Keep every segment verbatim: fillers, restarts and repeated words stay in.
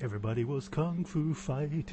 Everybody was kung fu fighting.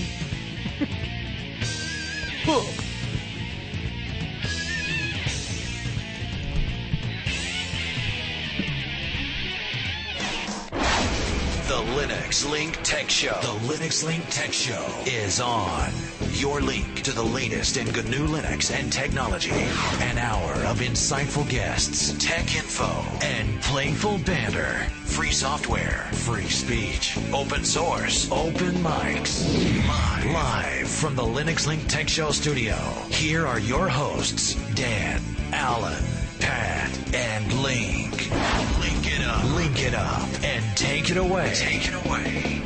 The Linux Link Tech Show. The Linux Link Tech Show is on. Your link to the latest in G N U Linux and technology. An hour of insightful guests, tech info, and playful banter. Free software, free speech, open source, open mics. Live, Live from the Linux Link Tech Show studio. Here are your hosts, Dan, Alan, Pat, and Link. Link it up. Link it up and take it away. Take it away.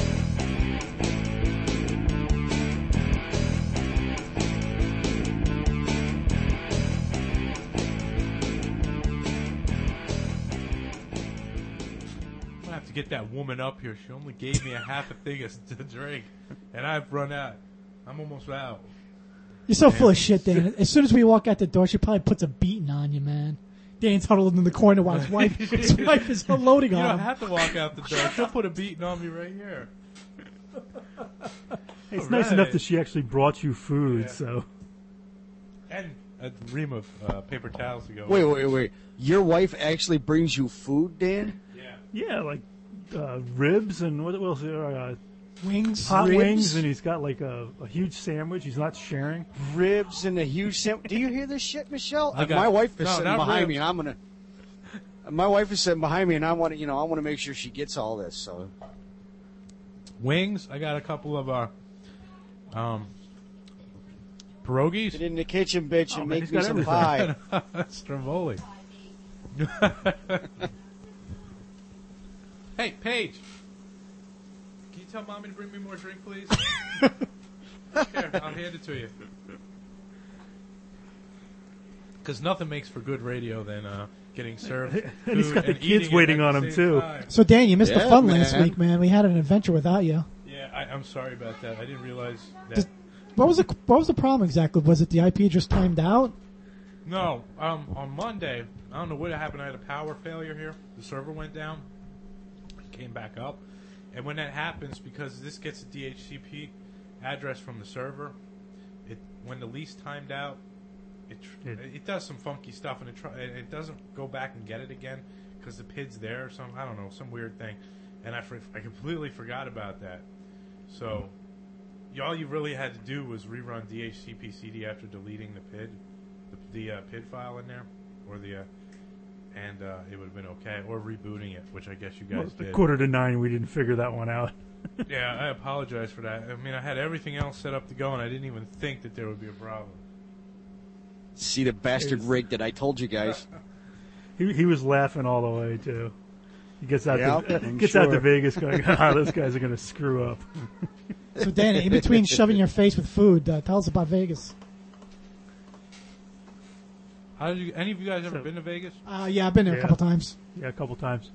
I'm gonna have to get that woman up here. She only gave me a half a thing to drink, and I've run out. I'm almost out. You're so full of shit, Dan. As soon as we walk out the door, she probably puts a beating on you, man. Dan's huddled in the corner while his wife, his wife is unloading You on don't him. have to walk out the door. She'll put a beating on me right here. It's All nice right. enough that she actually brought you food, Yeah. so. And a ream of uh, paper towels to go. Wait, with. wait, wait. Your wife actually brings you food, Dan? Yeah. Yeah, like uh, ribs and what else? Uh, Wings. hot Ribs? wings, and he's got like a, a huge sandwich. He's not sharing. Ribs and a huge sam- Do you hear this shit, Michelle? I Uh, got- my wife is no, sitting not behind ribs. me, and I'm gonna. My wife is sitting behind me, and I want to, you know, I want to make sure she gets all this. So Wings. I got a couple of uh, um, pierogies. get in the kitchen, bitch, Oh, and man, make he's me got some everything. pie. Stromboli. Hey, Paige. Can you tell Mommy to bring me more drink, please? Here, I'll hand it to you. Because nothing makes for good radio than uh, getting served food And he's got the and kids eating it waiting at on the him, same too. time. So, Dan, you missed the Yeah, fun last man. week, man. We had an adventure without you. Yeah, I, I'm sorry about that. I didn't realize that. Just- What was the What was the problem exactly? Was it the I P address timed out? No, um, on Monday, I don't know what happened. I had a power failure here. The server went down, came back up, and when that happens, because this gets a D H C P address from the server, it when the lease timed out, it tr- It- it does some funky stuff, and it try, it it doesn't go back and get it again because the P I D's there or some I don't know some weird thing, and I for, I completely forgot about that. So, all you really had to do was rerun D H C P C D after deleting the P I D. The, the uh, P I D file in there, or the, uh, and uh, it would have been okay, or rebooting it, which I guess you Well, guys a did. quarter to nine, we didn't figure that one out. Yeah, I apologize for that. I mean, I had everything else set up to go, and I didn't even think that there would be a problem. See the bastard rig that I told you guys. He he was laughing all the way too. He gets out Yep, to I'm gets out to sure. Vegas going, ah, those guys are going to screw up. So, Dan, in between shoving your face with food, uh, tell us about Vegas. How did you? Any of you guys ever So- been to Vegas? Uh, yeah, I've been there Yeah. a couple times. Yeah, a couple times.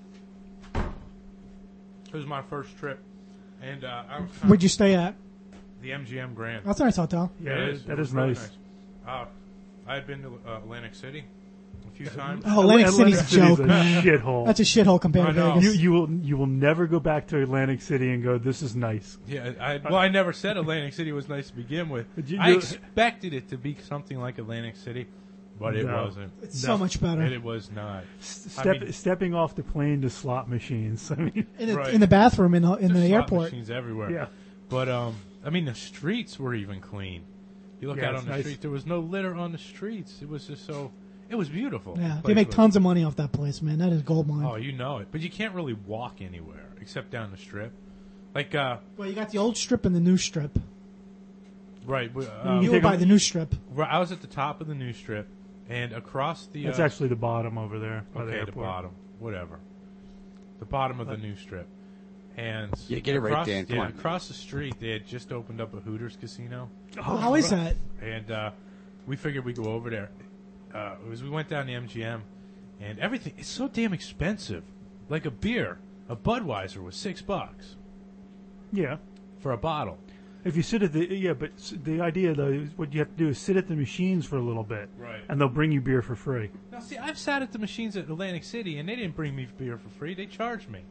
It was my first trip, and uh, I was Where'd you stay at? the M G M Grand. That's a nice hotel. Yeah, It that- is. that It was is really nice. Uh, I had been to uh, Atlantic City a few times. Oh, Atlantic City's a joke, a man. shithole. That's a shithole compared I to know. you Vegas. you will you will never go back to Atlantic City and go, this is nice. Yeah, I, well, I never said Atlantic City was nice to begin with. But you- I you- expected it to be something like Atlantic City, but it No. wasn't. It's No. so much better. And it was not. Step, I mean- stepping off the plane to slot machines. I mean, In the, Right. in the bathroom in the, in There's the slot airport. machines everywhere. yeah. But um, I mean, the streets were even clean. You look Yeah, out it's on the nice. street, there was no litter on the streets. It was just so. It was beautiful. Yeah, The they place make was- tons of money off that place, man. That is gold mine. Oh, you know it, but you can't really walk anywhere except down the strip. Like, uh, Well, you got the old strip and the new strip. right. we- You Um, You were take by a- the new strip. where I was at the top of the new strip, and across the. That's uh, actually the bottom over there by the Okay, the airport. bottom, whatever. The bottom of the new strip, and Yeah, get it right, across, Dan, come yeah, on. across the street, they had just opened up a Hooters casino, Oh, How is that? and uh, we figured we'd go over there. Uh, it was we went down to M G M, and everything is so damn expensive. Like a beer, a Budweiser was six bucks Yeah. for a bottle. If you sit at the yeah, but s- the idea though, is what you have to do is sit at the machines for a little bit, Right. and they'll bring you beer for free. Now, see, I've sat at the machines at Atlantic City, and they didn't bring me beer for free. They charged me.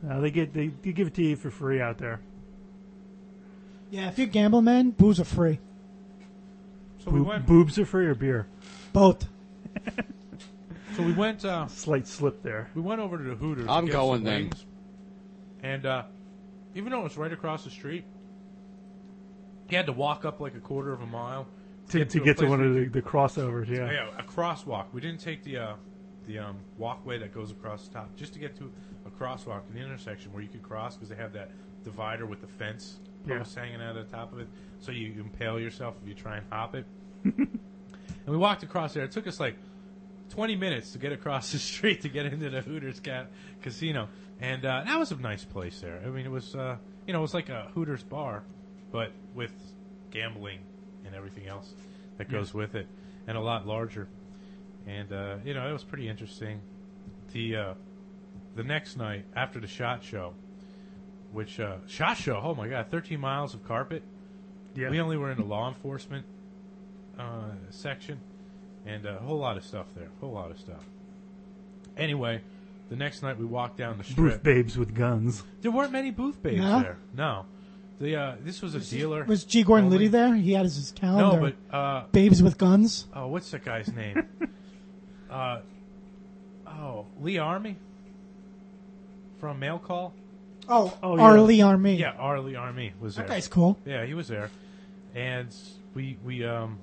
Uh, they get they, they give it to you for free out there. Yeah, if you gamble, man, booze are free. So we Boob- went. boobs are free or beer? Both. So we went. Uh, Slight slip there. we went over to the Hooters. to I'm get going some then. wings. And uh, even though it was right across the street, you had to walk up like a quarter of a mile To, to a get to place one where of you the, the crossovers, could- yeah. yeah, a crosswalk. We didn't take the uh, the um, walkway that goes across the top, just to get to a crosswalk, an intersection where you could cross because they have that divider with the fence Yeah. post hanging out of the top of it, so you impale yourself if you try and hop it. And we walked across there. It took us like twenty minutes to get across the street to get into the Hooters ca- casino, and uh, that was a nice place there. I mean, it was uh, you know it was like a Hooters bar, but with gambling and everything else that goes with it, and a lot larger. And uh, you know it was pretty interesting. The uh, the next night after the SHOT Show, which uh, SHOT Show, oh my God, thirteen miles of carpet. Yeah. We only were in the law enforcement uh, section, and a whole lot of stuff there. A whole lot of stuff. Anyway, the next night we walked down the strip. Booth babes with guns. There weren't many booth babes No? there. No. The uh, this was a dealer. Was G. Gordon only. Liddy there? He had his, his No, calendar. but uh, Babes with guns. oh, what's that guy's name? uh, oh, Lee Army from Mail Call. Oh, Oh, yeah. Arlie Army. Yeah, R. Lee Army was there. That guy's cool. Yeah, he was there, and we we um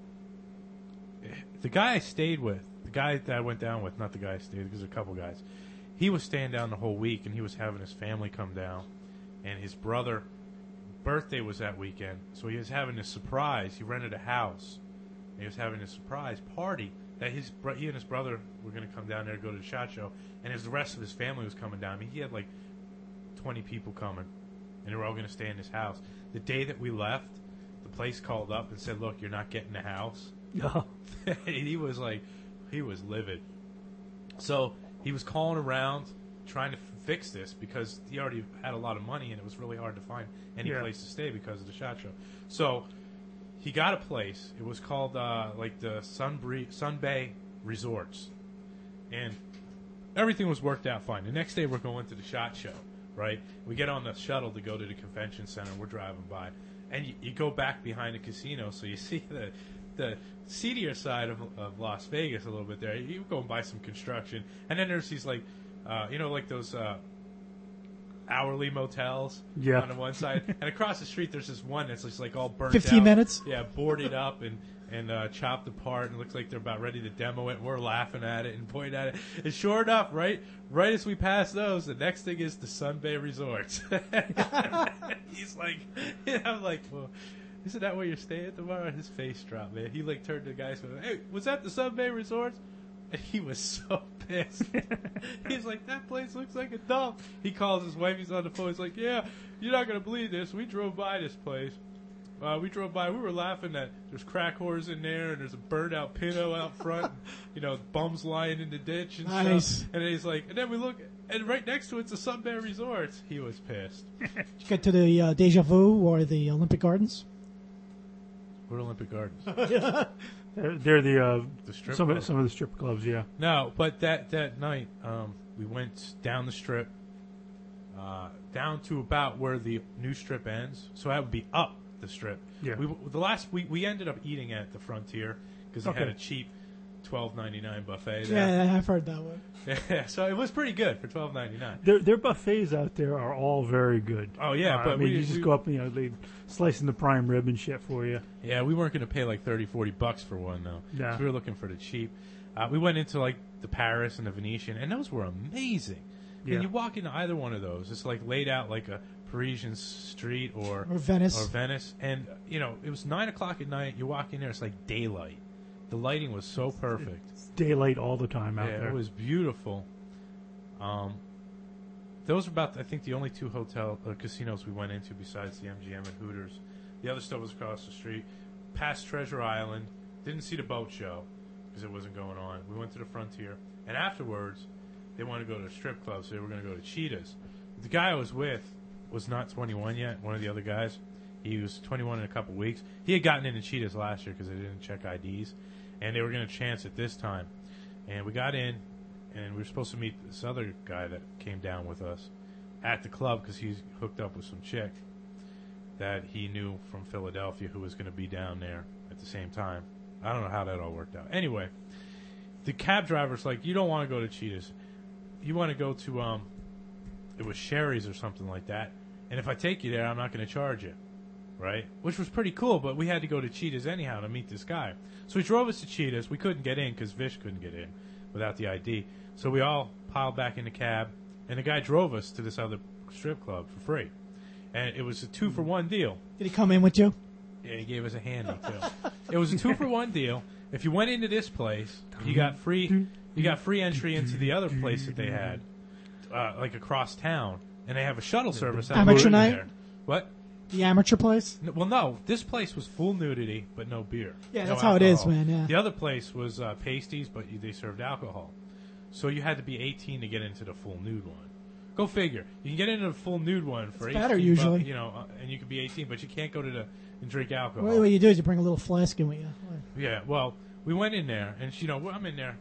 the guy I stayed with, the guy that I went down with, not the guy I stayed with, because there's a couple guys. He was staying down the whole week, and he was having his family come down, and his brother birthday was that weekend, so he was having a surprise. He rented a house, and he was having a surprise party that his bro- he and his brother were going to come down there to go to the SHOT Show, and his, the rest of his family was coming down. I mean, he had like twenty people coming, and they were all going to stay in his house. The day that we left, the place called up and said, "Look, you're not getting the house." Oh, And he was like, he was livid. So he was calling around trying to f- fix this because he already had a lot of money and it was really hard to find any Yeah. place to stay because of the SHOT Show. So he got a place. It was called uh, like the Sunbre- Sun Bay Resorts, and everything was worked out fine. The next day we're going to the SHOT Show, right? We get on the shuttle to go to the convention center. We're driving by, and you, you go back behind the casino, so you see the the seedier side of, of Las Vegas a little bit there. You go by some construction, and then there's these like, uh, you know, like those uh, hourly motels Yeah. on the one side, and across the street there's this one that's just like all burnt Fifteen out. minutes? Yeah, boarded up and and uh, chopped apart, and it looks like they're about ready to demo it. And we're laughing at it and pointing at it. And sure enough, right, right as we pass those, the next thing is the Sun Bay Resorts. He's like, I'm like, well, isn't that where you're staying tomorrow? His face dropped, man. He like turned to the guys, and goes, "Hey, was that the Sun Bay Resorts?" And he was so pissed. He's like, "That place looks like a dump." He calls his wife. He's on the phone. He's like, "Yeah, you're not gonna believe this. We drove by this place. Uh, we drove by. We were laughing that there's crack whores in there, and there's a burned out Pinto out front. And, you know, bums lying in the ditch and Nice. stuff." And he's like, and then we look, and right next to it's the Sun Bay Resorts. He was pissed. Did you get to the uh, Deja Vu or the Olympic Gardens? We're Olympic Gardens. they're, they're the uh, The strip some of, club. some of the strip clubs, yeah. No, but that that night um, we went down the strip, uh, down to about where the new strip ends. So that would be up the strip. Yeah. We the last we we ended up eating at the Frontier because they had Okay. a cheap twelve ninety nine buffet there. Yeah, I've heard that one. Yeah. So it was pretty good for twelve ninety nine. Their, their buffets out there are all very good. Oh, yeah, Uh, but I mean, we- you just we- go up and you know they slicing the prime rib and shit for you. Yeah, we weren't going to pay like thirty, forty bucks for one though. Nah. So we were looking for the cheap. Uh, we went into like the Paris and the Venetian, and those were amazing. Yeah. And you walk into either one of those, it's like laid out like a Parisian street or Or Venice. or Venice, and you know it was nine o'clock at night. You walk in there, it's like daylight. The lighting was so perfect. It's daylight all the time out Yeah, there. it was beautiful. Um, those were about, I think, the only two hotel uh, casinos we went into besides the M G M and Hooters. The other stuff was across the street. Past Treasure Island. Didn't see the boat show because it wasn't going on. We went to the Frontier, and afterwards, they wanted to go to a strip club, so they were going to go to Cheetah's. The guy I was with was not twenty-one yet. One of the other guys, he was twenty-one in a couple weeks. He had gotten into Cheetah's last year because they didn't check I Ds, and they were going to chance it this time. And we got in, and we were supposed to meet this other guy that came down with us. at the club because he's hooked up with some chick that he knew from Philadelphia who was going to be down there at the same time. I don't know how that all worked out. Anyway, the cab driver's like, you don't want to go to Cheetah's. You want to go to, um, it was Sherry's or something like that. And if I take you there, I'm not going to charge you. Right? Which was pretty cool, but we had to go to Cheetah's anyhow to meet this guy. So he drove us to Cheetah's. We couldn't get in because Vish couldn't get in without the I D. So we all piled back in the cab, and the guy drove us to this other strip club for free. And it was a two-for-one deal. Did he come in with you? Yeah, he gave us a handy, too. It was a two-for-one deal. If you went into this place, you got free you got free entry into the other place that they had, uh, like across town. And they have a shuttle service out Amateur night? there. What? The amateur place? No, well, no. This place was full nudity, but no beer. Yeah, no that's how it is, alcohol. man, yeah. The other place was uh, pasties, but you, they served alcohol. So you had to be eighteen to get into the full nude one. Go figure. You can get into the full nude one for It's eighteen better, bucks, usually. you know, uh, and you can be eighteen, but you can't go to the and drink alcohol. Well, what you do is you bring a little flask in with you. Yeah, well, we went in there, and you know, I'm in there.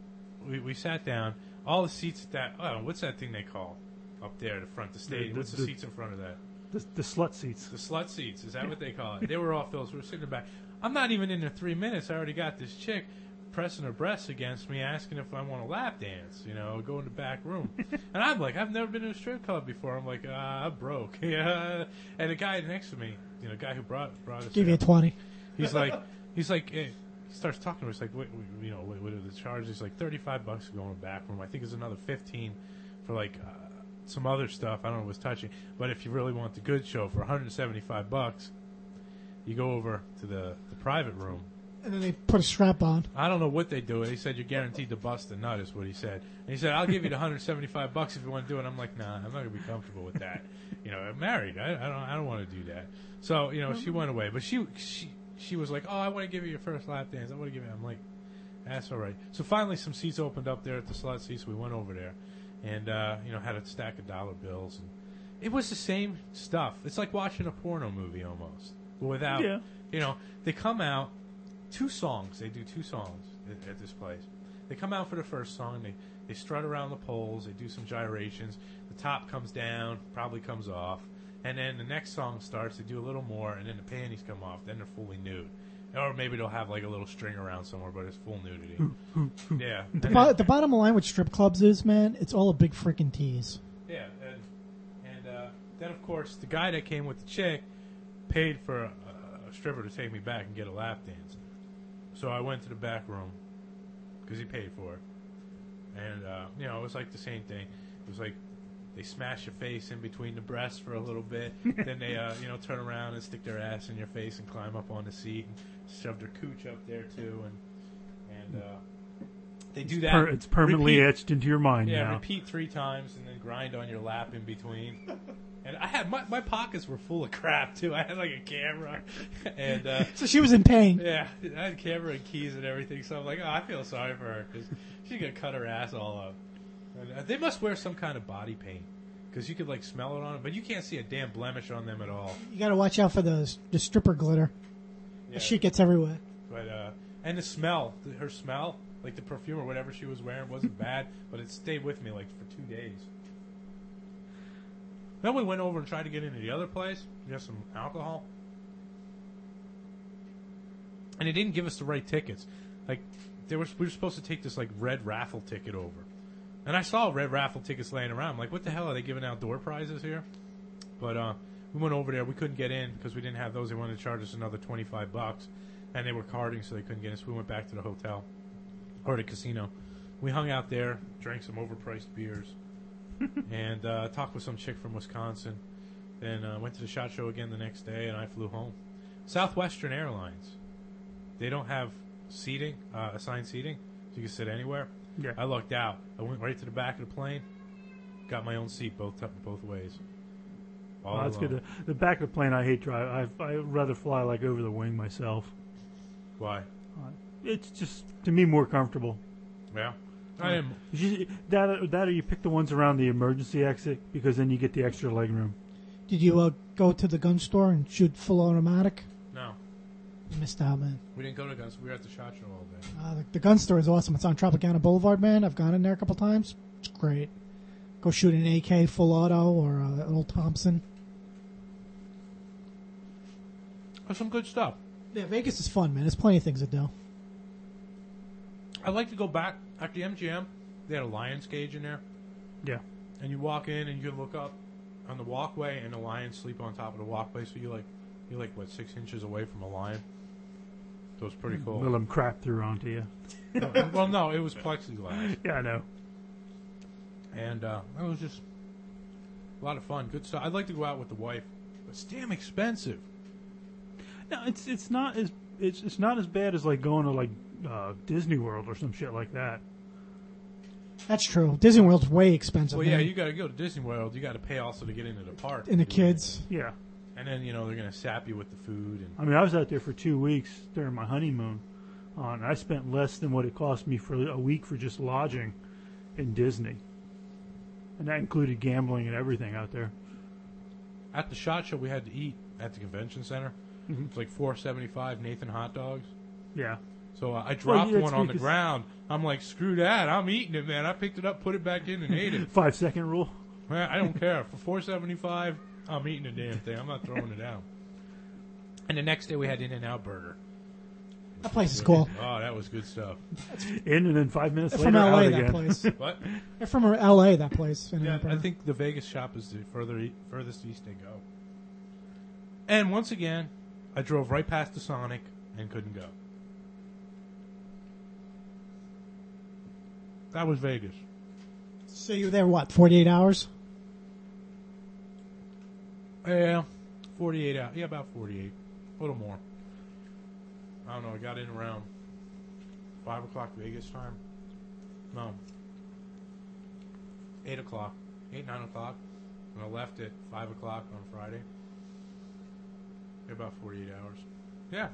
We we sat down. All the seats at that. Oh, what's that thing they call up there, the front, the stage? The- the- what's the, the- seats in front of that? The, the slut seats. The slut seats, is that what they call it? They were all filled, so we were sitting in the back. I'm not even in there three minutes. I already got this chick pressing her breasts against me, asking if I want a lap dance, you know, go in the back room. And I'm like, I've never been to a strip club before. I'm like, uh, I'm broke. Yeah. And the guy next to me, you know, the guy who brought brought us Give you a there, twenty. he's like, he's like, eh, he starts talking to us, like, what, you know, what, what are the charges? He's like, thirty-five bucks to go in the back room. I think it's another fifteen for, like, uh, some other stuff. I don't know what was touching. But if you really want the good show for one hundred seventy-five bucks, you go over to the, the private room. And then they put a strap on. I don't know what they do. He said you're guaranteed to bust a nut, is what he said. And he said, I'll give you the one hundred seventy-five bucks if you want to do it. I'm like, nah, I'm not going to be comfortable with that. You know, I'm married. I, I don't I don't want to do that. So, you know, she went away. But she she she was like, oh, I want to give you your first lap dance. I want to give you. I'm like, that's all right. So finally some seats opened up there at the slut seats. We went over there and, uh, you know, had a stack of dollar bills. And it was the same stuff. It's like watching a porno movie almost. Without, Yeah. you know, they come out. Two songs. They do two songs at, at this place. They come out for the first song. They they strut around the poles. They do some gyrations. The top comes down, probably comes off, and then the next song starts. They do a little more, and then the panties come off. Then they're fully nude, or maybe they'll have like a little string around somewhere, but it's full nudity. Yeah. The, And bo- then- the bottom line with strip clubs is, man, it's all a big freaking tease. Yeah, and, and uh, then of course the guy that came with the chick paid for a, a stripper to take me back and get a lap dance. So I went to the back room because he paid for it, and uh, you know it was like the same thing. It was like they smash your face in between the breasts for a little bit, then they uh, you know turn around and stick their ass in your face and climb up on the seat and shove their cooch up there too, and and uh, they do that. Per, it's permanently repeat, etched into your mind Yeah, now. repeat three times and then grind on your lap in between. And I had my, my pockets were full of crap too. I had like a camera, and uh, So she was in pain. yeah, I had camera and keys and everything. So I'm like, oh, I feel sorry for her because she's gonna cut her ass all up. And, uh, they must wear some kind of body paint because you could like smell it on them, but you can't see a damn blemish on them at all. You got to watch out for the the stripper glitter. Yeah. The shit gets everywhere. But uh, and the smell, the, her smell, like the perfume or whatever she was wearing, wasn't bad, but it stayed with me like for two days. Then we went over and tried to get into the other place, get some alcohol, and they didn't give us the right tickets. Like they were, we were supposed to take this like red raffle ticket over, and I saw red raffle tickets laying around. I'm like, what the hell are they giving out door prizes here? But uh, we went over there. We couldn't get in because we didn't have those. They wanted to charge us another twenty-five bucks, and they were carding, so they couldn't get us. We went back to the hotel or the casino. We hung out there, drank some overpriced beers. and uh, talked with some chick from Wisconsin. Then uh, went to the SHOT Show again the next day, and I flew home. Southwestern Airlines, they don't have seating, uh, assigned seating, so you can sit anywhere. Yeah. I lucked out. I went right to the back of the plane, got my own seat both t- both ways. All Oh, that's alone. good. The, the back of the plane, I hate drive. I I'd rather fly like over the wing myself. Why? Uh, it's just to me more comfortable. Yeah. I am. You- That that or you pick the ones around the emergency exit because then you get the extra leg room. Did you uh, go to the gun store and shoot full automatic? No. You missed out, man. We didn't go to guns. We were at the SHOT Show all day. Uh, the, the gun store is awesome. It's on Tropicana Boulevard, man. I've gone in there a couple times. It's great. Go shoot an A K full auto or uh, an old Thompson. That's some good stuff. Yeah, Vegas is fun, man. There's plenty of things to do. I'd like to go back at the M G M. They had a lion's cage in there, Yeah. and you walk in and you can look up on the walkway, and the lions sleep on top of the walkway. So you like you're like what six inches away from a lion. So it's pretty cool. Let them crap through onto you. Well, no, it was plexiglass, Yeah, I know. and uh, it was just a lot of fun. Good stuff. I'd like to go out with the wife, but it's damn expensive. No, it's it's not as it's it's not as bad as like going to like uh, Disney World or some shit like that. That's true. Disney World's way expensive. Well, yeah, man. you got to go to Disney World. You got to pay also to get into the park. And the kids. Yeah. And then, you know, they're going to sap you with the food. And I mean, I was out there for two weeks during my honeymoon, uh, and I spent less than what it cost me for a week for just lodging in Disney, and that included gambling and everything out there. At the SHOT Show, we had to eat at the convention center. Mhm. It's like four seventy-five Nathan hot dogs. Yeah. So uh, I dropped yeah, it's one on the because- ground. I'm like, screw that. I'm eating it, man. I picked it up, put it back in, and ate it. Five second rule. Man, I don't care. For four seventy-five, I'm eating the damn thing. I'm not throwing it out. And the next day, we had In-N-Out Burger. That place is cool. Oh, that was good stuff. In and then five minutes They're later from L A, out that again. place. What? They're from L A, that place. Yeah, In-N-Out I Burger. think the Vegas shop is the further e- furthest east they go. And once again, I drove right past the Sonic and couldn't go. That was Vegas. So you were there, what, forty-eight hours? Yeah, forty-eight hours. Yeah, about forty-eight. A little more. I don't know. I got in around five o'clock Vegas time. No. eight o'clock. eight, nine o'clock. And I left at five o'clock on Friday. About forty-eight hours. Yeah.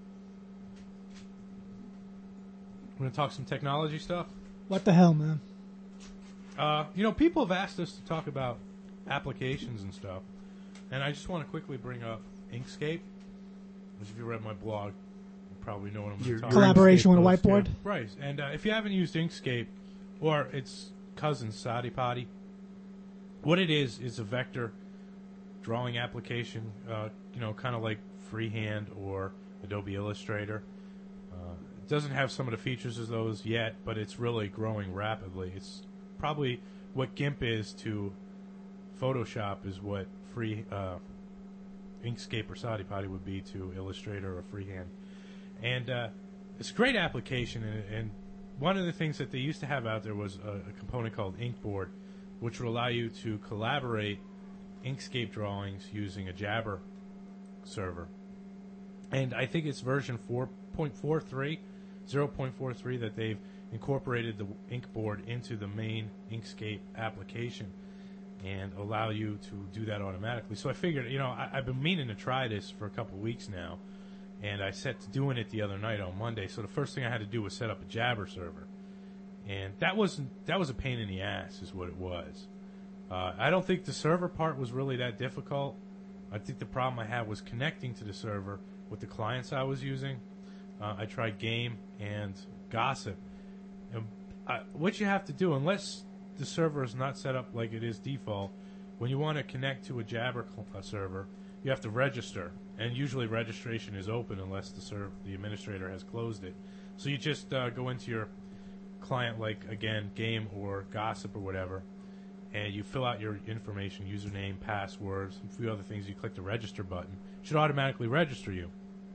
We're going to talk some technology stuff. What the hell, man? Uh, you know, people have asked us to talk about applications and stuff. And I just want to quickly bring up Inkscape. Which, if you read my blog, you probably know what I'm going Your- to talk your about. Collaboration with a Inkscape whiteboard? post, Right. And uh, if you haven't used Inkscape, or its cousin, Sadi Potty, what it is is a vector drawing application, uh, you know, kind of like Freehand or Adobe Illustrator. Uh, it doesn't have some of the features as those yet, but it's really growing rapidly. It's probably what GIMP is to Photoshop is what free uh, Inkscape or Sadi Potty would be to Illustrator or Freehand. And uh, it's a great application, and, and one of the things that they used to have out there was a, a component called Inkboard, which would allow you to collaborate Inkscape drawings using a Jabber server. And I think it's version four point four three, zero point four three that they've incorporated the Inkboard into the main Inkscape application and allow you to do that automatically. So I figured, you know, I, I've been meaning to try this for a couple of weeks now, and I set to doing it the other night on Monday. So the first thing I had to do was set up a Jabber server, and that wasn't that was a pain in the ass, is what it was. Uh, I don't think the server part was really that difficult. I think the problem I had was connecting to the server with the clients I was using. Uh, I tried Game and Gossip. And uh, what you have to do, unless the server is not set up like it is default, when you want to connect to a Jabber cl- uh, server, you have to register. And usually registration is open unless the serv- the administrator has closed it. So you just uh, go into your client, like, again, Game or Gossip or whatever, and you fill out your information, username, passwords, a few other things. You click the register button. It should automatically register you.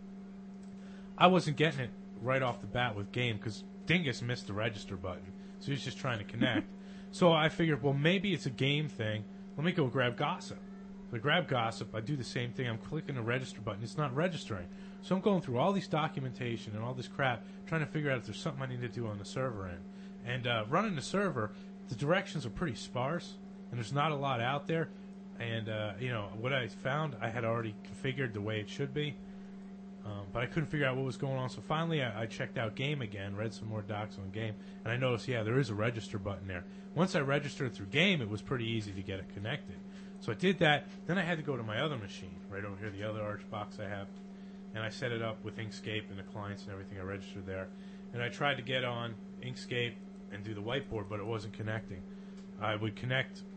I wasn't getting it right off the bat with Game because Dingus missed the register button, so he was just trying to connect. So I figured, well, maybe it's a Game thing. Let me go grab Gossip. So I grab Gossip. I do the same thing. I'm clicking the register button. It's not registering. So I'm going through all these documentation and all this crap, trying to figure out if there's something I need to do on the server end. And uh, running the server, the directions are pretty sparse, and there's not a lot out there. And, uh, you know, what I found, I had already configured the way it should be. Um, but I couldn't figure out what was going on. So finally I, I checked out Game again, read some more docs on Game, and I noticed, yeah, there is a register button there. Once I registered through Game, it was pretty easy to get it connected. So I did that. Then I had to go to my other machine, right over here, the other Arch box I have, and I set it up with Inkscape and the clients and everything. I registered there. And I tried to get on Inkscape and do the whiteboard, but it wasn't connecting. I would connect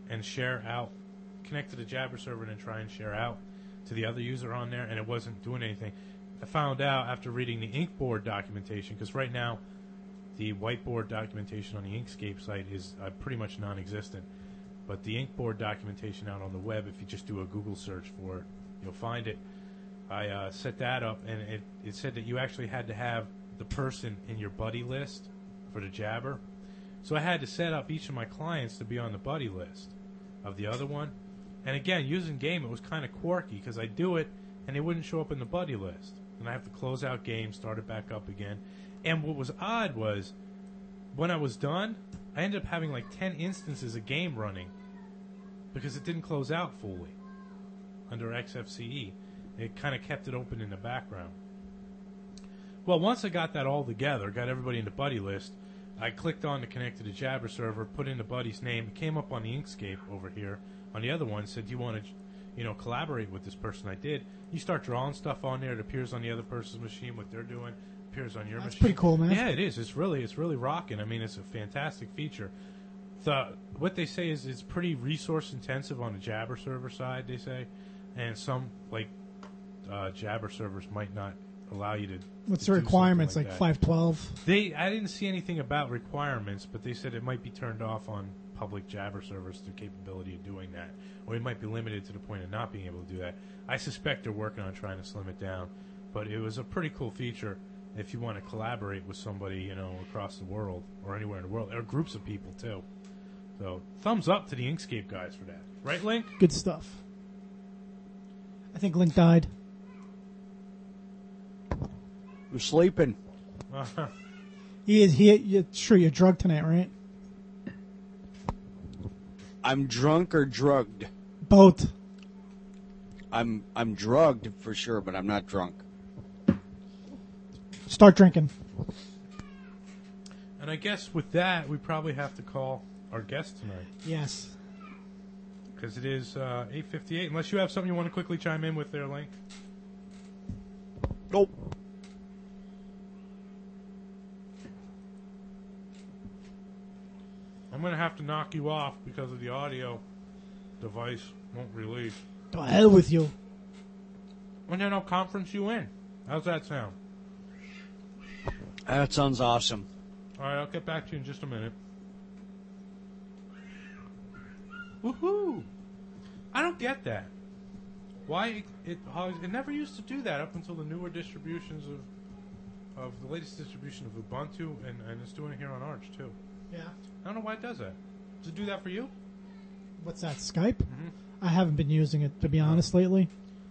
and share out, connect to the Jabber server and then try and share out to the other user on there, and it wasn't doing anything. I found out after reading the Inkboard documentation, because right now the whiteboard documentation on the Inkscape site is uh, pretty much non-existent. But the Inkboard documentation out on the web, if you just do a Google search for it, you'll find it. I uh, set that up, and it, it said that you actually had to have the person in your buddy list for the Jabber. So I had to set up each of my clients to be on the buddy list of the other one. And again, using Game, it was kind of quirky because I do it, and it wouldn't show up in the buddy list. And I have to close out Game, start it back up again. And what was odd was, when I was done, I ended up having like ten instances of Game running because it didn't close out fully under X F C E. It kind of kept it open in the background. Well, once I got that all together, got everybody in the buddy list, I clicked on to connect to the Jabber server, put in the buddy's name. It came up on the Inkscape over here. On the other one, said, do you want to, you know, collaborate with this person? I did. You start drawing stuff on there. It appears on the other person's machine, what they're doing. Appears on your That's machine. pretty cool, man. Yeah, it is. It's really, it's really rocking. I mean, it's a fantastic feature. The what they say is it's pretty resource intensive on the Jabber server side. They say, and some like uh, Jabber servers might not allow you to. What's to the do requirements? something Like like five twelve. They, I didn't see anything about requirements, but they said it might be turned off on public Jabber servers, the capability of doing that, or it might be limited to the point of not being able to do that. I suspect they're working on trying to slim it down, but it was a pretty cool feature if you want to collaborate with somebody, you know, across the world or anywhere in the world, or groups of people too. So, thumbs up to the Inkscape guys for that, right, Link? Good stuff. I think Link died. I'm sleeping. He is. He. You're, sure, you're drugged tonight, right? I'm drunk or drugged. Both. I'm I'm drugged for sure, but I'm not drunk. Start drinking. And I guess with that, we probably have to call our guest tonight. Yes. Because it is uh, eight fifty-eight. Unless you have something you want to quickly chime in with there, Link. Nope. I'm going to have to knock you off because of the audio device won't release. To hell with you. And then I'll conference you in. How's that sound? That sounds awesome. All right, I'll get back to you in just a minute. Woohoo! I don't get that. Why it, it it never used to do that up until the newer distributions of of the latest distribution of Ubuntu, and, and it's doing it here on Arch too. Yeah. I don't know why it does that. Does it do that for you? What's that? Skype? Mm-hmm. I haven't been using it, to be honest, lately.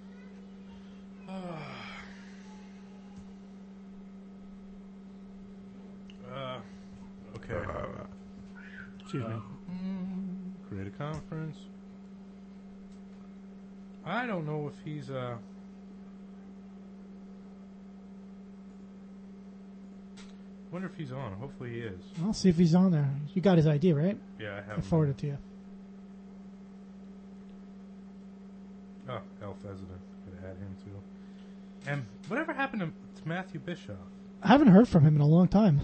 uh, okay. Excuse me. Create a conference. I don't know if he's uh wonder if he's on. Hopefully he is. I'll see if he's on there. You got his I D, right? Yeah, I have. I forwarded it to you. Oh, Elf President. Could add him too. And whatever happened to, to Matthew Bischoff? I haven't heard from him in a long time.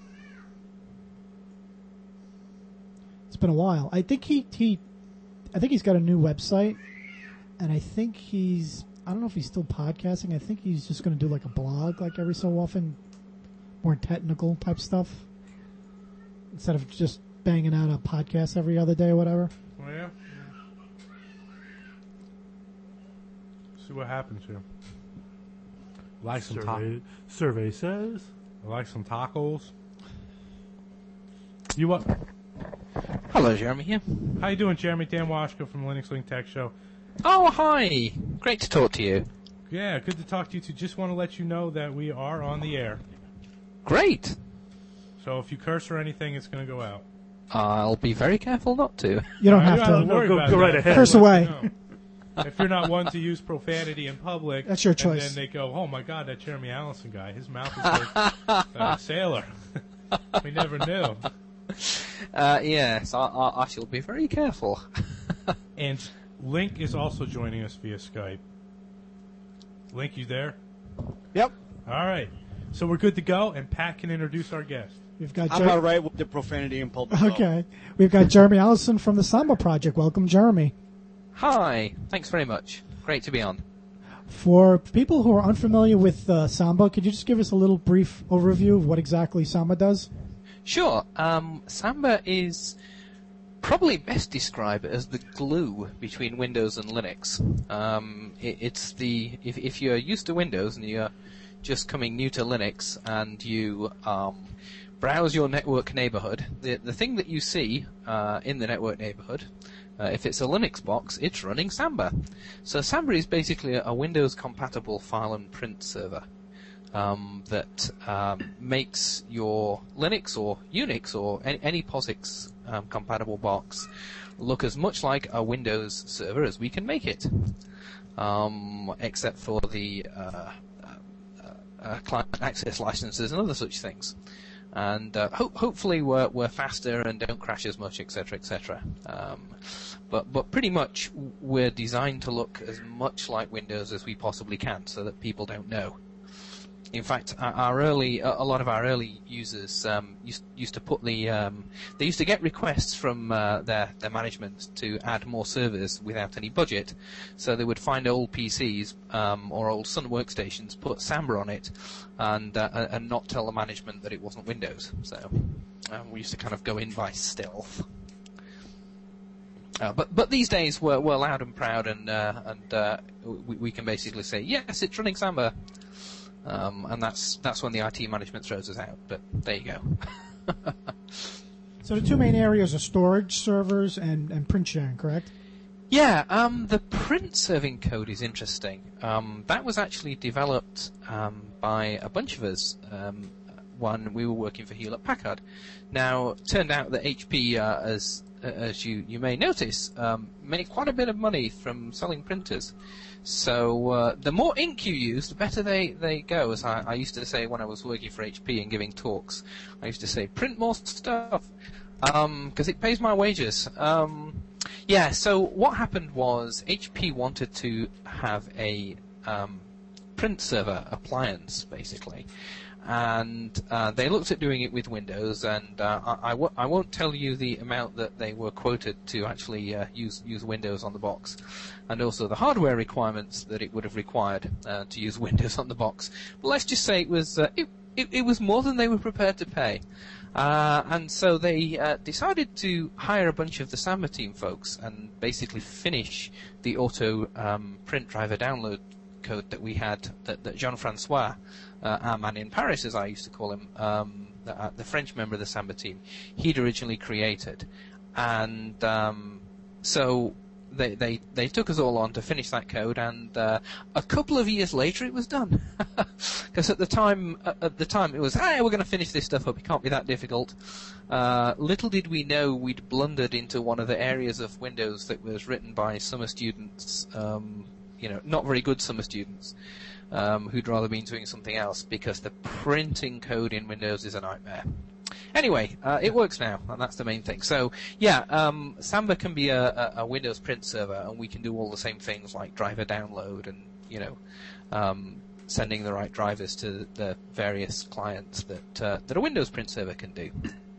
It's been a while. I think he, he I think he's got a new website, and I think he's, I don't know if he's still podcasting. I think he's just going to do like a blog like every so often, more technical type stuff, instead of just banging out a podcast every other day or whatever. Oh, yeah? See what happens here. Like some ta- Survey, survey says. I like some tacos. You what? Hello, Jeremy here. How you doing, Jeremy? Dan Washko from Linux Link Tech Show. Oh, hi. Great to talk to you. Yeah, good to talk to you too. Just want to let you know that we are on the air. Great. So if you curse or anything, it's going to go out. I'll be very careful not to. You don't Uh, have you to. don't worry go- about go that. right ahead. Curse away. No. If you're not one to use profanity in public, That's your and choice. then they go, "Oh my God, that Jeremy Allison guy, his mouth is like a sailor." We never knew. Uh, yes, I, I, I shall be very careful. And Link is also joining us via Skype. Link, you there? Yep. All right. So we're good to go, and Pat can introduce our guest. We've got I'm Jer- all right with the profanity in public. Okay. We've got Jeremy Allison from the Samba Project. Welcome, Jeremy. Hi, thanks very much. Great to be on. For people who are unfamiliar with uh, Samba, could you just give us a little brief overview of what exactly Samba does? Sure. Um, Samba is probably best described as the glue between Windows and Linux. Um, it, it's the if, if you're used to Windows and you're just coming new to Linux and you um, browse your network neighborhood, the the thing that you see uh, in the network neighborhood, uh, if it's a Linux box, it's running Samba. So Samba is basically a, a Windows-compatible file and print server um, that um, makes your Linux or Unix or any, any POSIX um, compatible box look as much like a Windows server as we can make it, um, except for the uh, uh, client access licenses and other such things. And uh, ho- hopefully we're, we're faster and don't crash as much, et cetera, et cetera. Um, but but pretty much we're designed to look as much like Windows as we possibly can, so that people don't know. In fact, our, our early a lot of our early users um, used used to put the um, they used to get requests from uh, their their management to add more servers without any budget. So they would find old P Cs um, or old Sun workstations, put Samba on it, and uh, and not tell the management that it wasn't Windows. So uh, we used to kind of go in by stealth. Uh, but but these days we're we're loud and proud, and uh, and uh, we, we can basically say yes, it's running Samba. Um, and that's that's when the I T management throws us out. But there you go. So the two main areas are storage servers and, and print sharing, correct? Yeah, um, the print serving code is interesting. Um, that was actually developed um, by a bunch of us um, when we were working for Hewlett Packard. Now, it turned out that H P, uh, as as you, you may notice, um, made quite a bit of money from selling printers. So uh, the more ink you use, the better they, they go. As I, I used to say when I was working for H P and giving talks, I used to say, print more stuff, because um, it pays my wages. Um, yeah, so what happened was H P wanted to have a um, print server appliance, basically. And uh, they looked at doing it with Windows, and uh, I, I, w- I won't tell you the amount that they were quoted to actually uh, use use Windows on the box, and also the hardware requirements that it would have required uh, to use Windows on the box. But let's just say it was uh, it, it, it was more than they were prepared to pay, uh, and so they uh, decided to hire a bunch of the Samba team folks and basically finish the auto um, print driver download code that we had, that, that Jean-Francois, uh, our man in Paris, as I used to call him, um, the, uh, the French member of the Samba team, he'd originally created. And um, so they, they they took us all on to finish that code, and uh, a couple of years later it was done. Because at the time, at the time it was, hey, we're going to finish this stuff up. It can't be that difficult. Uh, little did we know we'd blundered into one of the areas of Windows that was written by summer students. Um, you know, not very good summer students, um, who'd rather been doing something else, because the printing code in Windows is a nightmare. Anyway, uh, it works now, and that's the main thing. So, yeah, um, Samba can be a, a, a Windows print server, and we can do all the same things like driver download and, you know, um, sending the right drivers to the various clients that uh, that a Windows print server can do.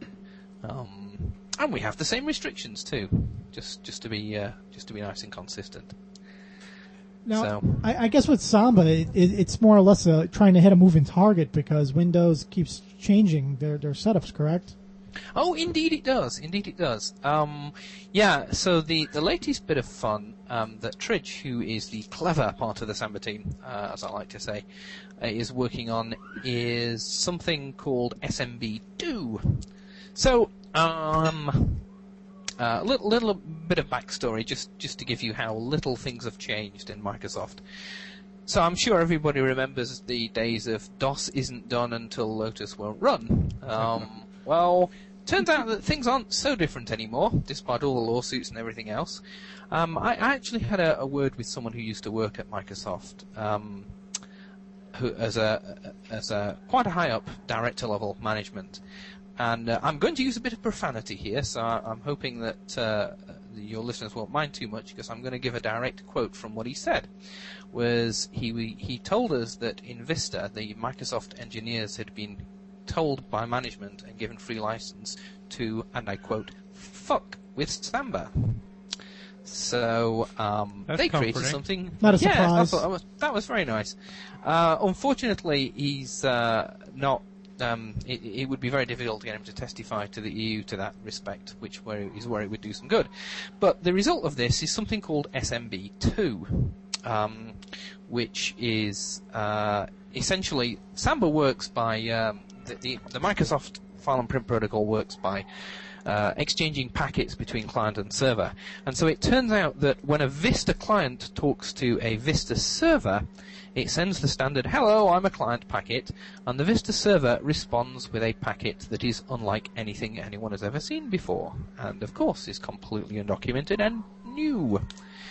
Um, and we have the same restrictions too, just just to be uh, just to be nice and consistent. Now, So. I, I guess with Samba, it, it, it's more or less uh, trying to hit a moving target because Windows keeps changing their, their setups, correct? Oh, indeed it does. Indeed it does. Um, yeah, so the, the latest bit of fun um, that Tridge, who is the clever part of the Samba team, uh, as I like to say, uh, is working on is something called S M B two. So, um... A uh, little, little bit of backstory, just, just to give you how little things have changed in Microsoft. So I'm sure everybody remembers the days of DOS isn't done until Lotus won't run. Um, well, turns out that things aren't so different anymore, despite all the lawsuits and everything else. Um, I, I actually had a, a word with someone who used to work at Microsoft, um, who as a as a quite a high up director level management. And uh, I'm going to use a bit of profanity here, so I'm hoping that uh, your listeners won't mind too much, because I'm going to give a direct quote from what he said. Was he he told us that in Vista, the Microsoft engineers had been told by management and given free license to, and I quote, "fuck with Samba." So um, That's they created comforting. something. Not a yeah, surprise. That was, that was very nice. Uh, unfortunately, he's uh, not. Um, it, it would be very difficult to get him to testify to the E U to that respect, which where is where it would do some good. But the result of this is something called S M B two, um, which is uh, essentially Samba works by um, the, the, the Microsoft File and Print Protocol works by uh, exchanging packets between client and server. And so it turns out that when a Vista client talks to a Vista server, it sends the standard "hello, I'm a client" packet, and the Vista server responds with a packet that is unlike anything anyone has ever seen before, and of course is completely undocumented and new.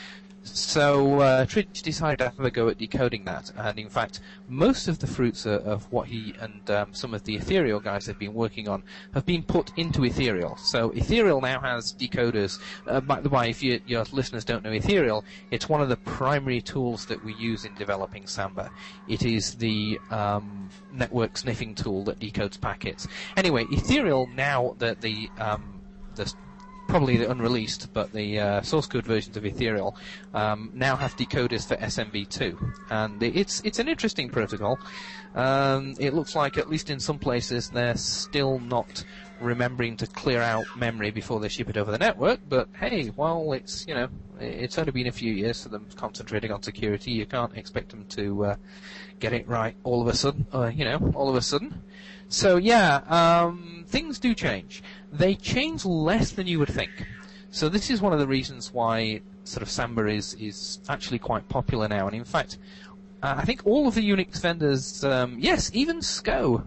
So uh, Tridge decided to have a go at decoding that, and in fact, most of the fruits of, of what he and um, some of the Ethereal guys have been working on have been put into Ethereal. So Ethereal now has decoders. Uh, by the way, if you, your listeners don't know Ethereal, it's one of the primary tools that we use in developing Samba. It is the um, network sniffing tool that decodes packets. Anyway, Ethereal now that the um, the probably the unreleased, but the uh, source code versions of Ethereal um, now have decoders for S M B two, and it's it's an interesting protocol. Um, it looks like, at least in some places, they're still not remembering to clear out memory before they ship it over the network. But hey, well, it's you know it's only been a few years for them concentrating on security. You can't expect them to uh, get it right all of a sudden. Uh, you know, all of a sudden. So yeah, um, things do change. They change less than you would think. So this is one of the reasons why sort of Samba is, is actually quite popular now. And in fact, uh, I think all of the Unix vendors, um, yes, even SCO,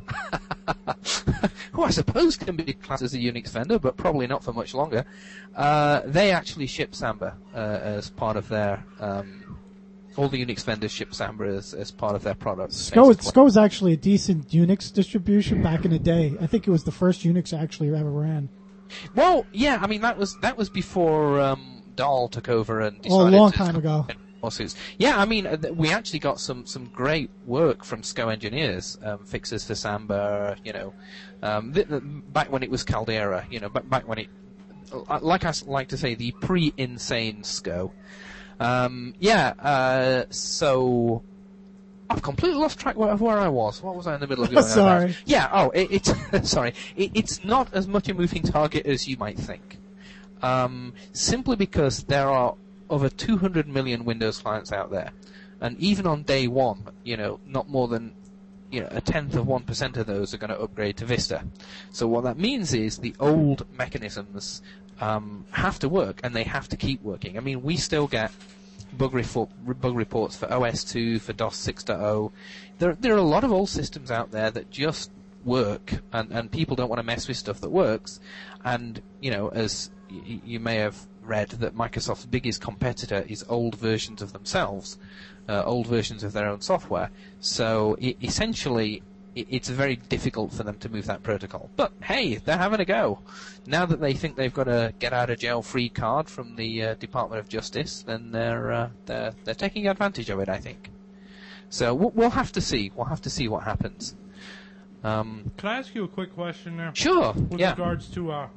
who I suppose can be classed as a Unix vendor, but probably not for much longer, uh, they actually ship Samba uh, as part of their... Um, all the Unix vendors ship Samba as, as part of their products. SCO, SCO is actually a decent Unix distribution back in the day. I think it was the first Unix I actually ever ran. Well, yeah, I mean, that was that was before um, Dahl took over and decided Oh, a long to time ago. lawsuits. Yeah, I mean, uh, th- we actually got some, some great work from SCO engineers, um, fixes for Samba, you know, um, th- th- back when it was Caldera, you know, back, back when it, uh, like I s- like to say, the pre-insane SCO. Um, yeah, uh, so I've completely lost track of where I was. What was I in the middle of going on Sorry. about? Yeah, oh, it, it's sorry. It, it's not as much a moving target as you might think. Um, simply because there are over two hundred million Windows clients out there, and even on day one, you know, not more than you know a tenth of one percent of those are going to upgrade to Vista. So what that means is the old mechanisms um, have to work, and they have to keep working. I mean, we still get bug, refor- bug reports for O S two, for DOS six point oh. There, there are a lot of old systems out there that just work, and, and people don't want to mess with stuff that works. And, you know, as y- you may have read, that Microsoft's biggest competitor is old versions of themselves, uh, old versions of their own software. So it, essentially, it, it's very difficult for them to move that protocol. But hey, they're having a go. Now that they think they've got a get out of jail free card from the uh, Department of Justice, then they're uh, they're they're taking advantage of it, I think. So we'll, we'll have to see. We'll have to see what happens. Um, Can I ask you a quick question there? sure. With yeah. regards to uh,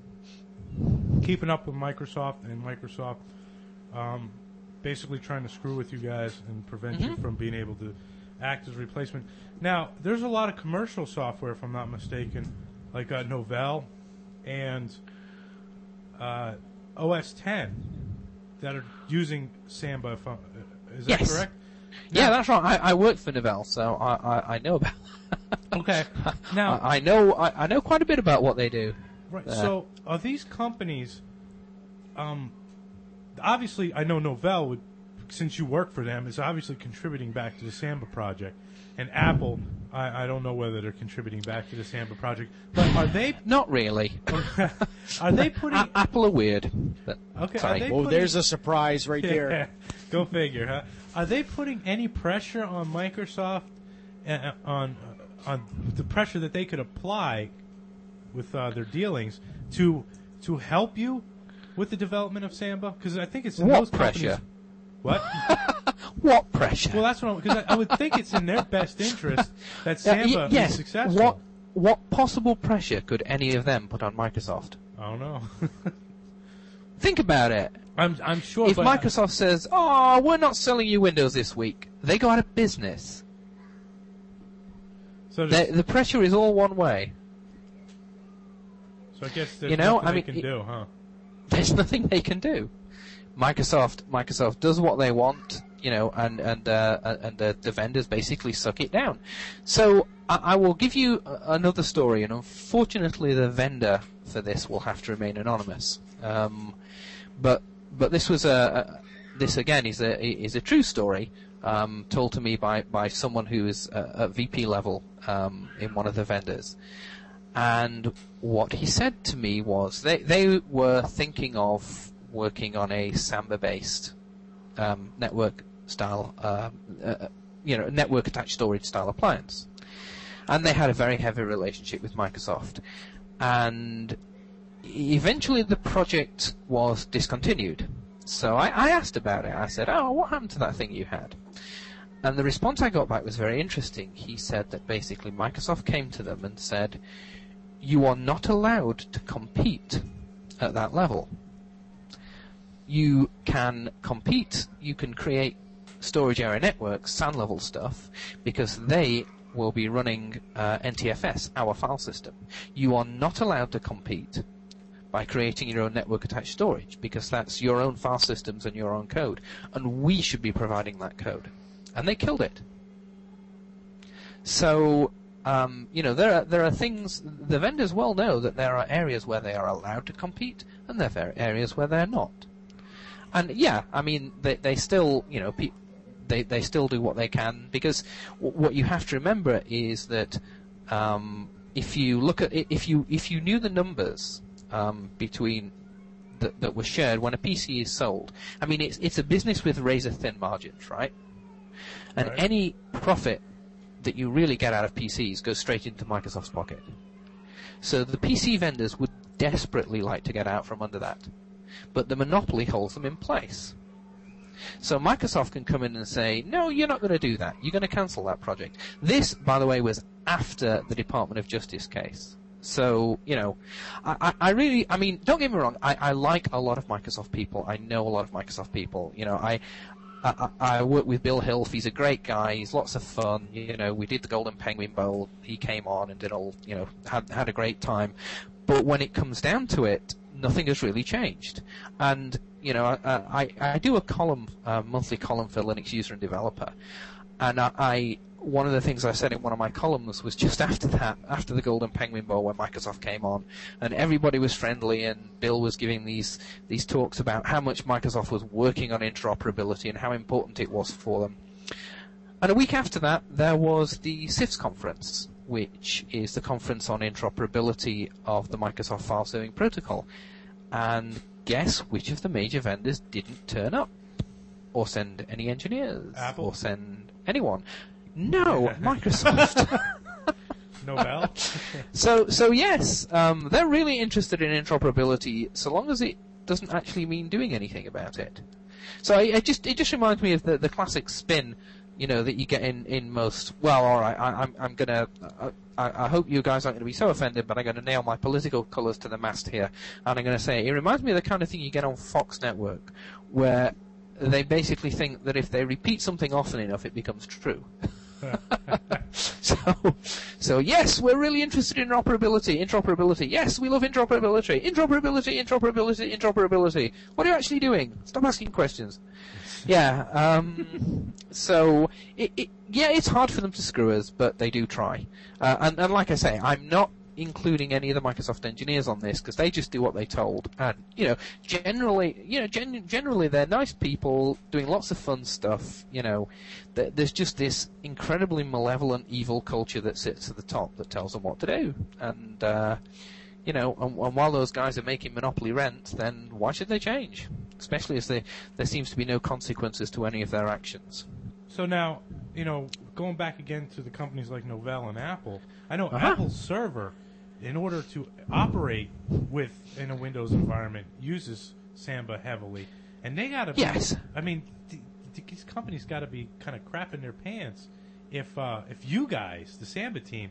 keeping up with Microsoft and Microsoft um, basically trying to screw with you guys and prevent you Mhm. from being able to act as replacement. Now, there's a lot of commercial software, if I'm not mistaken, like uh, Novell and uh, O S ten that are using Samba. If I'm, uh, is that Yes. correct? Yeah, Now- that's right. I, I work for Novell, so I, I, I know about. Okay. Now, I, I know I, I know quite a bit about what they do. Right. Uh, So, are these companies? Um, obviously, I know Novell would, since you work for them, is obviously contributing back to the Samba project, and Apple, I, I don't know whether they're contributing back to the Samba project, but are they? Not really. Are they putting? A- Apple are weird. But, Okay, are sorry. they- Oh, putting- there's a surprise right there. Go figure, huh? Are they putting any pressure on Microsoft, uh, on on the pressure that they could apply with uh, their dealings to to help you with the development of Samba? Because I think it's in What those companies. pressure? What? What pressure? Well, that's what. Because I, I would think it's in their best interest that Uh, y- Samba yes. is successful. What what possible pressure could any of them put on Microsoft? I don't know. Think about it. I'm I'm sure. If but Microsoft says, "Oh, we're not selling you Windows this week," they go out of business. so, The, there's- the pressure is all one way. so I guess there's you know, nothing I they mean, can it- do, huh? There's nothing they can do. Microsoft, Microsoft does what they want, you know, and and uh, and uh, the vendors basically suck it down. So I, I will give you a, another story, and unfortunately, the vendor for this will have to remain anonymous. Um, but but this was a, a this again is a is a true story um, told to me by by someone who is uh, at V P level um, in one of the vendors. And what he said to me was they they were thinking of working on a Samba-based um, network style, uh, uh, you know, network attached storage style appliance, and they had a very heavy relationship with Microsoft. And eventually, the project was discontinued. So I, I asked about it. I said, "Oh, what happened to that thing you had?" And the response I got back was very interesting. He said that basically Microsoft came to them and said, "You are not allowed to compete at that level. You can compete, you can create storage area networks, S A N level stuff, because they will be running uh, N T F S, our file system. You are not allowed to compete by creating your own network attached storage, because that's your own file systems and your own code, and we should be providing that code." And they killed it. So, um, you know, there are there are things, the vendors well know that there are areas where they are allowed to compete, and there are areas where they're not. And yeah, I mean, they they still, you know, pe- they they still do what they can, because w- what you have to remember is that um, if you look at it, if you if you knew the numbers um, between that that were shared when a P C is sold, I mean, it's it's a business with razor thin margins, right? And Right. any profit that you really get out of P Cs goes straight into Microsoft's pocket. So the P C vendors would desperately like to get out from under that, but the monopoly holds them in place. So Microsoft can come in and say, "No, you're not going to do that. You're going to cancel that project." This, by the way, was after the Department of Justice case. So, you know, I, I, I really, I mean, don't get me wrong, I, I like a lot of Microsoft people. I know a lot of Microsoft people. You know, I, I, I work with Bill Hilf. He's a great guy. He's lots of fun. You know, we did the Golden Penguin Bowl. He came on and did all, you know, had had a great time. But when it comes down to it, nothing has really changed. And you know, I I, I do a column, a monthly column for Linux User and Developer, and I, I one of the things I said in one of my columns was just after that, after the Golden Penguin Bowl, when Microsoft came on, and everybody was friendly, and Bill was giving these these talks about how much Microsoft was working on interoperability and how important it was for them. And a week after that, there was the C I F S conference, which is the conference on interoperability of the Microsoft File Serving Protocol. And guess which of the major vendors didn't turn up, or send any engineers, Apple? or send anyone? No, Microsoft. Novell? So, so yes, um, they're really interested in interoperability, so long as it doesn't actually mean doing anything about it. So I, I just it just reminds me of the, the classic spin, you know, that you get in, in most. Well, all right, I, I'm I'm gonna. Uh, I, I hope you guys aren't going to be so offended, but I'm going to nail my political colours to the mast here, and I'm going to say it reminds me of the kind of thing you get on Fox Network, where they basically think that if they repeat something often enough, it becomes true. so, so yes, we're really interested in interoperability. Interoperability. Yes, we love interoperability. Interoperability. Interoperability. Interoperability. What are you actually doing? Stop asking questions. Yeah. Um, so, it, it, yeah, it's hard for them to screw us, but they do try. Uh, and, and like I say, I'm not including any of the Microsoft engineers on this, because they just do what they told. And you know, generally, you know, gen- generally they're nice people doing lots of fun stuff. You know, th- there's just this incredibly malevolent, evil culture that sits at the top that tells them what to do. And uh, you know, and, and while those guys are making monopoly rent, then why should they change? Especially as they, there seems to be no consequences to any of their actions. So now, you know, going back again to the companies like Novell and Apple, I know Uh-huh. Apple's server, in order to operate with in a Windows environment, uses Samba heavily, and they got to. Yes. I mean, th- th- these companies got to be kind of crapping their pants if uh, if you guys, the Samba team,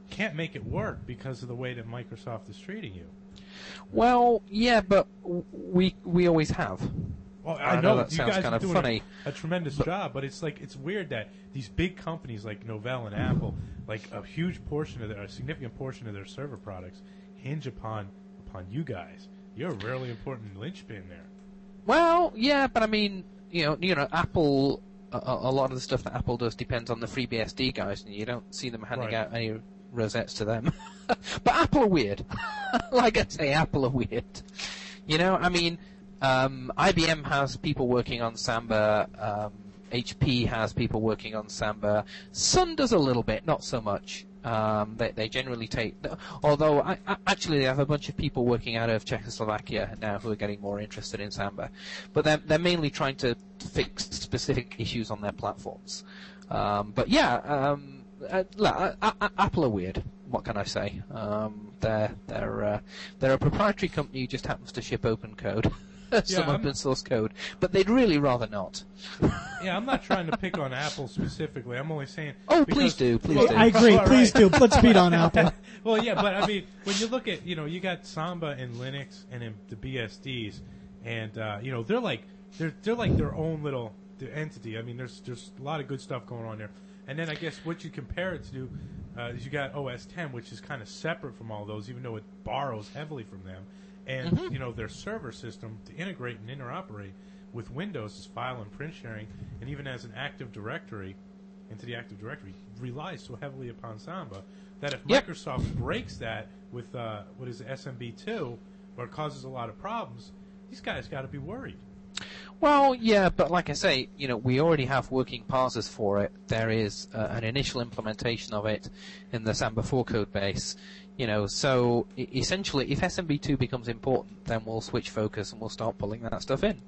can't make it work because of the way that Microsoft is treating you. Well, yeah, but w- we we always have. Well, I I, know know, that you sounds guys kind are of doing funny, a, a tremendous but- job, but it's like it's weird that these big companies like Novell and Apple, like a huge portion of their, a significant portion of their server products, hinge upon upon you guys. You're a really important linchpin there. Well, yeah, but I mean, you know, you know, Apple. A, a lot of the stuff that Apple does depends on the FreeBSD guys, and you don't see them handing Right. out any rosettes to them. But Apple are weird. Like I say, Apple are weird. You know, I mean, um, I B M has people working on Samba. Um, H P has people working on Samba. Sun does a little bit, not so much. Um, they, they generally take, although I, I, actually they have a bunch of people working out of Czechoslovakia now who are getting more interested in Samba, but they're they're mainly trying to fix specific issues on their platforms. Um, but yeah, um, uh, uh, uh, Apple are weird. What can I say? Um, they're they're uh, they're a proprietary company who just happens to ship open code. Some I'm- open source code, but they'd really rather not. Yeah, I'm not trying to pick on Apple specifically. I'm only saying. Oh, because- please do, please well, do. I agree. all Please right. do. Put speed on Apple. Well, yeah, but I mean, when you look at, you know, you got Samba and Linux and in the B S Ds, and uh, you know, they're like they're they're like their own little entity. I mean, there's there's a lot of good stuff going on there. And then I guess what you compare it to uh, is you got O S ten, which is kind of separate from all those, even though it borrows heavily from them. And Mm-hmm. you know, their server system to integrate and interoperate with Windows as file and print sharing, and even as an Active Directory into the Active Directory relies so heavily upon Samba that if Yep. Microsoft breaks that with uh, what is it, S M B two, or causes a lot of problems, these guys got to be worried. Well, yeah, but like I say, you know, we already have working parsers for it. There is uh, an initial implementation of it in the Samba four code base. You know, so e- essentially, if S M B two becomes important, then we'll switch focus and we'll start pulling that stuff in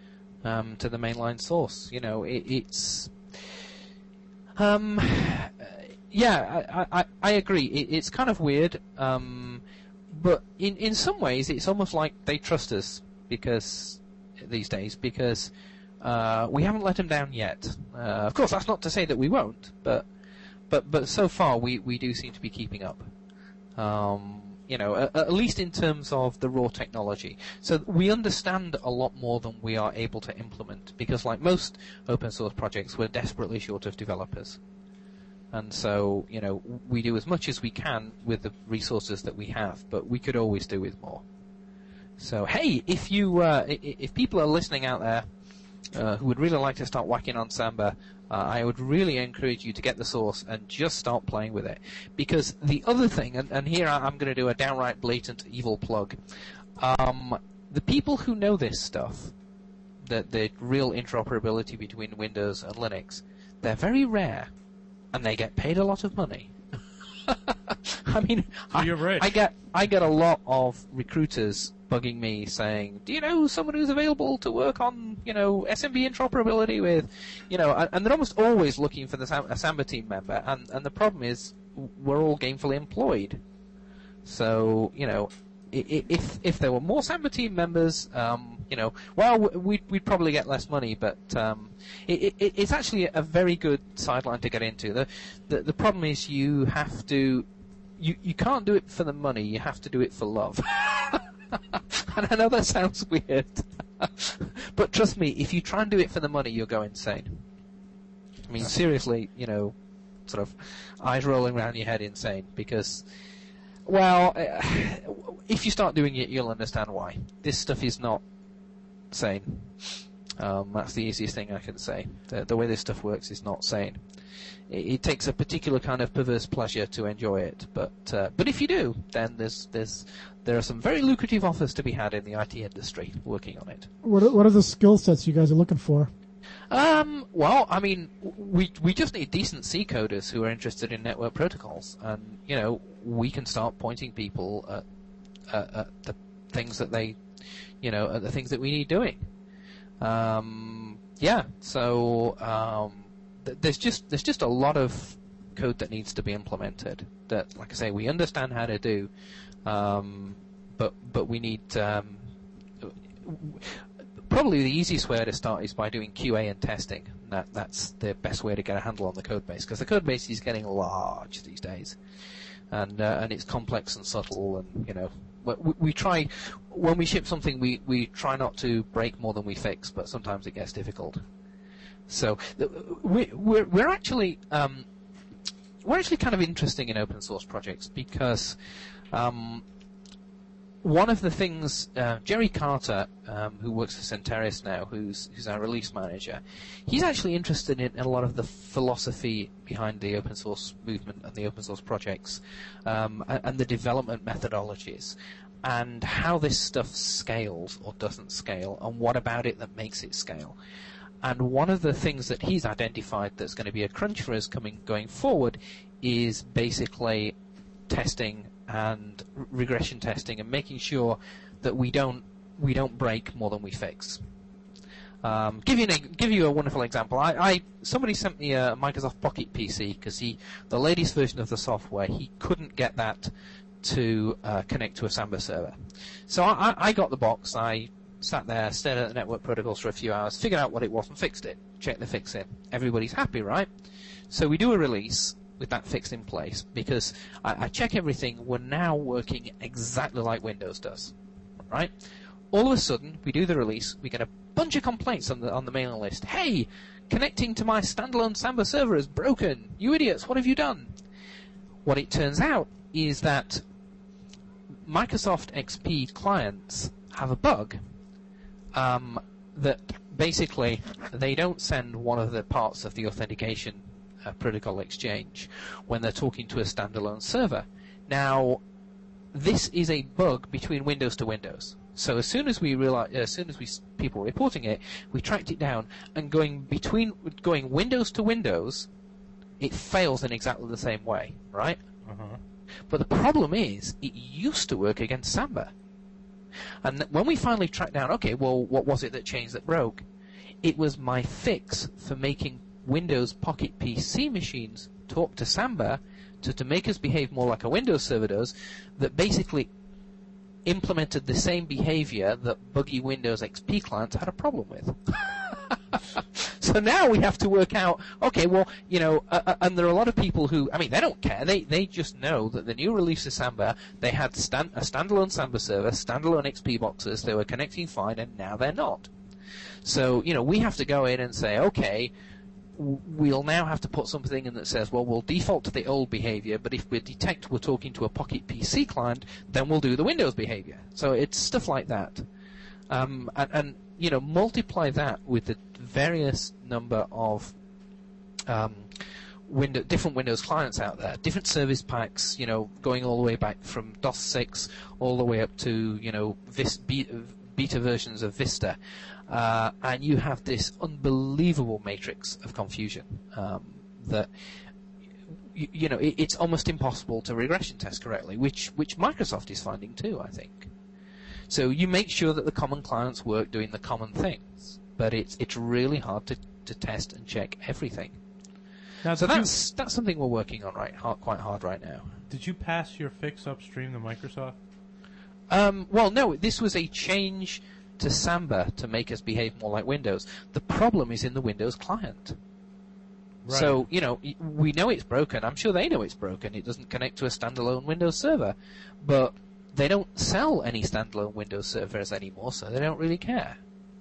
um, to the mainline source. You know, it, it's um, yeah, I, I, I agree. It, it's kind of weird, um, but in in some ways, it's almost like they trust us because these days because uh, we haven't let them down yet. Uh, of course, that's not to say that we won't, but but but so far we, we do seem to be keeping up. Um, you know, at, at least in terms of the raw technology. So we understand a lot more than we are able to implement because, like most open source projects, we're desperately short of developers. And so, you know, we do as much as we can with the resources that we have, but we could always do with more. So, hey, if you, uh, if people are listening out there uh, who would really like to start whacking on Samba, uh, I would really encourage you to get the source and just start playing with it. Because the other thing, and, and here I'm going to do a downright blatant evil plug, um, the people who know this stuff, the, the real interoperability between Windows and Linux, they're very rare, and they get paid a lot of money. I mean, So I, you're rich. I get I get a lot of recruiters bugging me saying, "Do you know someone who's available to work on, you know, S M B interoperability with, you know?" And, and they're almost always looking for the Sam, a Samba team member. And and the problem is, we're all gainfully employed. So you know, i- i- if if there were more Samba team members, um, you know, well, we'd we'd probably get less money. But um, it, it, it's actually a very good sideline to get into. The the, the problem is you have to. You, you can't do it for the money, you have to do it for love. And I know that sounds weird. But trust me, if you try and do it for the money, you'll go insane. I mean, seriously, you know, sort of eyes rolling around your head insane. Because, well, uh, if you start doing it, you'll understand why. This stuff is not sane. Um, that's the easiest thing I can say. The, the way this stuff works is not sane. It, it takes a particular kind of perverse pleasure to enjoy it, but uh, but if you do, then there's there's there are some very lucrative offers to be had in the I T industry working on it. What are, what are the skill sets you guys are looking for? Um, well, I mean, we we just need decent C coders who are interested in network protocols, and you know, we can start pointing people at, at, at the things that they, you know, at the things that we need doing. Um, yeah, so um, th- there's just there's just a lot of code that needs to be implemented. That, like I say, we understand how to do, um, but but we need. Um, Probably the easiest way to start is by doing Q A and testing. That that's the best way to get a handle on the code base, because the code base is getting large these days. and uh, and it's complex and subtle, and you know, we, we try when we ship something, we, we try not to break more than we fix, but sometimes it gets difficult. So we, we're we're actually um, we're actually kind of interesting in open source projects because. Um, One of the things, uh, Jerry Carter, um, who works for Centarius now, who's who's our release manager, he's actually interested in, in a lot of the philosophy behind the open source movement and the open source projects, um, and, and the development methodologies, and how this stuff scales or doesn't scale, and what about it that makes it scale. And one of the things that he's identified that's going to be a crunch for us coming going forward is basically testing and regression testing and making sure that we don't we don't break more than we fix. Um, give you an, give you a wonderful example. I, I somebody sent me a Microsoft Pocket P C because he the latest version of the software he couldn't get that to uh, connect to a Samba server. So I, I got the box. I sat there, stared at the network protocols for a few hours, figured out what it was and fixed it. Checked the fix in. Everybody's happy, right? So we do a release with that fixed in place, because I, I check everything, we're now working exactly like Windows does, right? All of a sudden, we do the release, we get a bunch of complaints on the on the mailing list. Hey, connecting to my standalone Samba server is broken. You idiots, what have you done? What it turns out is that Microsoft X P clients have a bug um, that basically they don't send one of the parts of the authentication Uh, protocol exchange when they're talking to a standalone server. Now, this is a bug between Windows to Windows. So as soon as we realize, as soon as we people reporting it, we tracked it down, and going between going Windows to Windows, it fails in exactly the same way, right? Uh-huh. But the problem is, it used to work against Samba. And th- when we finally tracked down, okay, well, what was it that changed that broke? It was my fix for making Windows Pocket P C machines talk to Samba to, to make us behave more like a Windows server does, that basically implemented the same behavior that buggy Windows X P clients had a problem with. So now we have to work out, okay, well, you know, uh, uh, and there are a lot of people who, I mean, they don't care. They they just know that the new release of Samba, they had stand, a standalone Samba server, standalone X P boxes, they were connecting fine, and now they're not. So, you know, we have to go in and say, okay, we'll now have to put something in that says, well, we'll default to the old behavior, but if we detect we're talking to a Pocket P C client, then we'll do the Windows behavior. So it's stuff like that. Um, and, and, you know, multiply that with the various number of um, window, different Windows clients out there, different service packs, you know, going all the way back from DOS six all the way up to, you know, Vis- beta, beta versions of Vista. Uh, and you have this unbelievable matrix of confusion um, that you, you know it, it's almost impossible to regression test correctly, which which Microsoft is finding too, I think. So you make sure that the common clients work doing the common things, but it's it's really hard to, to test and check everything. Now, so that's you, that's something we're working on right hard, quite hard right now. Did you pass your fix upstream to Microsoft? Um, well, no. This was a change to Samba to make us behave more like Windows. The problem is in the Windows client. Right. So, you know, we know it's broken. I'm sure they know it's broken. It doesn't connect to a standalone Windows server. But they don't sell any standalone Windows servers anymore, so they don't really care.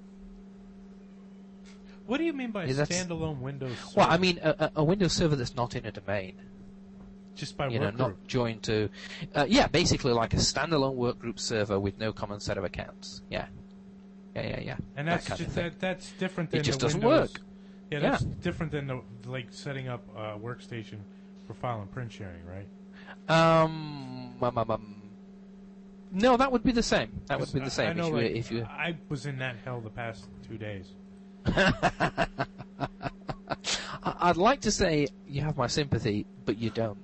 What do you mean by yeah, standalone Windows server? Well, I mean a, a Windows server that's not in a domain. Just by you work know, group? not joined to... Uh, yeah, basically like a standalone workgroup server with no common set of accounts. Yeah. Yeah, yeah, yeah. And that's that just, that, that's different than it just the doesn't Windows. work. Yeah, that's yeah. different than the, like setting up a workstation for file and print sharing, right? Um, um, um, um no, that would be the same. That would be the same. I know, if, like, you, if you, I was in that hell the past two days. I'd like to say you have my sympathy, but you don't.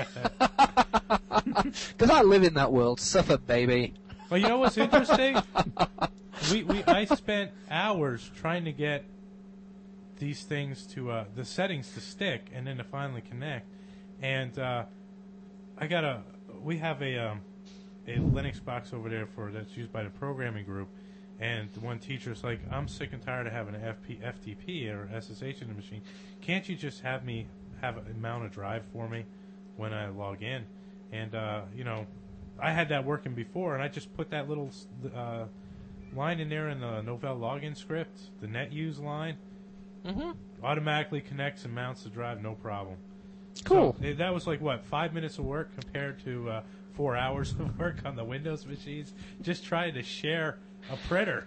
Because I live in that world. Suffer, baby. Well, you know what's interesting? we we I spent hours trying to get these things to uh, the settings to stick, and then to finally connect. And uh, I got a we have a um, a Linux box over there for that's used by the programming group. And one teacher's like, I'm sick and tired of having an F P, F T P or S S H in the machine. Can't you just have me have a, mount a drive for me when I log in? And, uh, you know, I had that working before, and I just put that little uh, line in there in the Novell login script, the NetUse line. Mm-hmm. Automatically connects and mounts the drive, no problem. Cool. So, that was like, what, five minutes of work compared to uh, four hours of work on the Windows machines? Just trying to share a printer.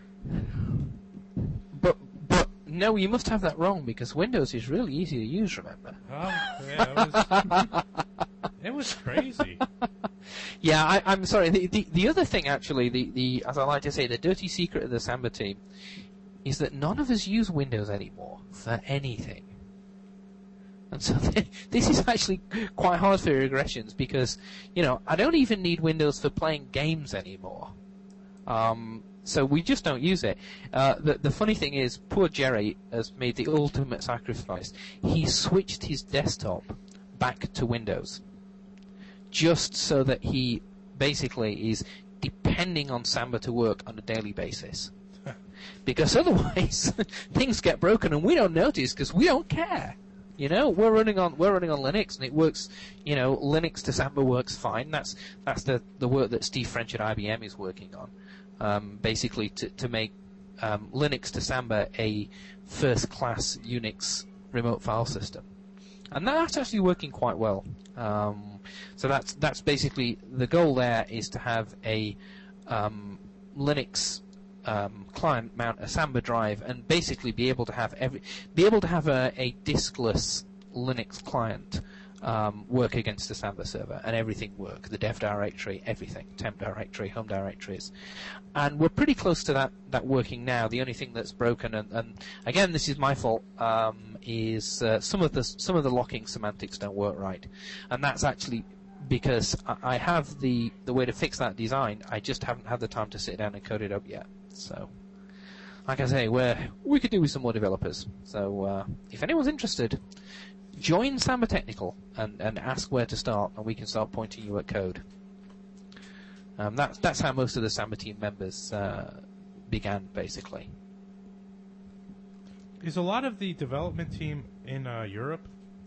But, but no, you must have that wrong, because Windows is really easy to use, remember? Oh, yeah, it was, it was crazy. Yeah, I, I'm sorry. The, the the other thing, actually, the, the as I like to say, the dirty secret of the Samba team is that none of us use Windows anymore for anything. And so this is actually quite hard for regressions because, you know, I don't even need Windows for playing games anymore. Um, so we just don't use it. Uh, the, the funny thing is, poor Jerry has made the ultimate sacrifice. He switched his desktop back to Windows just so that he basically is depending on Samba to work on a daily basis. Because otherwise, things get broken and we don't notice because we don't care. You know, we're running on we're running on Linux and it works. You know, Linux to Samba works fine. That's that's the, the work that Steve French at I B M is working on. Um, basically, to to make um, Linux to Samba a first-class Unix remote file system, and that's actually working quite well. Um, so that's that's basically the goal. There is to have a um, Linux Um, client mount a Samba drive and basically be able to have every be able to have a, a diskless Linux client um, work against the Samba server and everything work, the dev directory, everything, temp directory, home directories, and we're pretty close to that that working now. The only thing that's broken, and, and again this is my fault, um, is uh, some of the some of the locking semantics don't work right, and that's actually because I have the the way to fix that design. I just haven't had the time to sit down and code it up yet. So, like I say, we're, we could do with some more developers. So, uh, if anyone's interested, join Samba Technical and, and ask where to start, and we can start pointing you at code. Um, that's that's how most of the Samba team members uh, began, basically. Is a lot of the development team in uh, Europe?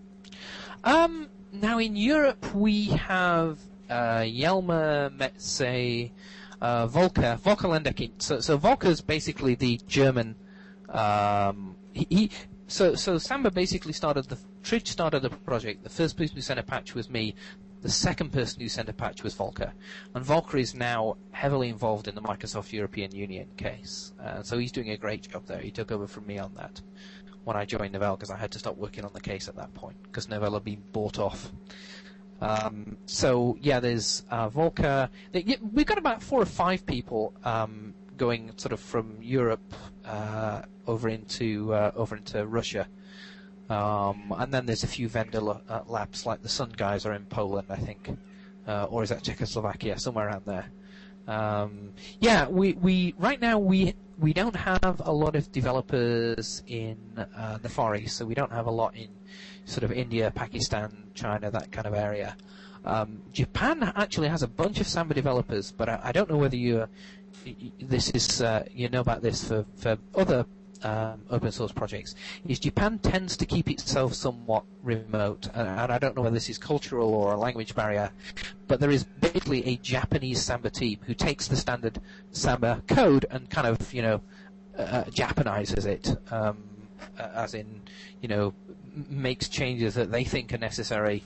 Um, now, in Europe, we have uh, Jelmer, Metze, Uh, Volker, Volker Lendekin. So, so Volker's basically the German. Um, he, he so so Samba basically started the Tridge started the project. The first person who sent a patch was me. The second person who sent a patch was Volker, and Volker is now heavily involved in the Microsoft European Union case. Uh, so he's doing a great job there. He took over from me on that when I joined Novell because I had to stop working on the case at that point because Novell had been bought off. Um, so yeah, there's uh, Volker. We've got about four or five people um, going sort of from Europe uh, over into uh, over into Russia, um, and then there's a few vendor lo- uh, labs like the Sun guys are in Poland, I think, uh, or is that Czechoslovakia, somewhere around there. Um, yeah, we, we right now we we don't have a lot of developers in uh, the Far East, so we don't have a lot in sort of India, Pakistan, China, that kind of area. Um, Japan actually has a bunch of Samba developers, but I, I don't know whether you uh, this is uh, you know about this for for other um, open source projects. Is Japan tends to keep itself somewhat remote, and, and I don't know whether this is cultural or a language barrier, but there is basically a Japanese Samba team who takes the standard Samba code and kind of you know uh, Japanizes it, um, as in you know. makes changes that they think are necessary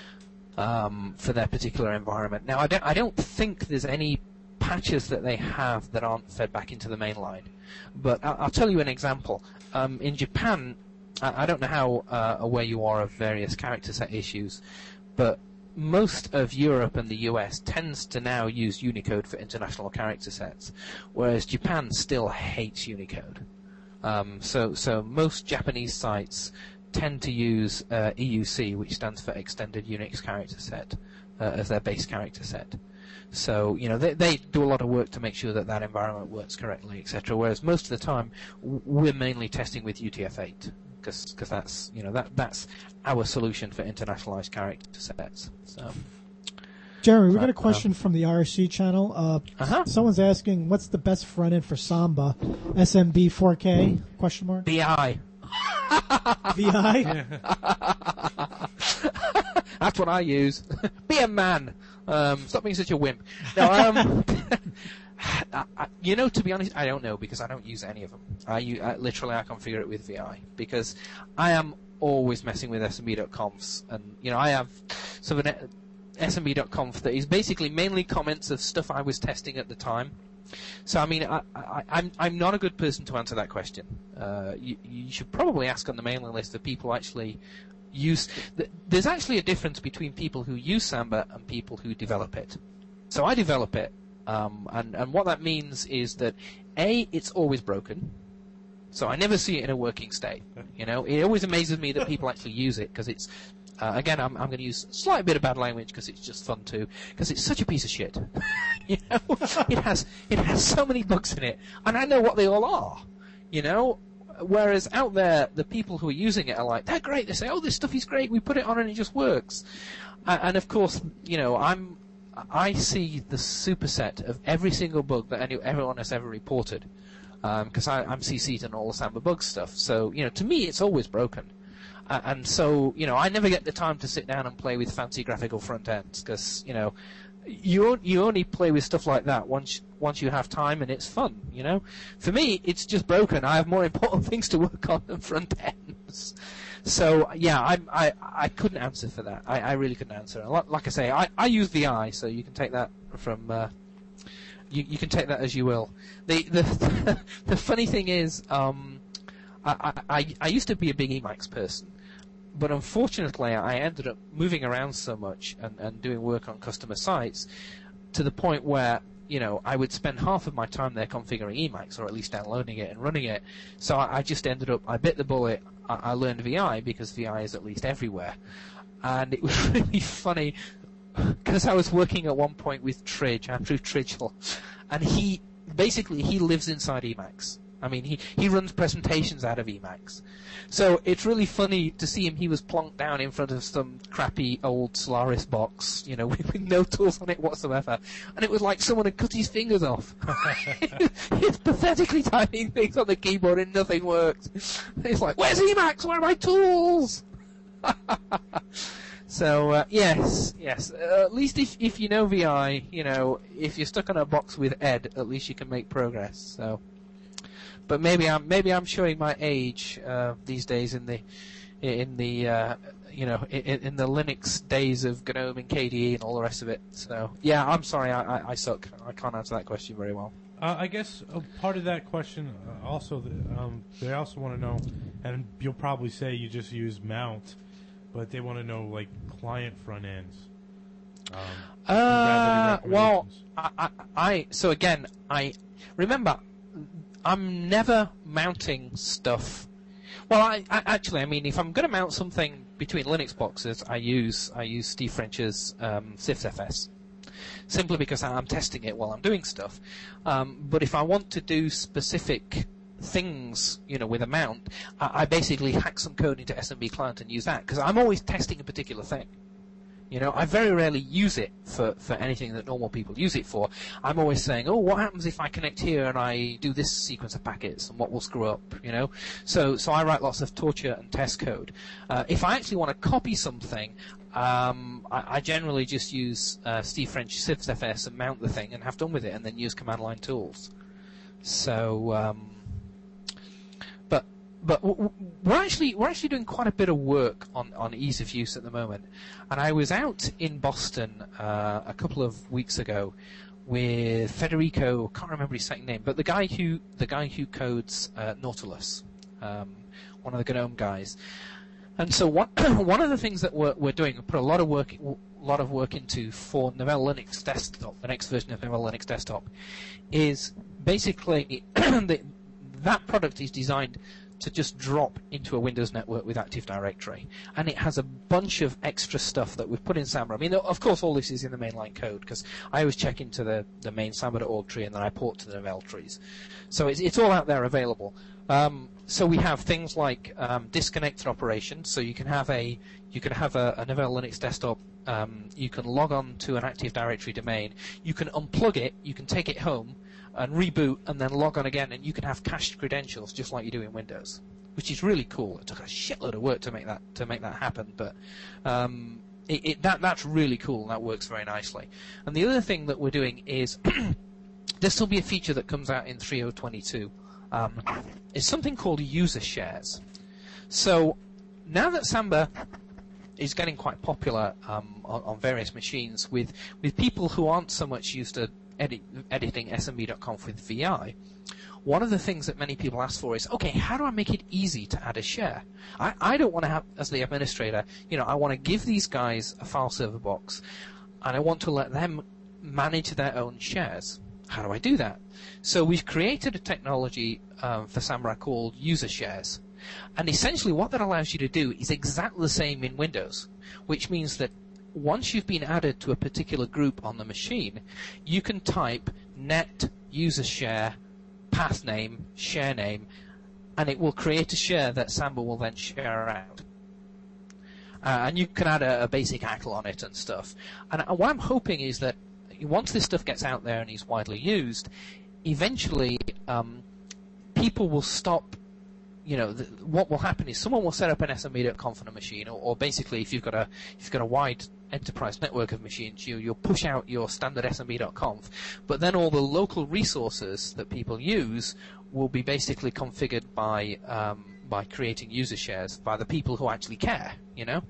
um, for their particular environment. Now, I don't, I don't think there's any patches that they have that aren't fed back into the main line. But I'll, I'll tell you an example. Um, in Japan, I, I don't know how uh, aware you are of various character set issues, but most of Europe and the U S tends to now use Unicode for international character sets, whereas Japan still hates Unicode. Um, so, so most Japanese sites tend to use uh, E U C, which stands for Extended Unix Character Set, uh, as their base character set. So, you know, they, they do a lot of work to make sure that that environment works correctly, et cetera. Whereas most of the time, w- we're mainly testing with U T F eight, because that's, you know, that that's our solution for internationalized character sets. So, Jeremy, we got a question uh, from the R C channel. Uh, uh-huh. Someone's asking, what's the best front end for Samba? S M B four K? Question mark. B I. V I? That's what I use. Be a man. Um, stop being such a wimp. No, um, I, I, you know, to be honest, I don't know because I don't use any of them. I, I literally I configure it with V I because I am always messing with S M B dot confs, and you know I have sort of an S M B dot conf that is basically mainly comments of stuff I was testing at the time. So I mean, I, I, I'm I'm not a good person to answer that question. Uh, you, you should probably ask on the mailing list of people who actually use. Th- there's actually a difference between people who use Samba and people who develop it. So I develop it, um, and and what that means is that A, it's always broken. So I never see it in a working state. You know, it always amazes me that people actually use it because it's. Uh, again, I'm, I'm going to use a slight bit of bad language because it's just fun too. Because it's such a piece of shit. You know, it has it has so many bugs in it, and I know what they all are. You know, whereas out there, the people who are using it are like, they're great. They say, oh, this stuff is great. We put it on and it just works. Uh, and of course, you know, I'm I see the superset of every single bug that any, everyone has ever reported. Because um, I'm C C'd on all the Samba bug stuff. So, you know, to me, it's always broken. Uh, and so, you know, I never get the time to sit down and play with fancy graphical front ends because, you know, you you only play with stuff like that once once you have time and it's fun, you know. For me, it's just broken. I have more important things to work on than front ends. So, yeah, I I, I couldn't answer for that. I, I really couldn't answer. Like, like I say, I, I use V I, so you can take that from... Uh, you, you can take that as you will. The the, the funny thing is... Um, I, I, I used to be a big Emacs person, but unfortunately I ended up moving around so much and, and doing work on customer sites to the point where, you know, I would spend half of my time there configuring Emacs, or at least downloading it and running it. So I, I just ended up, I bit the bullet, I, I learned V I because V I is at least everywhere. And it was really funny because I was working at one point with Tridge, Andrew Tridgell, and he, basically he lives inside Emacs. I mean, he, he runs presentations out of Emacs. So it's really funny to see him. He was plonked down in front of some crappy old Solaris box, you know, with, with no tools on it whatsoever. And it was like someone had cut his fingers off. He's pathetically typing things on the keyboard and nothing worked. It's like, where's Emacs? Where are my tools? So, uh, yes, yes. Uh, at least if, if you know V I, you know, if you're stuck on a box with Ed, at least you can make progress, so... But maybe I'm maybe I'm showing my age uh, these days in the in the uh, you know in, in the Linux days of GNOME and K D E and all the rest of it. So yeah, I'm sorry, I, I, I suck. I can't answer that question very well. Uh, I guess a part of that question uh, also the, um, they also want to know, and you'll probably say you just use Mount, but they want to know like client front ends. Um, uh, well, I, I, I so again I remember. I'm never mounting stuff. Well, I, I actually, I mean, if I'm going to mount something between Linux boxes, I use I use Steve French's um, SysFS, simply because I'm testing it while I'm doing stuff. Um, but if I want to do specific things, you know, with a mount, I, I basically hack some code into S M B client and use that because I'm always testing a particular thing. You know, I very rarely use it for, for anything that normal people use it for. I'm always saying, oh, what happens if I connect here and I do this sequence of packets, and what will screw up, you know? So so I write lots of torture and test code. Uh, if I actually want to copy something, um, I, I generally just use uh, Steve French SysFS and mount the thing and have done with it, and then use command line tools. So... Um, But we're actually we're actually doing quite a bit of work on, on ease of use at the moment, and I was out in Boston uh, a couple of weeks ago with Federico. Can't remember his second name, but the guy who the guy who codes uh, Nautilus, um, one of the GNOME guys. And so one one of the things that we're we're doing, we put a lot of work a lot of work into for Novell Linux Desktop, the next version of Novell Linux Desktop, is basically the, that product is designed to just drop into a Windows network with Active Directory. And it has a bunch of extra stuff that we've put in Samba. I mean, of course, all this is in the mainline code, because I always check into the, the main samba dot org tree and then I port to the Novell trees. So it's, it's all out there available. Um, so we have things like um, disconnected operations. So you can have a you can have a, a Novell Linux desktop. Um, you can log on to an Active Directory domain. You can unplug it. You can take it home and reboot and then log on again, and you can have cached credentials just like you do in Windows, which is really cool. It took a shitload of work to make that to make that happen, but um, it, it, that that's really cool. And that works very nicely. And the other thing that we're doing is this will be a feature that comes out in three point oh twenty-two. Um, it's something called user shares. So now that Samba is getting quite popular um, on, on various machines with with people who aren't so much used to edit, editing S M B dot conf with V I. One of the things that many people ask for is, okay, how do I make it easy to add a share? I, I don't want to have, as the administrator, you know, I want to give these guys a file server box, and I want to let them manage their own shares. How do I do that? So we've created a technology um, for Samba called user shares. And essentially what that allows you to do is exactly the same in Windows, which means that once you've been added to a particular group on the machine, you can type net user share path name, share name, and it will create a share that Samba will then share out. Uh, and you can add a, a basic A C L on it and stuff. And uh, what I'm hoping is that once this stuff gets out there and is widely used, eventually um, people will stop. You know, the, what will happen is someone will set up an S M B dot conf on a machine, or, or basically, if you've got a if you've got a wide enterprise network of machines, you you'll push out your standard S M B dot conf, but then all the local resources that people use will be basically configured by um, by creating user shares by the people who actually care. You know,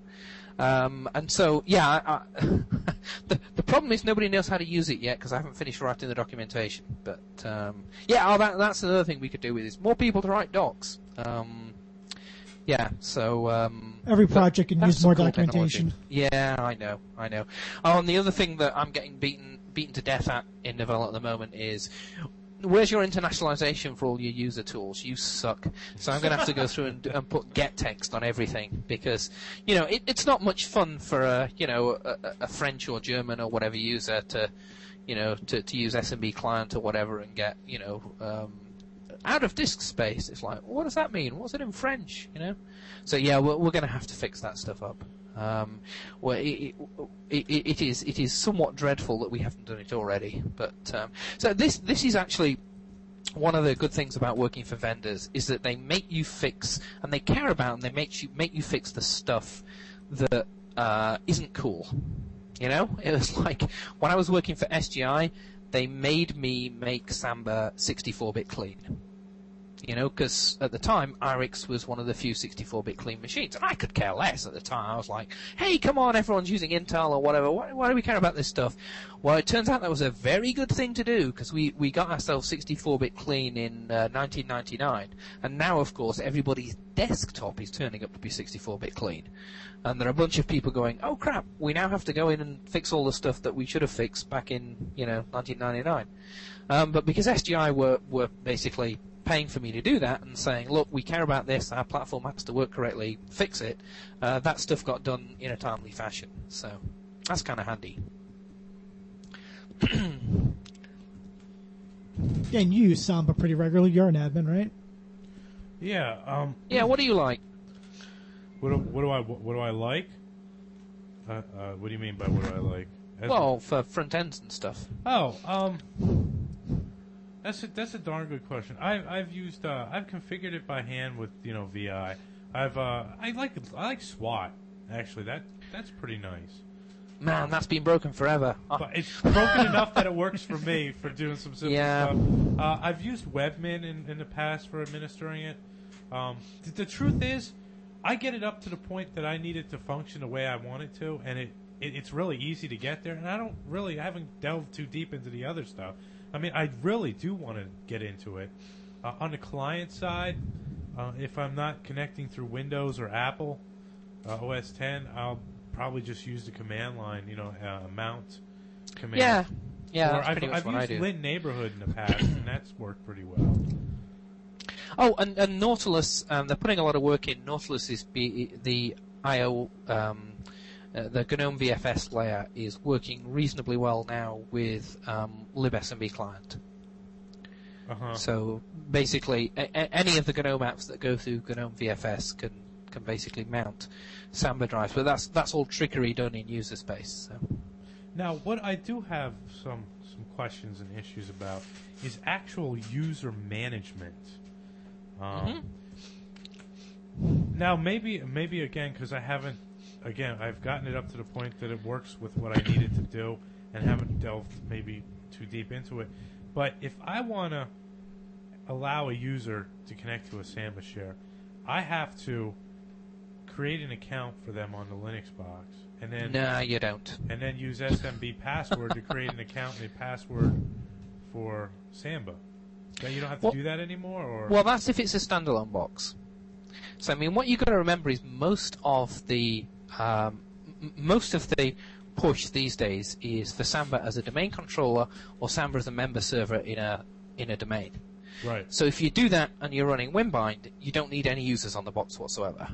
um, and so yeah, I, I the the problem is nobody knows how to use it yet because I haven't finished writing the documentation. But um, yeah, oh, that, that's another thing we could do with this: more people to write docs. Um, yeah, so um, every project can use more cool documentation. Technology. Yeah, I know, I know. Oh, and the other thing that I'm getting beaten beaten to death at in Novell at the moment is, where's your internationalization for all your user tools? You suck. So I'm going to have to go through and, and put get text on everything because, you know, it, it's not much fun for a, you know, a, a French or German or whatever user to, you know, to, to use S M B client or whatever and get, you know, um, out of disk space. It's like, what does that mean? What's it in French? You know. So yeah, we're, we're going to have to fix that stuff up. Um, well, it, it, it, it is it is somewhat dreadful that we haven't done it already. But um, so this this is actually one of the good things about working for vendors is that they make you fix and they care about and they make you make you fix the stuff that uh, isn't cool. You know, it was like when I was working for S G I, they made me make Samba sixty-four bit clean. You know, because at the time, I R I X was one of the few sixty-four bit clean machines. And I could care less at the time. I was like, hey, come on, everyone's using Intel or whatever. Why, why do we care about this stuff? Well, it turns out that was a very good thing to do, because we, we got ourselves sixty-four bit clean in uh, nineteen ninety-nine. And now, of course, everybody's desktop is turning up to be sixty-four bit clean. And there are a bunch of people going, oh, crap, we now have to go in and fix all the stuff that we should have fixed back in, you know, nineteen ninety-nine. Um, but because S G I were, were basically paying for me to do that and saying, look, we care about this, our platform has to work correctly, fix it, uh, that stuff got done in a timely fashion. So that's kind of handy. Yeah, and you use Samba pretty regularly. You're an admin, right? Yeah. Um, yeah, what do you like? What do, what do I what do I like? Uh, uh, what do you mean by what do I like? As well, for front ends and stuff. Oh, um... That's a, that's a darn good question. I've I've used uh, I've configured it by hand with you know V I. I've uh, I like I like SWAT actually. That that's pretty nice. Man, that's been broken forever. But it's broken enough that it works for me for doing some simple yeah. stuff. Uh, I've used Webmin in, in the past for administering it. Um, th- the truth is, I get it up to the point that I need it to function the way I want it to, and it, it it's really easy to get there. And I don't really I haven't delved too deep into the other stuff. I mean, I really do want to get into it. Uh, on the client side, uh, if I'm not connecting through Windows or Apple uh, O S ten, I'll probably just use the command line, you know, uh, mount command. Yeah, yeah, or that's I've, pretty much I've what used I do. Lint Neighborhood in the past, and that's worked pretty well. Oh, and, and Nautilus, um, they're putting a lot of work in. Nautilus is be, the I O... Um, Uh, the GNOME V F S layer is working reasonably well now with um, libSMB client. Uh-huh. So basically, a- a- any of the GNOME apps that go through GNOME V F S can can basically mount Samba drives, but that's that's all trickery done in user space. So. Now, what I do have some some questions and issues about is actual user management. Um, Mm-hmm. Now, maybe maybe again because I haven't again, I've gotten it up to the point that it works with what I needed to do, and haven't delved maybe too deep into it. But if I want to allow a user to connect to a Samba share, I have to create an account for them on the Linux box, and then No, you don't. and then use S M B password to create an account and a password for Samba. So you don't have to Well- do that anymore, or Well, that's if it's a standalone box. So, I mean, what you've got to remember is most of the um, m- most of the push these days is for Samba as a domain controller or Samba as a member server in a in a domain. right? So if you do that and you're running Winbind, you don't need any users on the box whatsoever,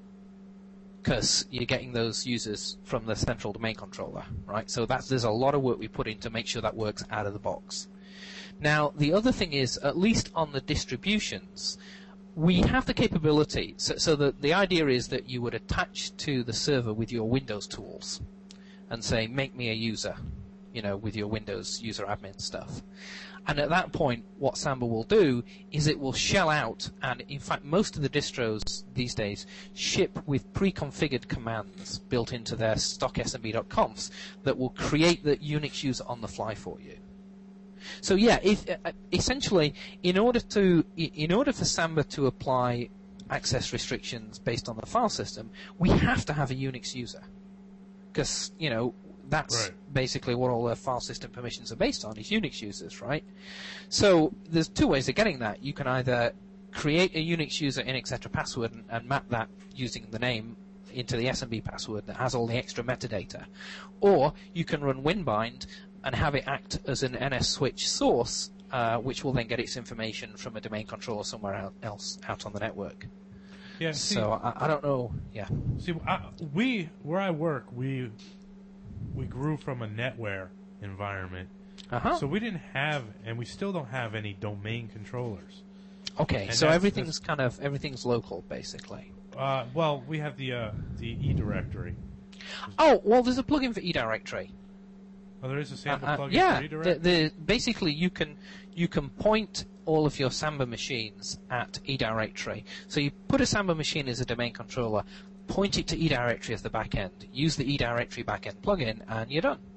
because you're getting those users from the central domain controller, right? So that's there's a lot of work we put in to make sure that works out of the box. Now, the other thing is, at least on the distributions, we have the capability. So, so the, the idea is that you would attach to the server with your Windows tools and say, make me a user, you know, with your Windows user admin stuff. And at that point, what Samba will do is it will shell out, and in fact, most of the distros these days ship with pre-configured commands built into their stock S M B dot confs that will create the Unix user on the fly for you. So yeah, if, uh, essentially, in order to in order for Samba to apply access restrictions based on the file system, we have to have a Unix user, because you know that's Right. basically what all the file system permissions are based on, is Unix users, right? So there's two ways of getting that. You can either create a Unix user in et cetera password and, and map that using the name into the S M B password that has all the extra metadata, or you can run Winbind and have it act as an N S switch source, uh, which will then get its information from a domain controller somewhere out, else out on the network. Yeah. See, So I, I don't know. Yeah. see, I, we where I work, we we grew from a NetWare environment, Uh huh. so we didn't have, and we still don't have any domain controllers. Okay. and So that's- everything's kind of everything's local, basically. Uh, well, we have the uh, the E directory. Oh well, there's a plugin for eDirectory. Oh, there is a sample Uh, uh, plugin yeah, for E the, directory. the, basically you can you can point all of your Samba machines at eDirectory. So you put a Samba machine as a domain controller, point it to eDirectory as the backend, use the eDirectory backend plugin, and you're done.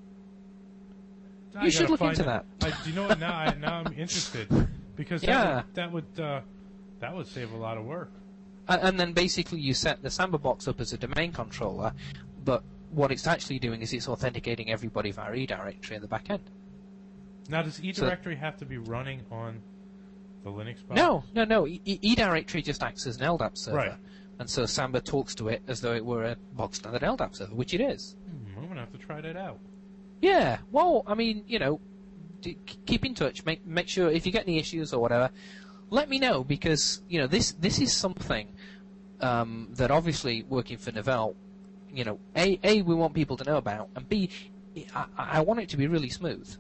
I you should gotta look find into it. that. I, do you know what? Now, I, now I'm interested because that Yeah. would, that would uh, that would save a lot of work. And, and then basically you set the Samba box up as a domain controller, but what it's actually doing is it's authenticating everybody via eDirectory in the backend. Now, does eDirectory have to be running on the Linux box? No, no, no. E- e- eDirectory just acts as an L D A P server. Right. And so Samba talks to it as though it were a bog standard L D A P server, which it is. Hmm, I'm gonna have to try that out. Yeah, well, I mean, you know, d- keep in touch. Make make sure if you get any issues or whatever, let me know, because you know this this is something um, that obviously working for Novell, you know, a a we want people to know about, and b I, I want it to be really smooth,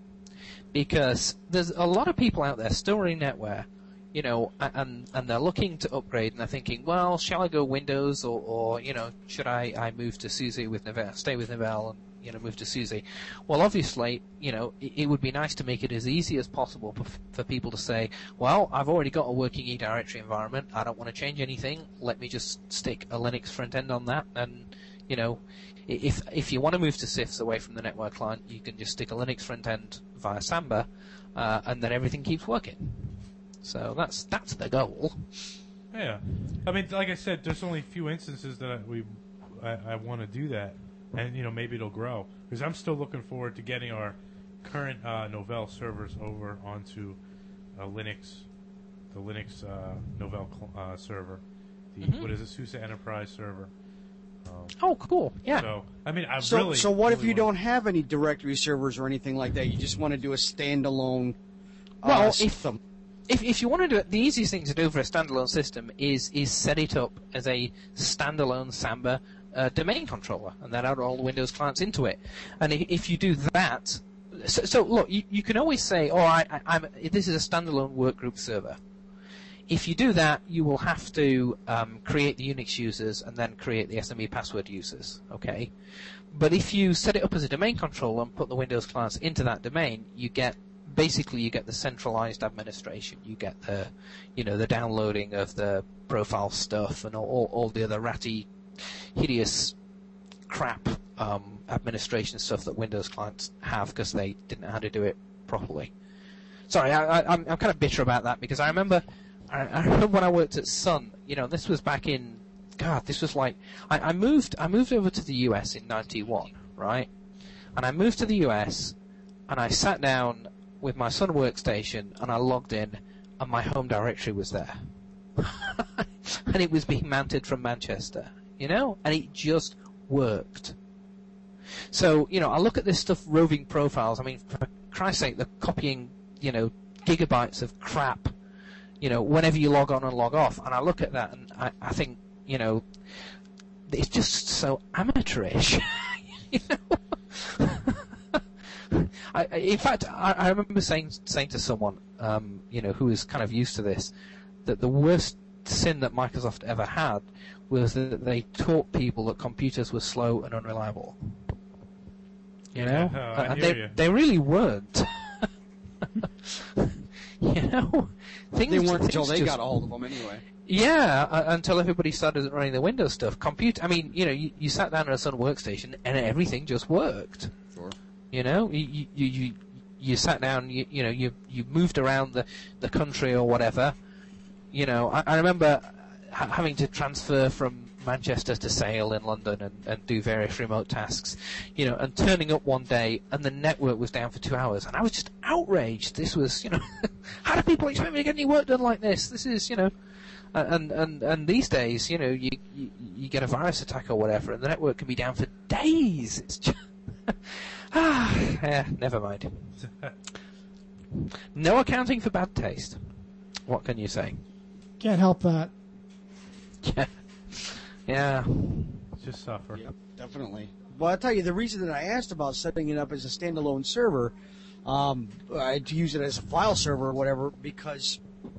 because there's a lot of people out there still running NetWare, you know, a- and and they're looking to upgrade, and they're thinking, well, shall I go Windows, or, or you know, should I, I move to SUSE with Novell, stay with Novell, and you know, move to SUSE? Well, obviously, you know, it, it would be nice to make it as easy as possible for, for people to say, well, I've already got a working eDirectory environment, I don't want to change anything, let me just stick a Linux front end on that, and, you know, i- if if you want to move to S I Fs away from the network client, you can just stick a Linux front end via Samba, uh, and then everything keeps working. So that's that's the goal. Yeah, I mean, like I said, there's only a few instances that I, we I, I want to do that, and you know maybe it'll grow, because I'm still looking forward to getting our current uh, Novell servers over onto uh, Linux, the Linux uh, Novell cl- uh, server, the Mhm. what is it, SUSE Enterprise server. Um, Oh, cool. Yeah. So I mean, I So, really. so what if really you wanna- don't have any directory servers or anything like that? You just want to do a standalone uh, Well, if- system. If, if you want to do it, the easiest thing to do for a standalone system is is set it up as a standalone Samba uh, domain controller, and then add all the Windows clients into it. And if, if you do that, so, so look, you, you can always say, "Oh, I, I, I'm this is a standalone workgroup server." If you do that, you will have to um, create the Unix users and then create the S M B password users. Okay, but if you set it up as a domain controller and put the Windows clients into that domain, you get basically you get the centralized administration. You get the, you know, the downloading of the profile stuff and all, all, all the other ratty hideous crap um, administration stuff that Windows clients have because they didn't know how to do it properly. Sorry, I, I, I'm, I'm kind of bitter about that because I remember, I, I remember when I worked at Sun. You know, this was back in, God, this was like, I, I moved, I moved over to the U S in ninety-one, right? And I moved to the U S, and I sat down with my Sun workstation, and I logged in, and my home directory was there, and it was being mounted from Manchester, you know, and it just worked. So, you know, I look at this stuff, roving profiles. I mean, for Christ's sake, they're copying, you know, gigabytes of crap, you know, whenever you log on and log off. And I look at that and I, I think, you know, it's just so amateurish, you know. I, in fact, I, I remember saying saying to someone, um, you know, who is kind of used to this, that the worst sin that Microsoft ever had was that they taught people that computers were slow and unreliable. You know, Yeah, uh, I and hear they you. they really weren't. You know, things They weren't things until they just- got a hold of them anyway. Yeah, uh, until everybody started running the Windows stuff. Computer, I mean, you know, you, you sat down at a Sun workstation and everything just worked. Sure. You know, you you you, you sat down, you you know, you you moved around the, the country or whatever. You know, I, I remember ha- having to transfer from Manchester to Sale in London and, and do various remote tasks, you know, and turning up one day and the network was down for two hours, and I was just outraged. This was, you know, how do people expect me to get any work done like this? This is, you know, and and and these days, you know, you you, you get a virus attack or whatever, and the network can be down for days. It's just ah, yeah, never mind. No accounting for bad taste. What can you say? Can't help that. Yeah. Yeah. Just suffer. Yep, definitely. Well, I'll tell you, the reason that I asked about setting it up as a standalone server, um, uh, to use it as a file server or whatever, because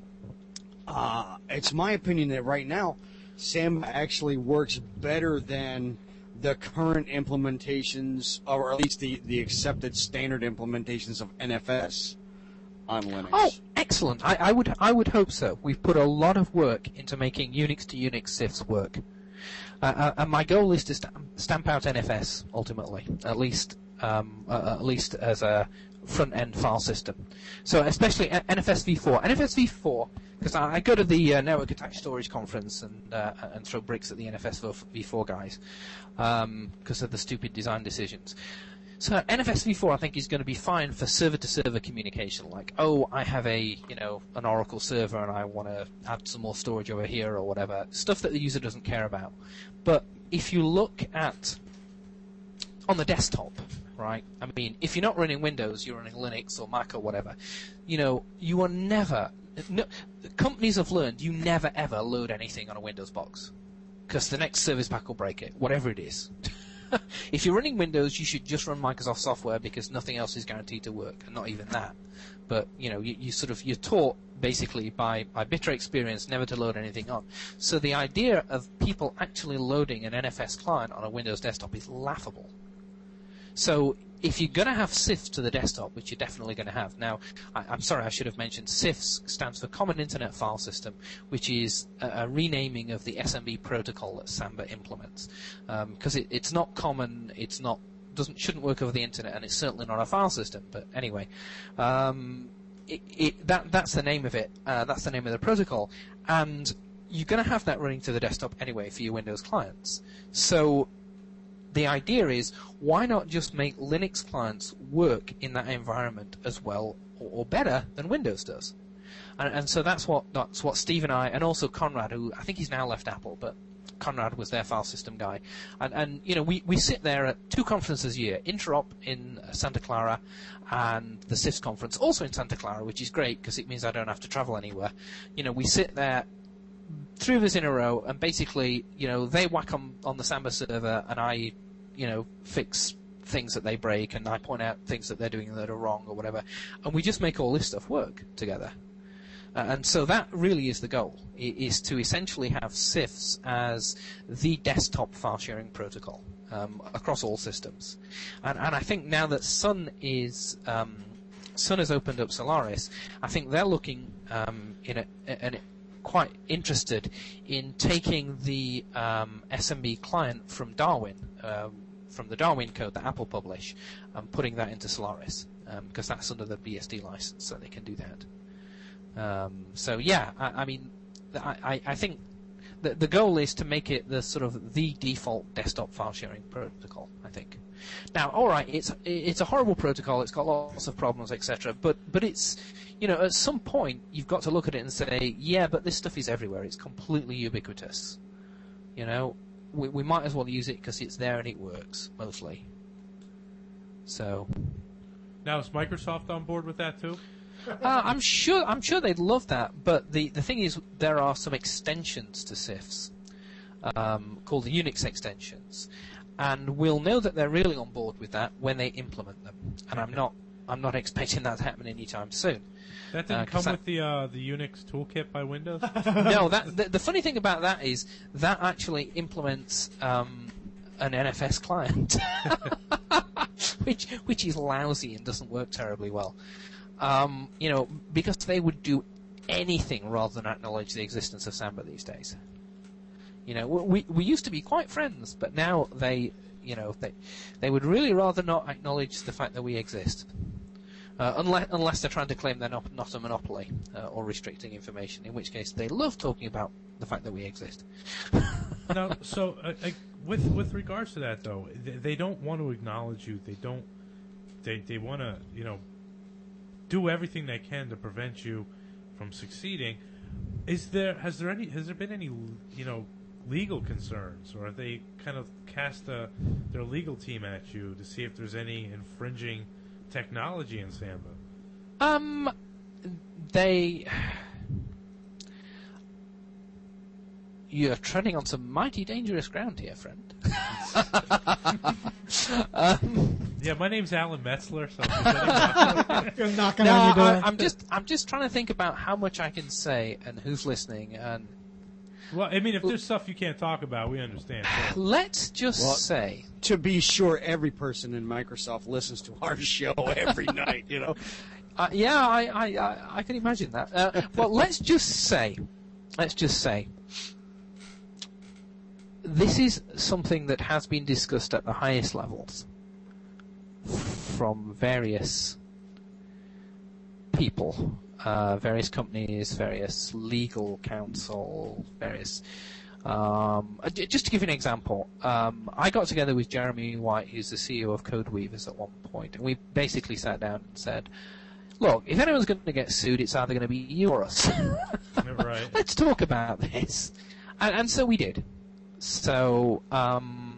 uh, it's my opinion that right now, Samba actually works better than the current implementations, or at least the, the accepted standard implementations of N F S on Linux. Oh, excellent. I, I would I would hope so. We've put a lot of work into making Unix to Unix C I Fs work. Uh, uh, and my goal is to stamp, stamp out N F S ultimately, at least um, uh, at least as a front-end file system. So especially N F S v four. N F S v four, because I, I go to the uh, Network Attached Storage conference and uh, and throw bricks at the N F S v four guys because um, of the stupid design decisions. So N F S v four, I think, is going to be fine for server-to-server communication. Like, oh, I have a you know an Oracle server and I want to add some more storage over here or whatever. Stuff that the user doesn't care about. But if you look at on the desktop, right? I mean, if you're not running Windows, you're running Linux or Mac or whatever. You know, you are never. No, companies have learned you never ever load anything on a Windows box because the next service pack will break it, whatever it is. If you're running Windows, you should just run Microsoft software because nothing else is guaranteed to work, and not even that. But you know, you, you sort of you're taught basically by, by bitter experience never to load anything on. So the idea of people actually loading an N F S client on a Windows desktop is laughable. So if you're going to have C I Fs to the desktop, which you're definitely going to have. Now, I, I'm sorry, I should have mentioned C I F S stands for Common Internet File System, which is a, a renaming of the S M B protocol that Samba implements. Because um, it, it's not common, it's not doesn't shouldn't work over the internet, and it's certainly not a file system. But anyway, um, it, it, that that's the name of it. Uh, that's the name of the protocol, and you're going to have that running to the desktop anyway for your Windows clients. So the idea is, why not just make Linux clients work in that environment as well or, or better than Windows does? And, and so that's what that's what Steve and I, and also Conrad, who I think he's now left Apple, but Conrad was their file system guy. And, and you know, we, we sit there at two conferences a year, Interop in Santa Clara and the C I F S conference, also in Santa Clara, which is great because it means I don't have to travel anywhere. You know, we sit there, three of us in a row, and basically, you know, they whack on, on the Samba server and I, you know, fix things that they break, and I point out things that they're doing that are wrong or whatever, and we just make all this stuff work together. Uh, and so that really is the goal, is to essentially have C I F S as the desktop file sharing protocol um, across all systems. And, and I think now that Sun is um, Sun has opened up Solaris, I think they're looking um, in a, in a quite interested in taking the um, S M B client from Darwin, um, from the Darwin code that Apple publish, and putting that into Solaris, um, because that's under the B S D license, so they can do that. Um, so yeah, I, I mean, I, I think the, the goal is to make it the sort of the default desktop file sharing protocol, I think. Now, all right, it's it's a horrible protocol. It's got lots of problems, et cetera. But but it's, you know, at some point you've got to look at it and say, yeah, but this stuff is everywhere. It's completely ubiquitous. You know, we we might as well use it because it's there and it works mostly. So. Now is Microsoft on board with that too? uh, I'm sure I'm sure they'd love that. But the the thing is, there are some extensions to C I Fs um, called the Unix extensions. And we'll know that they're really on board with that when they implement them. And I'm not, I'm not expecting that to happen anytime soon. That didn't uh, come that, with the uh, the Unix toolkit by Windows. No, that the, the funny thing about that is that actually implements um, an N F S client, which which is lousy and doesn't work terribly well. Um, you know, because they would do anything rather than acknowledge the existence of Samba these days. You know, we we used to be quite friends, but now they, you know, they they would really rather not acknowledge the fact that we exist, uh, unless unless they're trying to claim they're not not a monopoly uh, or restricting information. In which case, they love talking about the fact that we exist. Now, so uh, uh, with with regards to that though, they, they don't want to acknowledge you. They don't. They they want to you know do everything they can to prevent you from succeeding. Is there has there any has there been any you know legal concerns, or have they kind of cast a, their legal team at you to see if there's any infringing technology in Samba? Um, they. You're treading on some mighty dangerous ground here, friend. um, yeah, my name's Alan Metzler. So You're knocking no, on your door. I, I'm just, I'm just trying to think about how much I can say and who's listening. And well, I mean, if there's stuff you can't talk about, we understand. So. Let's just Well, say, To be sure, every person in Microsoft listens to our show every night, you know. uh, yeah, I, I, I, I can imagine that. Uh, well, let's just say, let's just say. This is something that has been discussed at the highest levels from various people, uh, various companies, various legal counsel, various... Um, just to give you an example, um, I got together with Jeremy White, who's the C E O of CodeWeavers at one point, and we basically sat down and said, look, if anyone's going to get sued, it's either going to be you or us. Right. Let's talk about this. And, and so we did. So, um,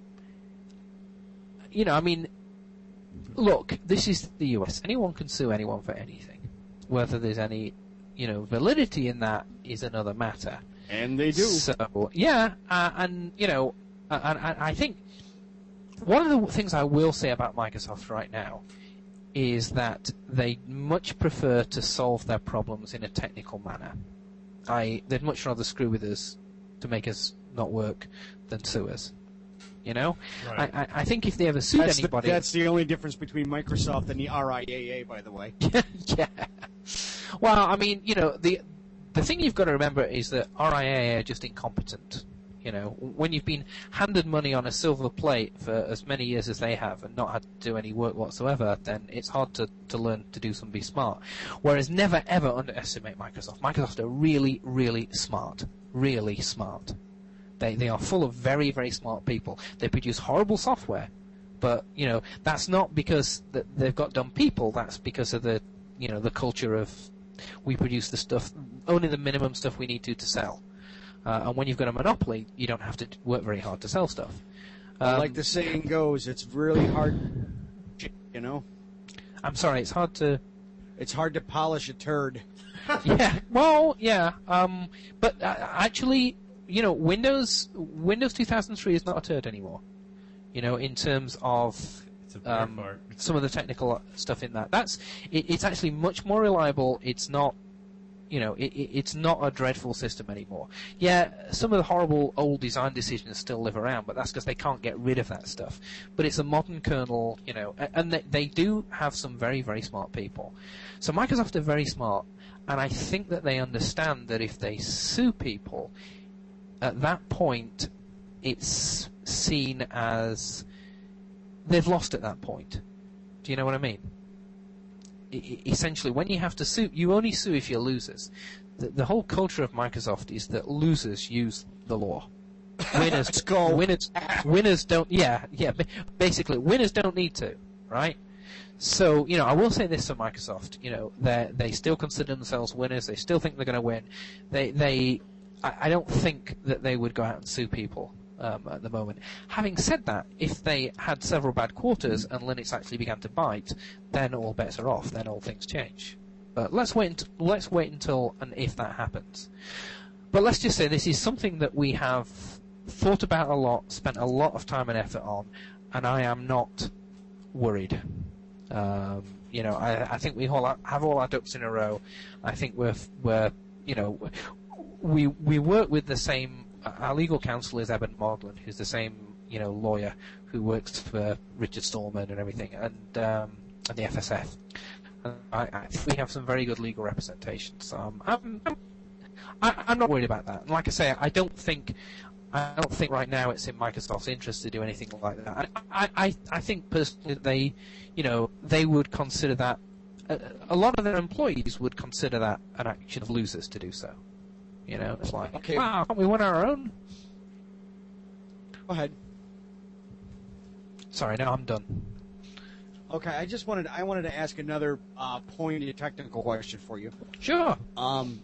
you know, I mean, look, this is the U S. Anyone can sue anyone for anything. Whether there's any, you know, validity in that is another matter. And they do. So, yeah, uh, and, you know, uh, and, and I think one of the things I will say about Microsoft right now is that they much prefer to solve their problems in a technical manner. I, they'd much rather screw with us to make us not work than sue us. You know? Right. I, I, I think if they ever sued That's the, anybody... that's the only difference between Microsoft and the R I A A, by the way. yeah. Well, I mean, you know, the the thing you've got to remember is that R I A A are just incompetent. You know, when you've been handed money on a silver plate for as many years as they have and not had to do any work whatsoever, then it's hard to, to learn to do something, be smart. Whereas never ever underestimate Microsoft. Microsoft are really, really smart. Really smart. They they are full of very, very smart people. They produce horrible software, but you know that's not because that they've got dumb people. That's because of the you know the culture of we produce the stuff only the minimum stuff we need to to sell. Uh, and when you've got a monopoly, you don't have to work very hard to sell stuff. Um, Like the saying goes, it's really hard. You know, I'm sorry, it's hard to. it's hard to polish a turd. Yeah, well, yeah, um, but uh, actually. You know, Windows Windows two thousand three is not a turd anymore. You know, in terms of It's a bear um, fart. some of the technical stuff in that. That's it, it's actually much more reliable. It's not, you know, it, it, it's not a dreadful system anymore. Yeah, some of the horrible old design decisions still live around, but that's because they can't get rid of that stuff. But it's a modern kernel, you know, and they, they do have some very very smart people. So Microsoft are very smart. and I think that they understand that if they sue people, at that point, it's seen as they've lost at that point. Do you know what I mean? I, essentially, when you have to sue, you only sue if you're losers. The, the whole culture of Microsoft is that losers use the law. Winners, Let's go. winners, winners don't. Yeah, yeah. Basically, winners don't need to, right? So, you know, I will say this for Microsoft. You know, they they still consider themselves winners. They still think they're going to win. They they. I, I don't think that they would go out and sue people um, at the moment. Having said that, if they had several bad quarters and Linux actually began to bite, then all bets are off. Then all things change. But let's wait. Until, let's wait until and if that happens. But let's just say this is something that we have thought about a lot, spent a lot of time and effort on, and I am not worried. Um, you know, I, I think we all have all our ducks in a row. I think we're, we're, you know, we we work with the same. Our legal counsel is Eben Moglen, who's the same, you know, lawyer who works for Richard Stallman and everything, and um, and the F S F. And I, I think we have some very good legal representation. So um, I'm, I'm I, I'm not worried about that. And like I say, I don't think. I don't think right now it's in Microsoft's interest to do anything like that. I, I, I think personally they, you know, they would consider that, a, a lot of their employees would consider that an action of losers to do so. You know, it's like, okay. Wow, can't we win our own? Go ahead. Sorry, no, I'm done. Okay, I just wanted I wanted to ask another uh, pointed technical question for you. Sure. Um,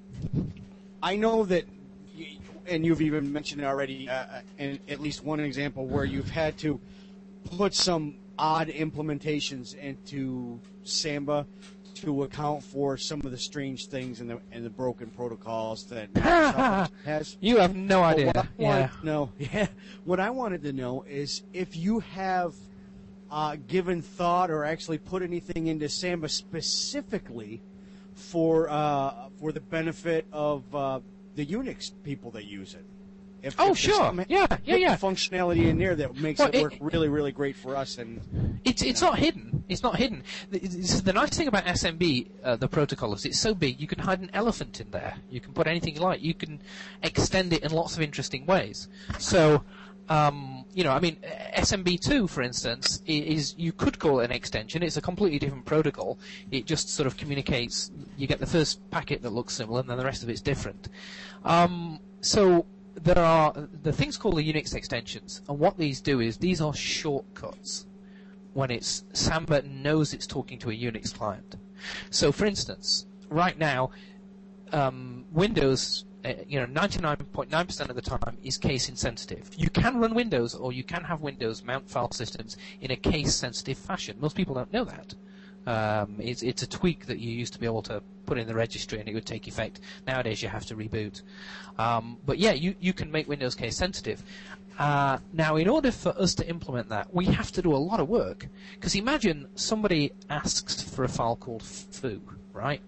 I know that. You, And you've even mentioned it already, uh, in at least one example where you've had to put some odd implementations into Samba to account for some of the strange things and the and the broken protocols that Microsoft has. You have no But idea. what I Yeah. wanted to know, yeah, what I wanted to know is if you have uh, given thought or actually put anything into Samba specifically for uh, for the benefit of uh, the Unix people that use it. If, Oh, if there's sure. some Yeah, yeah, yeah. functionality in there that makes Well, it it- work really, really great for us. And It's it's not hidden. It's not hidden. The, it's- the nice thing about S M B, uh, the protocol, is it's so big you can hide an elephant in there. You can put anything you like. You can extend it in lots of interesting ways. So, um, you know, I mean, S M B two, for instance, i- is you could call it an extension. It's a completely different protocol. It just sort of communicates. You get the first packet that looks similar, and then the rest of it's different. Um, so. There are the things called the Unix extensions, and what these do is these are shortcuts when it's Samba knows it's talking to a Unix client. So, for instance, right now, um, Windows, uh, you know, ninety-nine point nine percent of the time is case insensitive. You can run Windows, or you can have Windows mount file systems in a case sensitive fashion. Most people don't know that. Um, it's, it's a tweak that you used to be able to put in the registry and it would take effect. Nowadays you have to reboot. Um, but yeah, you, you can make Windows case sensitive. Uh, now, in order for us to implement that, we have to do a lot of work. Because imagine somebody asks for a file called foo, right?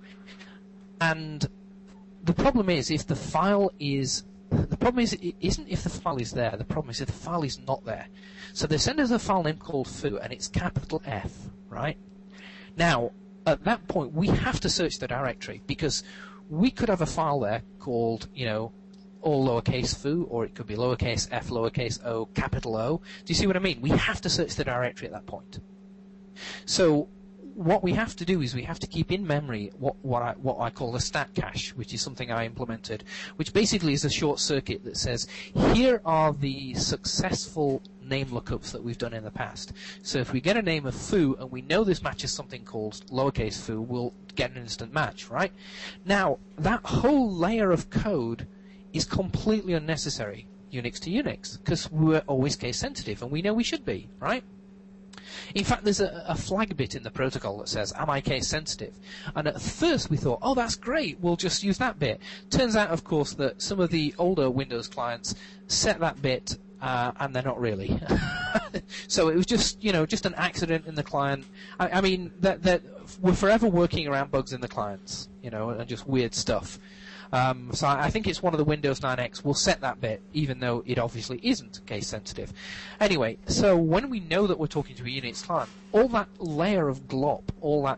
And the problem is, if the file is... The problem is, it isn't if the file is there. The problem is if the file is not there. So they send us a file name called foo, and it's capital F, right? Now, at that point, we have to search the directory, because we could have a file there called, you know, all lowercase foo, or it could be lowercase f, lowercase o, capital O. Do you see what I mean? We have to search the directory at that point. So what we have to do is we have to keep in memory what, what, I, what I call the stat cache, which is something I implemented, which basically is a short circuit that says, here are the successful name lookups that we've done in the past. So if we get a name of foo and we know this matches something called lowercase foo, we'll get an instant match, right? Now, that whole layer of code is completely unnecessary, Unix to Unix, because we're always case sensitive, and we know we should be, right? In fact, there's a, a flag bit in the protocol that says, am I case sensitive? And at first we thought, oh, that's great, we'll just use that bit. Turns out, of course, that some of the older Windows clients set that bit, uh, and they're not really. So it was just, you know, just an accident in the client. I, I mean, that, that we're forever working around bugs in the clients, you know, and just weird stuff. Um, so I think it's one of the Windows nine X will set that bit, even though it obviously isn't case sensitive. Anyway, so when we know that we're talking to a Unix client, all that layer of glop, all that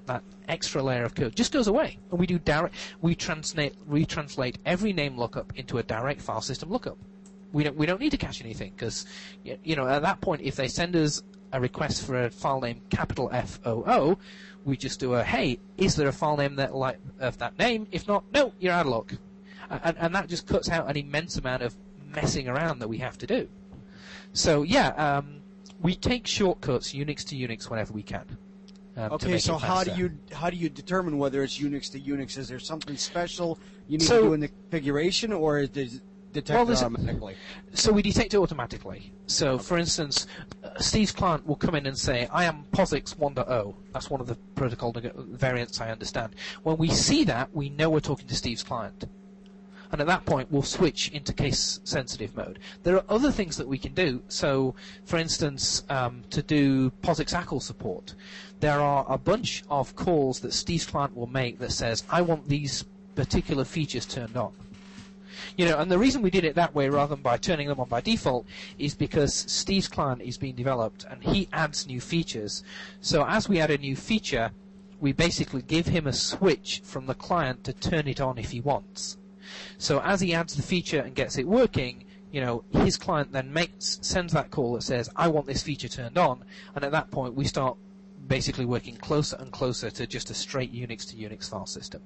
that extra layer of code just goes away, and we do direct. We translate retranslate every name lookup into a direct file system lookup. We don't we don't need to cache anything because you know at that point if they send us a request for a file name capital F O O, we just do a hey, is there a file name that like of that name? If not, no, you're out of luck, and, and that just cuts out an immense amount of messing around that we have to do. So yeah, um, we take shortcuts Unix to Unix whenever we can. Um, okay, so how do you how do you determine whether it's Unix to Unix? Is there something special you need so, to do in the configuration, or is it detected well, automatically? So we detect it automatically. So, okay. For instance, uh, Steve's client will come in and say, I am POSIX one point oh. That's one of the protocol variants I understand. When we see that, we know we're talking to Steve's client. And at that point, we'll switch into case-sensitive mode. There are other things that we can do. So, for instance, um, to do POSIX A C L support, there are a bunch of calls that Steve's client will make that says, I want these particular features turned on. You know, and the reason we did it that way rather than by turning them on by default is because Steve's client is being developed and he adds new features. So as we add a new feature, we basically give him a switch from the client to turn it on if he wants. So as he adds the feature and gets it working, you know, his client then makes sends that call that says, I want this feature turned on, and at that point we start basically working closer and closer to just a straight Unix to Unix file system.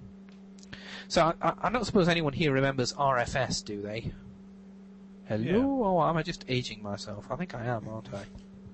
So I, I don't suppose anyone here remembers R F S, do they? Hello? Yeah. Oh, am I just aging myself? I think I am, aren't I?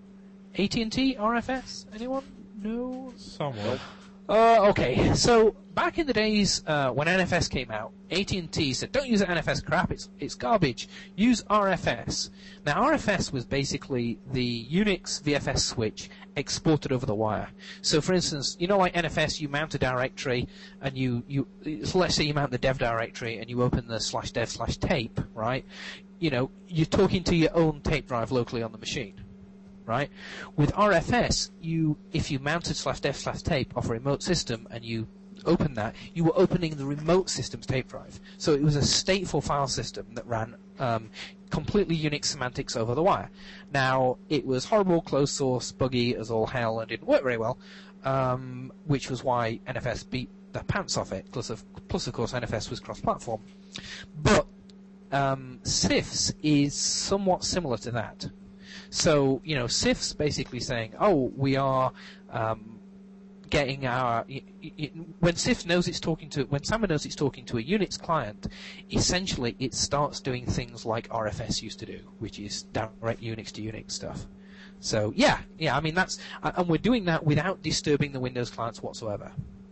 A T and T R F S? Anyone? No? Somewhat. Uh, okay, so back in the days uh, when N F S came out, A T and T said, don't use N F S crap, it's it's garbage. Use R F S. Now, R F S was basically the Unix V F S switch exported over the wire. So, for instance, you know like N F S, you mount a directory, and you, you so let's say you mount the dev directory, and you open the slash dev slash tape, right? You know, you're talking to your own tape drive locally on the machine. Right? With R F S, you if you mounted slash dev slash tape off a remote system and you open that, you were opening the remote system's tape drive. So it was a stateful file system that ran um, completely Unix semantics over the wire. Now, it was horrible, closed source, buggy as all hell, and didn't work very well, um, which was why N F S beat the pants off it. Plus, of, plus, of course, N F S was cross-platform. But um, C I F S is somewhat similar to that. So, you know, C I F S basically saying, oh, we are um, getting our... Y- y- when C I F S knows it's talking to... When Samba knows it's talking to a Unix client, essentially it starts doing things like R F S used to do, which is direct Unix to Unix stuff. So, yeah, yeah, I mean, that's... And we're doing that without disturbing the Windows clients whatsoever.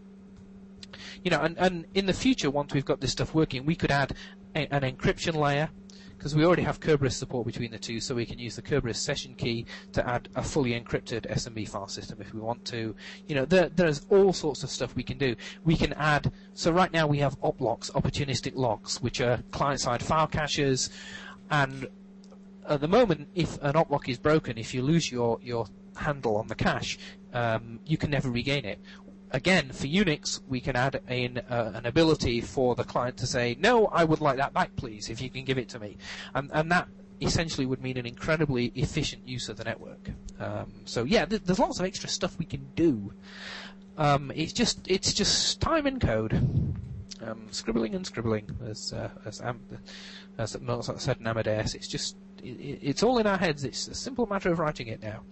You know, and, and in the future, once we've got this stuff working, we could add a, an encryption layer, because we already have Kerberos support between the two, so we can use the Kerberos session key to add a fully encrypted S M B file system if we want to. You know, there, there's all sorts of stuff we can do. We can add, so right now we have oplocks, opportunistic locks, which are client-side file caches, and at the moment, if an oplock is broken, if you lose your, your handle on the cache, um, you can never regain it. Again, for Unix, we can add in uh, an ability for the client to say, no, I would like that back, please, if you can give it to me. And, and that essentially would mean an incredibly efficient use of the network. Um, so, yeah, th- there's lots of extra stuff we can do. Um, it's just it's just time and code. Um, scribbling and scribbling, as, uh, as, Am- as Mozart said in Amadeus. It's just, it, it's all in our heads. It's a simple matter of writing it now.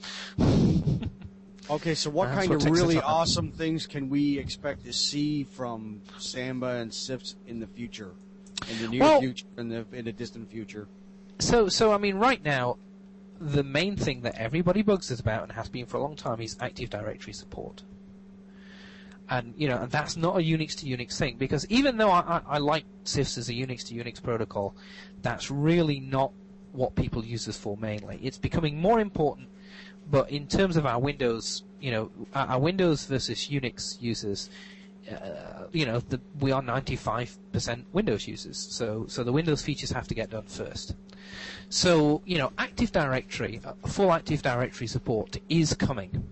Okay, so what That's kind what of really time. awesome things can we expect to see from Samba and C I F S in the future, in the near well, future, in the in the distant future? So, so I mean, right now, the main thing that everybody bugs us about and has been for a long time is Active Directory support. And you know, and that's not a Unix to Unix thing, because even though I, I, I like C I F S as a Unix to Unix protocol, that's really not what people use this for mainly. It's becoming more important. But in terms of our Windows, you know, our, our Windows versus Unix users, uh, you know, the, we are ninety-five percent Windows users. So, so the Windows features have to get done first. So, you know, Active Directory, uh, full Active Directory support is coming.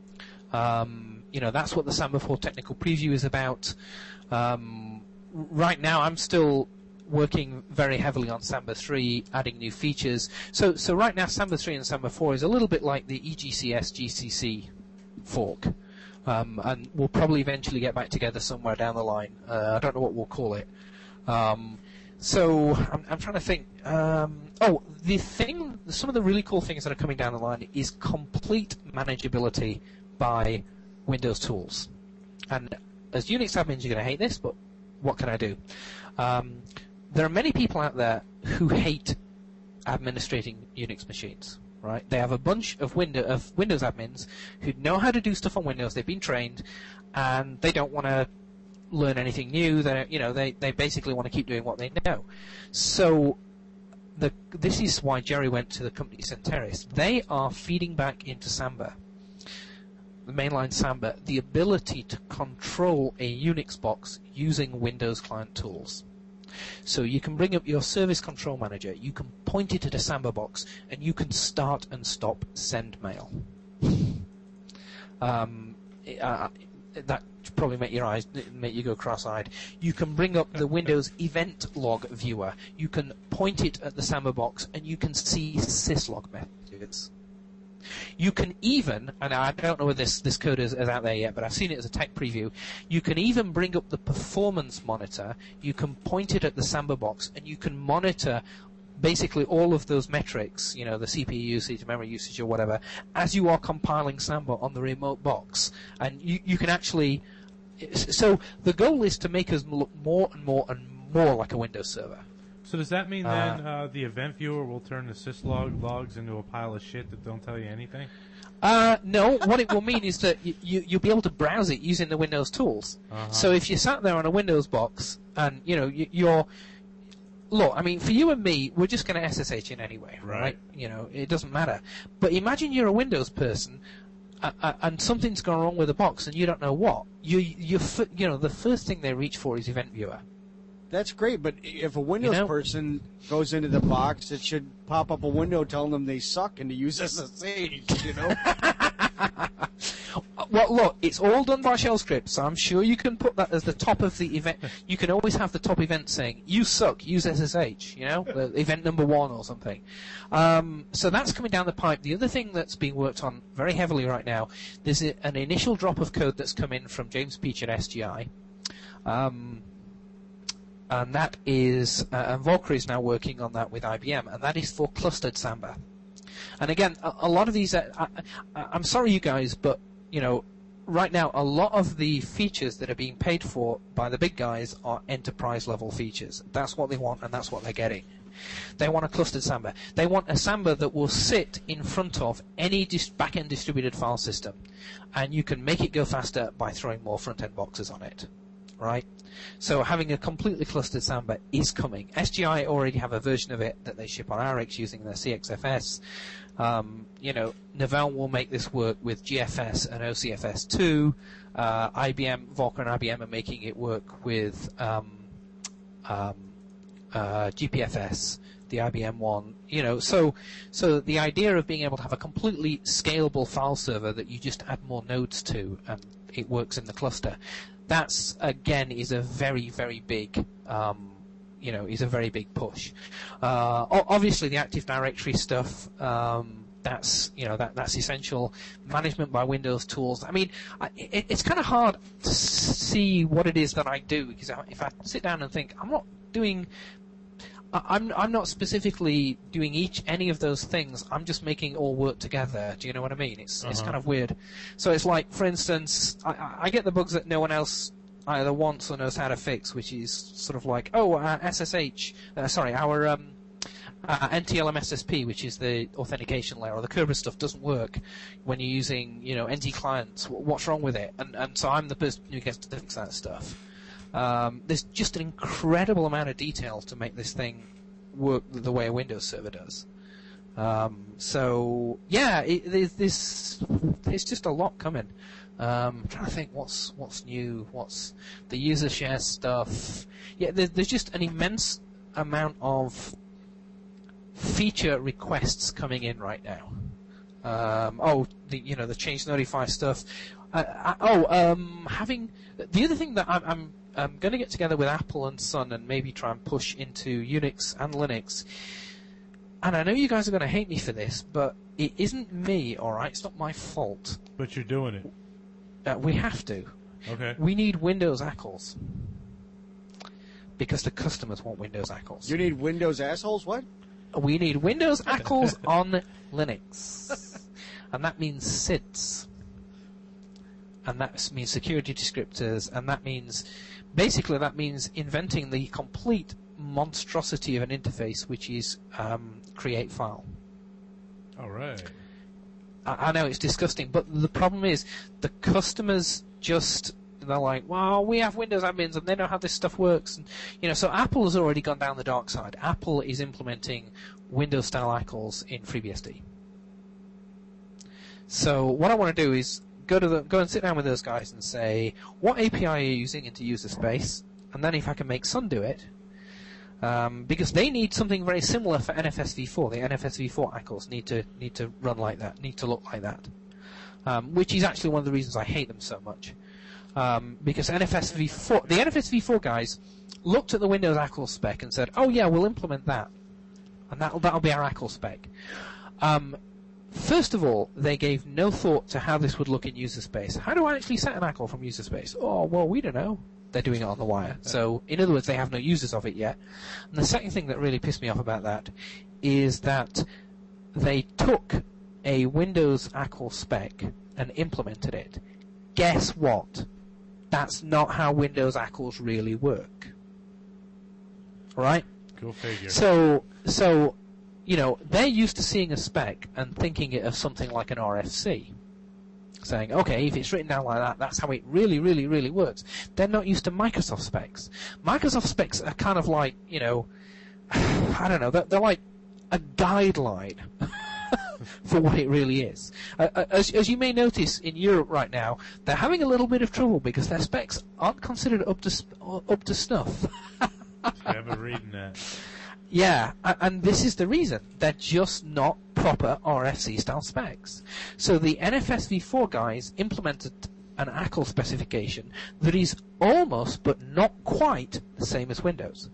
Um, you know, that's what the Samba four technical preview is about. Um, right now, I'm still working very heavily on Samba three, adding new features. So, so right now, Samba three and Samba four is a little bit like the E G C S G C C fork. Um, and we'll probably eventually get back together somewhere down the line. Uh, I don't know what we'll call it. Um, so I'm, I'm trying to think. Um, oh, the thing, some of the really cool things that are coming down the line is complete manageability by Windows tools. And as Unix admins, you're going to hate this, but what can I do? Um, there are many people out there who hate administrating Unix machines. Right? They have a bunch of, window, of Windows admins who know how to do stuff on Windows. They've been trained, and they don't want to learn anything new. They, you know, they, they basically want to keep doing what they know. So, the, this is why Jerry went to the company Centeris. They are feeding back into Samba, the mainline Samba, the ability to control a Unix box using Windows client tools. So you can bring up your Service Control Manager, you can point it at a Samba box, and you can start and stop send mail. um, uh, that should probably make your eyes make you go cross-eyed. You can bring up the Windows Event Log Viewer. You can point it at the Samba box, and you can see syslog messages. You can even, and I don't know whether this, this code is, is out there yet, but I've seen it as a tech preview, you can even bring up the performance monitor, you can point it at the Samba box, and you can monitor basically all of those metrics, you know, the C P U usage, memory usage, or whatever, as you are compiling Samba on the remote box. And you, you can actually... So the goal is to make us look more and more and more like a Windows server. So does that mean then uh, uh, the event viewer will turn the syslog logs into a pile of shit that don't tell you anything? Uh, no, what it will mean is that you, you, you'll be able to browse it using the Windows tools. Uh-huh. So if you sat there on a Windows box and, you know, you, you're... Look, I mean, for you and me, we're just going to S S H in anyway, right? right? You know, it doesn't matter. But imagine you're a Windows person uh, uh, and something's gone wrong with the box and you don't know what. You, you, you know, the first thing they reach for is event viewer. That's great, but if a Windows you know, person goes into the box, it should pop up a window telling them they suck and to use S S H, you know? Well, look, it's all done by shell script, so I'm sure you can put that as the top of the event. You can always have the top event saying, you suck, use S S H, you know, the event number one or something. Um, so that's coming down the pipe. The other thing that's being worked on very heavily right now, there's a, an initial drop of code that's come in from James Peach at S G I. Um, and that is, uh, and Valkyrie is now working on that with I B M, and that is for clustered Samba. And again, a, a lot of these, uh, I, I, I'm sorry you guys, but, you know, right now a lot of the features that are being paid for by the big guys are enterprise level features. That's what they want, and that's what they're getting. They want a clustered Samba. They want a Samba that will sit in front of any dis- back-end distributed file system, and you can make it go faster by throwing more front-end boxes on it, right? So having a completely clustered Samba is coming. S G I already have a version of it that they ship on Arix using their C X F S. Um, you know, Novell will make this work with G F S and O C F S two. Uh, I B M, Volker and I B M are making it work with um, um, uh, G P F S, the I B M one. You know, so so the idea of being able to have a completely scalable file server that you just add more nodes to and it works in the cluster. That's, again, is a very, very big, um, you know, is a very big push. Uh, obviously, the Active Directory stuff, um, that's, you know, that that's essential. Management by Windows tools. I mean, I, it, it's kind of hard to see what it is that I do, because if I sit down and think, I'm not doing... I'm I'm not specifically doing each any of those things. I'm just making it all work together. Do you know what I mean? It's uh-huh. it's kind of weird. So it's like, for instance, I, I get the bugs that no one else either wants or knows how to fix, which is sort of like, oh, uh, S S H, uh, sorry, our um, uh, N T L M S S P, which is the authentication layer, or the Kerberos stuff, doesn't work when you're using, you know, N T clients. What's wrong with it? And and so I'm the person who gets to fix that stuff. Um, there's just an incredible amount of detail to make this thing work the way a Windows server does. Um, so yeah, it, there's, there's, there's just a lot coming. Um, I'm trying to think what's what's new, what's the user share stuff. Yeah, there's, there's just an immense amount of feature requests coming in right now. Um, oh, the you know the change notify stuff. Uh, uh, oh, um, having the other thing that I'm, I'm I'm going to get together with Apple and Sun and maybe try and push into Unix and Linux. And I know you guys are going to hate me for this, but it isn't me, alright? It's not my fault. But you're doing it. Uh, we have to. Okay. We need Windows A C Ls. Because the customers want Windows A C Ls. You need Windows assholes? What? We need Windows A C Ls on Linux. And that means S I Ds. And that means security descriptors. And that means, basically that means inventing the complete monstrosity of an interface, which is um, create file. All right. I, I know it's disgusting, but the problem is the customers just... They're like, well, we have Windows admins and they know how this stuff works. And, you know, so Apple has already gone down the dark side. Apple is implementing Windows-style A C Ls in FreeBSD. So what I want to do is go to the go and sit down with those guys and say, what A P I are you using into user space? And then if I can make Sun do it, um, because they need something very similar for N F S v four. The N F S v four A C Ls need to need to run like that, need to look like that, um, which is actually one of the reasons I hate them so much. Um, because N F S v four, the N F S v four guys looked at the Windows A C L spec and said, "Oh yeah, we'll implement that, and that'll that'll be our A C L spec." Um, first of all, they gave no thought to how this would look in user space. How do I actually set an A C L from user space? Oh well, we don't know. They're doing it on the wire. So, in other words, they have no users of it yet. And the second thing that really pissed me off about that is that they took a Windows A C L spec and implemented it. Guess what? That's not how Windows A C Ls really work. Right? Go figure. So, so, you know, they're used to seeing a spec and thinking it of something like an R F C. Saying, okay, if it's written down like that, that's how it really, really, really works. They're not used to Microsoft specs. Microsoft specs are kind of like, you know, I don't know, they're, they're like a guideline for what it really is. Uh, as, as you may notice in Europe right now, they're having a little bit of trouble because their specs aren't considered up to sp- up to snuff. I haven't reading that. Yeah, and this is the reason. They're just not proper R F C style specs. So the N F S v four guys implemented an A C L specification that is almost but not quite the same as Windows.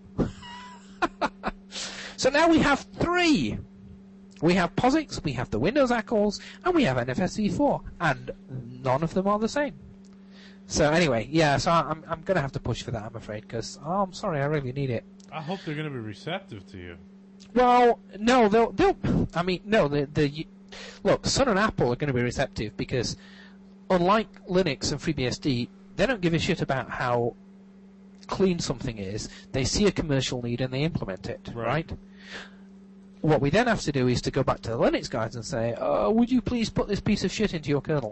So now we have three. We have POSIX, we have the Windows A C Ls, and we have N F S v four, and none of them are the same. So anyway, yeah, so I'm I'm going to have to push for that, I'm afraid, because, oh, I'm sorry, I really need it. I hope they're going to be receptive to you. Well, no, they'll, they'll, I mean, no, the, the, look, Sun and Apple are going to be receptive because, unlike Linux and FreeBSD, they don't give a shit about how clean something is. They see a commercial need and they implement it, Right. right? What we then have to do is to go back to the Linux guys and say, oh, would you please put this piece of shit into your kernel?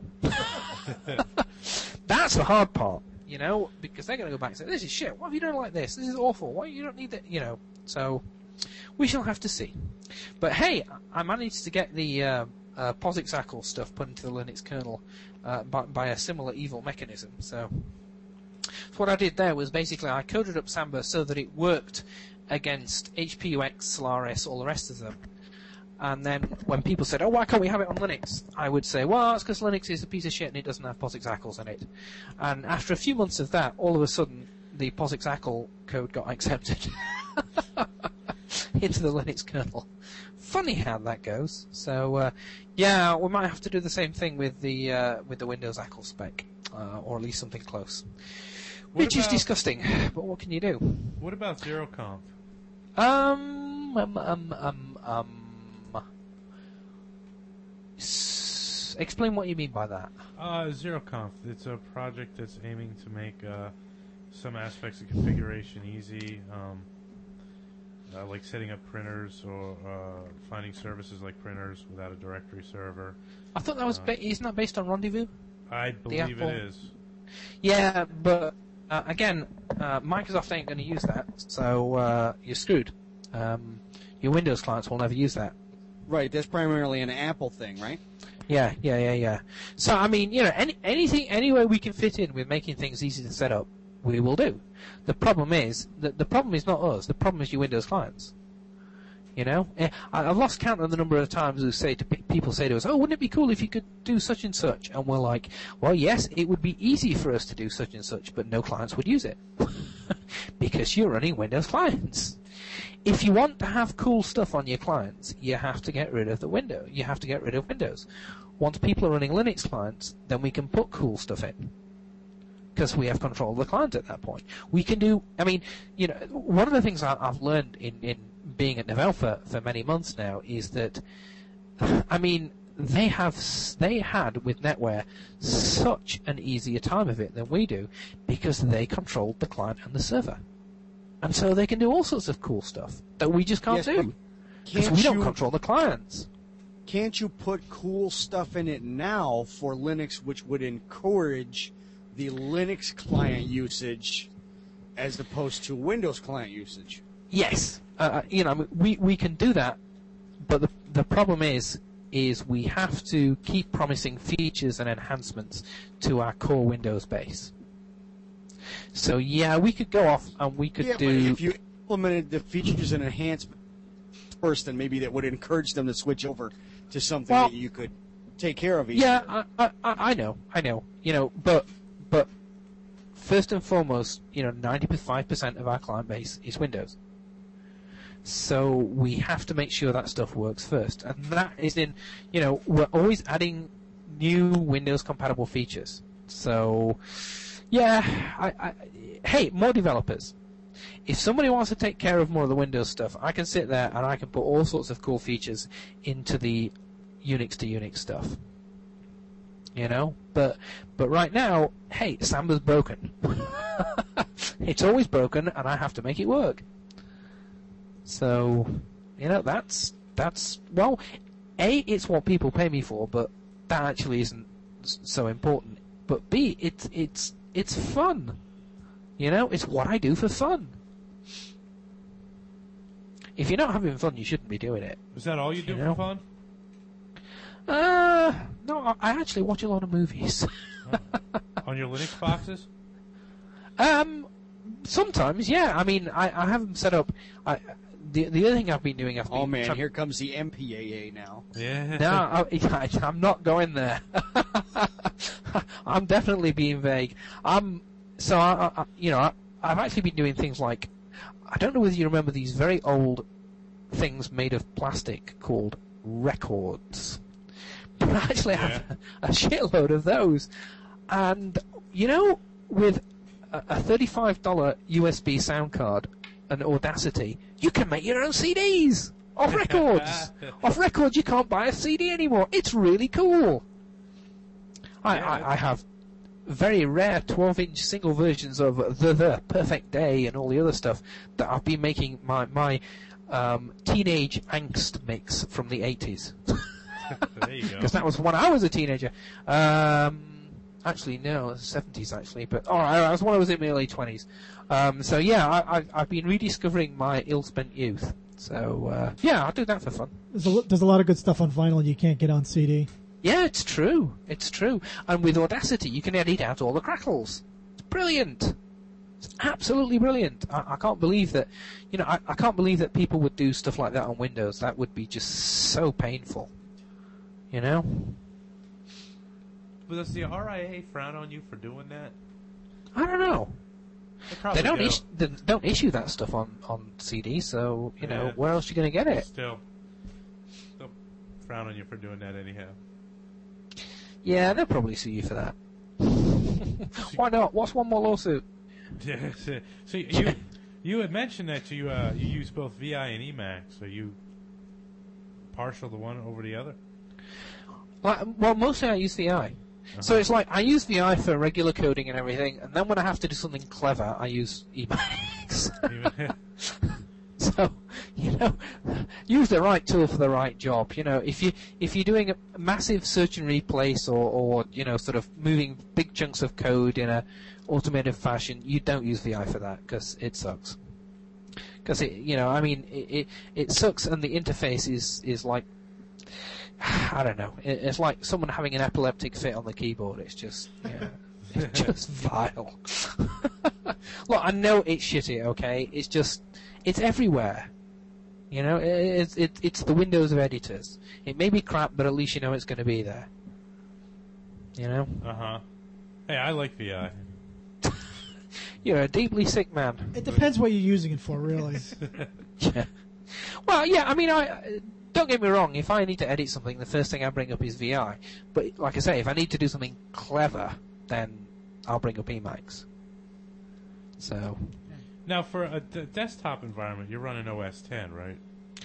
That's the hard part, you know, because they're going to go back and say, this is shit, what have you done like this? This is awful, why you don't need that, you know. So, we shall have to see. But hey, I managed to get the uh, uh, POSIX A C L stuff put into the Linux kernel uh, by, by a similar evil mechanism, so... So what I did there was basically I coded up Samba so that it worked against H P U X, Solaris, all the rest of them. And then when people said, oh, why can't we have it on Linux? I would say, well, it's because Linux is a piece of shit and it doesn't have POSIX A C Ls in it. And after a few months of that, all of a sudden, the POSIX A C L code got accepted into the Linux kernel. Funny how that goes. So, uh, yeah, we might have to do the same thing with the uh, with the Windows A C L spec, uh, or at least something close. What Which is about- disgusting, but what can you do? What about ZeroConf? Um, um, um, um, um. S- explain what you mean by that. Uh, ZeroConf. It's a project that's aiming to make uh, some aspects of configuration easy, um, uh, like setting up printers or uh, finding services like printers without a directory server. I thought that was Uh, ba- isn't that based on Rendezvous? I believe Apple- it is. Yeah, but uh, again, uh, Microsoft ain't going to use that, so uh, you're screwed. Um, your Windows clients will never use that. Right, that's primarily an Apple thing, right? Yeah, yeah, yeah, yeah. So I mean, you know, any, anything, any way we can fit in with making things easy to set up, we will do. The problem is that the problem is not us. The problem is your Windows clients. You know, Eh, I- I've lost count of the number of times we say to pe- people say to us, "Oh, wouldn't it be cool if you could do such and such?" And we're like, "Well, yes, it would be easy for us to do such and such, but no clients would use it." because you're running Windows clients. If you want to have cool stuff on your clients, you have to get rid of the window. You have to get rid of Windows. Once people are running Linux clients, then we can put cool stuff in. Because we have control of the client at that point. We can do, I mean, you know, one of the things I, I've learned in, in being at Novell for, for many months now is that, I mean, they have, they had with NetWare such an easier time of it than we do because they controlled the client and the server. And so they can do all sorts of cool stuff that we just can't Yes, do. Because we don't you- control the clients. Can't you put cool stuff in it now for Linux, which would encourage the Linux client usage as opposed to Windows client usage? Yes, uh, you know, we we can do that, but the the problem is is we have to keep promising features and enhancements to our core Windows base. So yeah, we could go off and we could yeah, do. but if you implemented the features and enhancements first, then maybe that would encourage them to switch over to something Well, that you could take care of easily. Yeah, I, I I know, I know, you know, but but first and foremost, you know, ninety-five percent of our client base is Windows. So we have to make sure that stuff works first. And that is in, you know, we're always adding new Windows compatible features. So, yeah, I, I, hey, more developers. If somebody wants to take care of more of the Windows stuff, I can sit there and I can put all sorts of cool features into the Unix to Unix stuff. You know? But but right now, hey, Samba's broken. It's always broken and I have to make it work. So, you know, that's, that's, well, A, it's what people pay me for, but that actually isn't so important. But B, it's, it's, it's fun. You know, it's what I do for fun. If you're not having fun, you shouldn't be doing it. Is that all you do You know? for fun? Uh, no, I I actually watch a lot of movies. On your Linux boxes? Um, sometimes, yeah. I mean, I, I have them set up. I, the the other thing I've been doing, I've been Oh man, trying- here comes the M P A A now. Yeah. No, I, I'm not going there. I'm definitely being vague. I'm so I, I you know I, I've actually been doing things like, I don't know whether you remember these very old things made of plastic called records. But I actually have a, a shitload of those, and you know, with a, a thirty-five dollars U S B sound card and Audacity, you can make your own C Ds off records. Off records, you can't buy a C D anymore. It's really cool. I, Yeah, I, I have very rare twelve-inch single versions of the the Perfect Day and all the other stuff that I've been making my my um, teenage angst mix from the eighties. There you go. Because that was when I was a teenager. Um, actually, no, seventies actually. But all right, I was when I was in my early twenties. Um, so yeah, I, I, I've been rediscovering my ill-spent youth. So uh, yeah, I'll do that for fun. There's a, lo- there's a lot of good stuff on vinyl you can't get on C D. Yeah, it's true. It's true. And with Audacity, you can edit out all the crackles. It's brilliant. It's absolutely brilliant. I, I can't believe that. You know, I, I can't believe that people would do stuff like that on Windows. That would be just so painful. You know? But does the R I A frown on you for doing that? I don't know. They probably They don't do. is- they don't issue that stuff on, on C D, so you know Yeah. where else are you going to get it? Still, they'll frown on you for doing that anyhow. Yeah, they'll probably sue you for that. Why not? What's one more lawsuit? Yeah. So, so you you had mentioned that you uh, you use both V I and Emacs. Are you partial to one over the other? Well, well mostly I use V I. So it's like I use V I for regular coding and everything, and then when I have to do something clever, I use Emacs. So, you know, use the right tool for the right job. You know, if you if you're doing a massive search and replace or, or you know sort of moving big chunks of code in a automated fashion, you don't use V I for that because it sucks. Because it, you know, I mean, it, it it sucks, and the interface is is like, I don't know, it, it's like someone having an epileptic fit on the keyboard. It's just, yeah, it's just vile. Look, I know it's shitty, okay? It's just, it's everywhere. You know, it, it's it, it's the Windows of editors. It may be crap, but at least you know it's going to be there. You know? Uh huh. Hey, I like V I. you're a deeply sick man. It depends what you're using it for, really. Yeah. Well, yeah, I mean, I don't get me wrong. If I need to edit something, the first thing I bring up is V I. But like I say, if I need to do something clever, then I'll bring up Emacs. So. Now, for a d- desktop environment, you're running O S ten, right?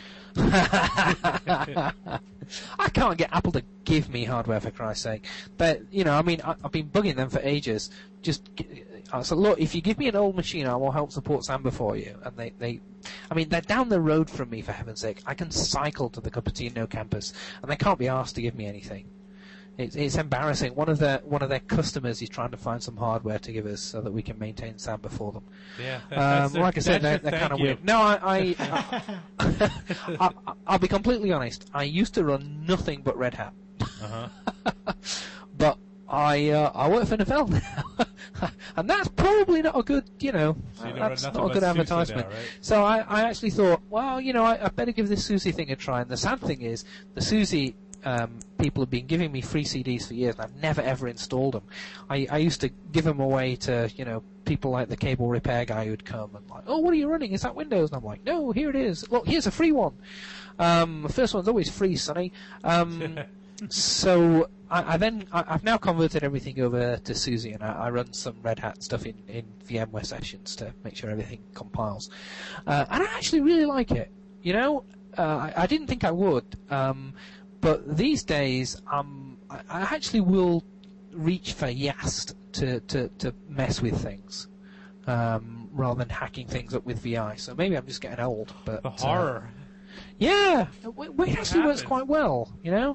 I can't get Apple to give me hardware, for Christ's sake. But, you know, I mean, I, I've been bugging them for ages. Just, I said, look, if you give me an old machine, I will help support Samba for you. And they, they, I mean, they're down the road from me, for heaven's sake. I can cycle to the Cupertino campus, and they can't be asked to give me anything. It's, it's embarrassing. One of their one of their customers is trying to find some hardware to give us so that we can maintain Samba for them. Yeah, that, that's um, their, like I said, they're, that's they're kind of you. weird. No, I, I, I, I, I'll be completely honest. I used to run nothing but Red Hat, Uh-huh. but I uh, I work for Novell now, and that's probably not a good, you know, So you don't that's run not a nothing good but SUSE advertisement. now, right? So I, I actually thought, well, you know, I, I better give this SUSE thing a try. And the sad thing is, the SUSE um, people have been giving me free C Ds for years, and I've never ever installed them. I, I used to give them away to, you know, people like the cable repair guy who'd come and like, oh, what are you running? Is that Windows? And I'm like, no, here it is. Look, here's a free one. Um, the first one's always free, Sonny. Um, so I, I then I, I've now converted everything over to SUSE, and I, I run some Red Hat stuff in, in VMware sessions to make sure everything compiles. Uh, and I actually really like it. You know, uh, I, I didn't think I would. Um, But these days, um, I, I actually will reach for Yast to, to, to mess with things, um, rather than hacking things up with V I. So maybe I'm just getting old. But The horror. Uh, yeah, it, it actually works happened? quite well, you know.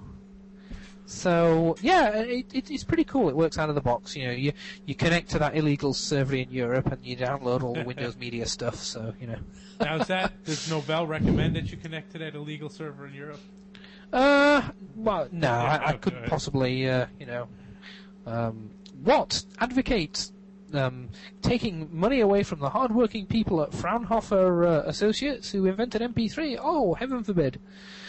So yeah, it, it, it's pretty cool. It works out of the box. You know, you you connect to that illegal server in Europe, and you download all the Windows Media stuff. So you know. Now, is that, does Novell recommend that you connect to that illegal server in Europe? Uh, well, no, I, I okay. couldn't possibly, uh, you know, um, what advocates um, taking money away from the hard-working people at Fraunhofer uh, Associates who invented M P three? Oh, heaven forbid!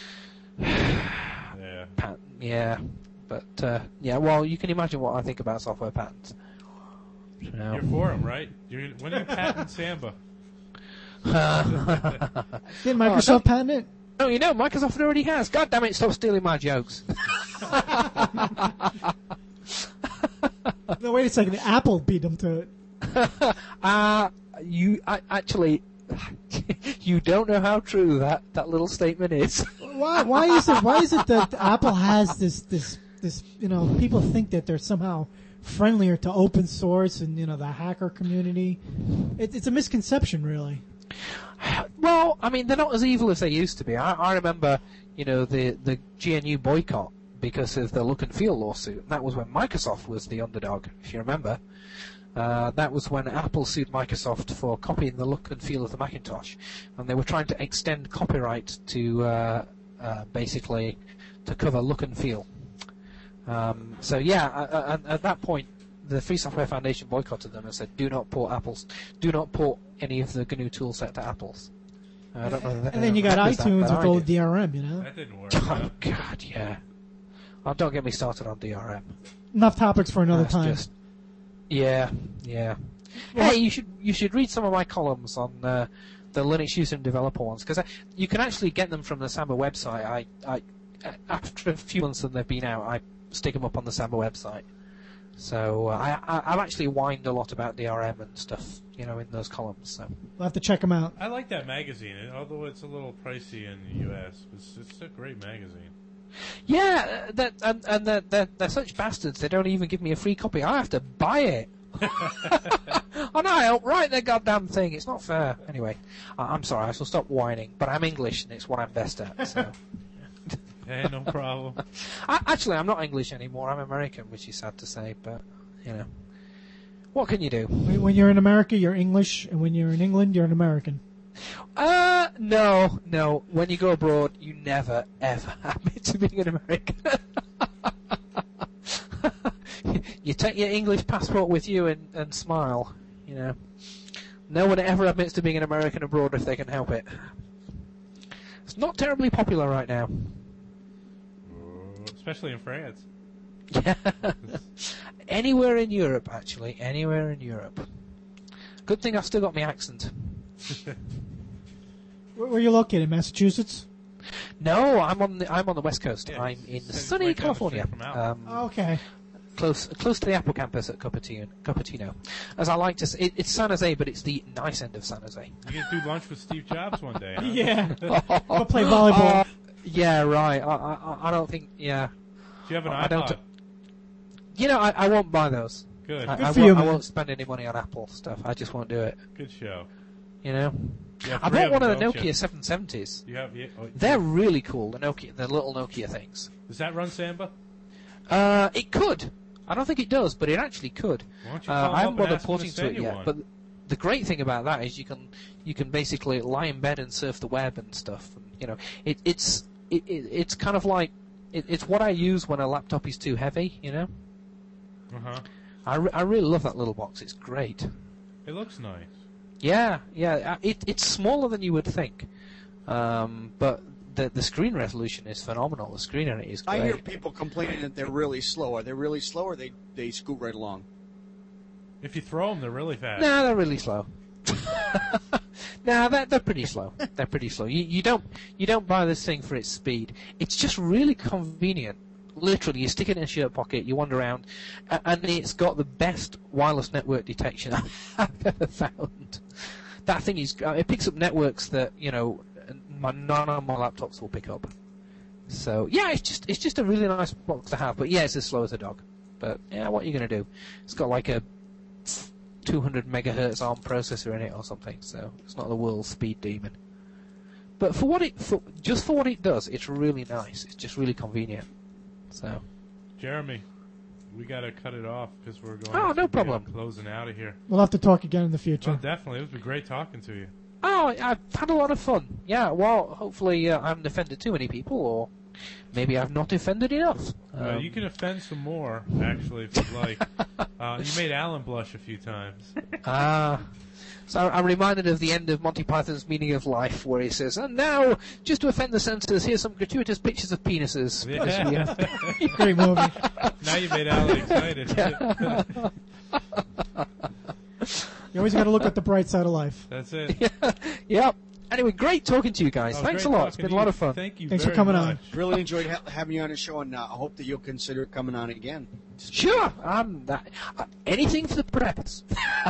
Yeah. Pat, yeah, but uh, yeah, well, you can imagine what I think about software patents. So. You're for them, right? You're, when are you patent Samba? Did Microsoft patent it? No, you know, Microsoft already has. God damn it, stop stealing my jokes. No, wait a second. Apple beat them to it. uh, you I, actually, you don't know how true that, that little statement is. Why? Why is it? Why is it that Apple has this this this? You know, people think that they're somehow friendlier to open source and you know the hacker community. It, it's a misconception, really. Well, I mean, they're not as evil as they used to be. I, I remember, you know, the, the G N U boycott because of the look and feel lawsuit. And that was when Microsoft was the underdog, if you remember. Uh, that was when Apple sued Microsoft for copying the look and feel of the Macintosh. And they were trying to extend copyright to uh, uh, basically to cover look and feel. Um, so, yeah, uh, at, at that point, the Free Software Foundation boycotted them and said, "Do not port Apples. Do not port any of the G N U toolset to Apples." Uh, I don't know. And then you got iTunes with old D R M, you know. That didn't work. Oh God, yeah. Oh, don't get me started on D R M. Enough topics for another That's time. just, yeah, yeah. Well, hey, you should you should read some of my columns on uh, the Linux user and developer ones because you can actually get them from the Samba website. I, I after a few months that they've been out, I stick them up on the Samba website. So uh, I, I I've actually whined a lot about D R M and stuff, you know, in those columns. So We'll have to check them out. I like that magazine, and although it's a little pricey in the U S, it's, it's a great magazine. yeah, uh, that and, and they're, they're they're such bastards. They don't even give me a free copy. I have to buy it. Oh no, I help write the goddamn thing. It's not fair. Anyway, I, I'm sorry. I shall stop whining. But I'm English, and it's what I'm best at. So. Hey, no problem. I, actually, I'm not English anymore. I'm American, which is sad to say, but you know, what can you do? When when you're in America, you're English, and when you're in England, you're an American. Uh, no, no. When you go abroad, you never, ever admit to being an American. You take your English passport with you and, and smile, you know. No one ever admits to being an American abroad if they can help it. It's not terribly popular right now. Especially in France. Yeah. Anywhere in Europe, actually. Anywhere in Europe. Good thing I've still got my accent. Where, where are you located? Massachusetts? No, I'm on the I'm on the West Coast. Yeah, I'm in it's sunny right down the street California. from Al. Um, Okay. close close to the Apple campus at Cupertino. Cupertino. As I like to say, it, it's San Jose, but it's the nice end of San Jose. You can do lunch with Steve Jobs one day. Huh? Yeah. Go play volleyball. Uh, yeah, right. I, I I don't think. Yeah. Do you have an I don't- iPod? You know, I, I won't buy those. Good. I, Good I, for won't, you, I man. won't spend any money on Apple stuff. I just won't do it. Good show. You know. You have I three bought one them, of the don't Nokia you? seven seventies. You have. Yeah, oh, They're really cool. The Nokia, the little Nokia things. Does that run Samba? Uh, it could. I don't think it does, but it actually could. Why don't you Uh, call I them haven't up and bothered ask them porting to send it you yet, one? but the great thing about that is you can you can basically lie in bed and surf the web and stuff. And, you know, it, it's it, it, it's kind of like it, it's what I use when a laptop is too heavy. You know, Uh-huh. I, re- I really love that little box. It's great. It looks nice. Yeah, yeah. uh, It, it's smaller than you would think, um, but the the screen resolution is phenomenal. The screen on it is great. I hear people complaining that they're really slow. Are they really slow, or they they scoot right along? If you throw them, they're really fast. No, they're really slow. no, they're, they're pretty slow. They're pretty slow. You, you don't you don't buy this thing for its speed. It's just really convenient. Literally, you stick it in a shirt pocket, you wander around, a- and it's got the best wireless network detection I've ever found. That thing is, uh, it picks up networks that you know my, none of my laptops will pick up. So yeah, it's just it's just a really nice box to have. But yeah, it's as slow as a dog. But yeah, what are you gonna do? It's got like a two hundred megahertz ARM processor in it or something, so it's not the world's speed demon. But for what it, for, just for what it does, it's really nice. It's just really convenient. So, Jeremy, we got to cut it off because we're going. Oh, to no be problem. Closing out of here. We'll have to talk again in the Oh, future. definitely. It was great talking to you. oh, I've had a lot of fun. Yeah, well, hopefully uh, I haven't offended too many people, or maybe I've not offended enough. Uh, Um, you can offend some more, actually, if you'd like. uh, you made Alan blush a few times. Ah. So I'm reminded of the end of Monty Python's Meaning of Life, where he says, and now, just to offend the senses, here's some gratuitous pictures of penises. Yeah. Great movie. Now you made Alan excited. You always got to look at the bright side of life. That's it. Yep. Anyway, great talking to you guys. Oh, Thanks a great lot. It's talking been to a lot you. of fun. Thank you Thanks for very coming on. much. Really enjoyed ha- having you on the show, and uh, I hope that you'll consider coming on again. Sure. Um, that, uh, anything for the press.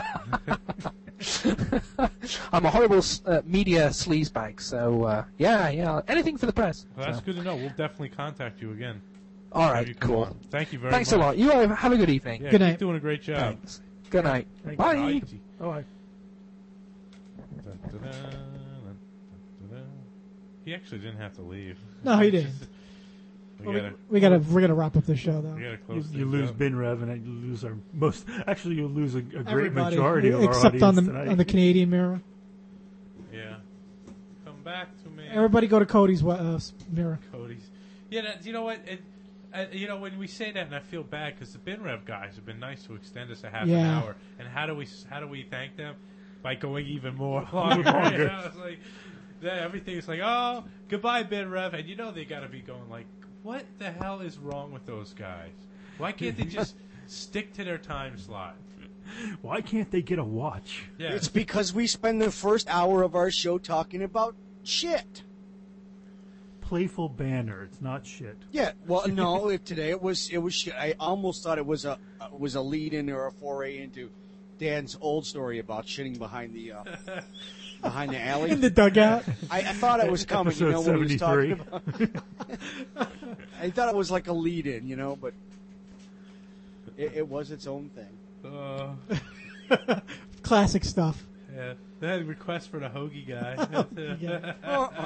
I'm a horrible uh, media sleazebag, so uh, yeah, yeah, anything for the press. Well, that's So. good to know. We'll definitely contact you again. All Have right, you come cool. on. Thank you very Thanks much. a lot. You all have a good evening. Yeah, Good keep night. doing a great job. Thanks. Good night. Thank you. Bye. Night. Oh, I, Dun-dun-dun, dun-dun-dun. He actually didn't have to leave. No, he didn't. We Well, gotta, we, we gotta we're gonna wrap up the show though. we gotta you, close you things lose up. Ben Rev, and you lose our most. Actually, you lose a, a great Everybody, majority of our except audience on the tonight. on the Canadian Mirror. Yeah. Come back to me. Everybody go to Cody's uh, Mirror. Cody's. Yeah, that, you know what? It, uh, you know, when we say that, and I feel bad because the BinRev guys have been nice to extend us a half an Yeah. hour. And how do we how do we thank them? By going even more longer. Longer. You know, it's like, then everything's like, oh, goodbye, BinRev. And you know they got to be going like, what the hell is wrong with those guys? Why can't they just stick to their time slot? Why can't they get a watch? Yeah. It's because we spend the first hour of our show talking about shit. Playful banner. It's not shit. Yeah, well, no. If today it was, it was shit. I almost thought it was a uh, was a lead in or a foray into Dan's old story about shitting behind the uh, behind the alley. In the dugout. I, I thought it was coming. You know Episode what he was talking seventy-three. about. I thought it was like a lead in, you know, but it, it was its own thing. Uh, Classic stuff. yeah. They had requests for the hoagie guy. Yeah. Oh,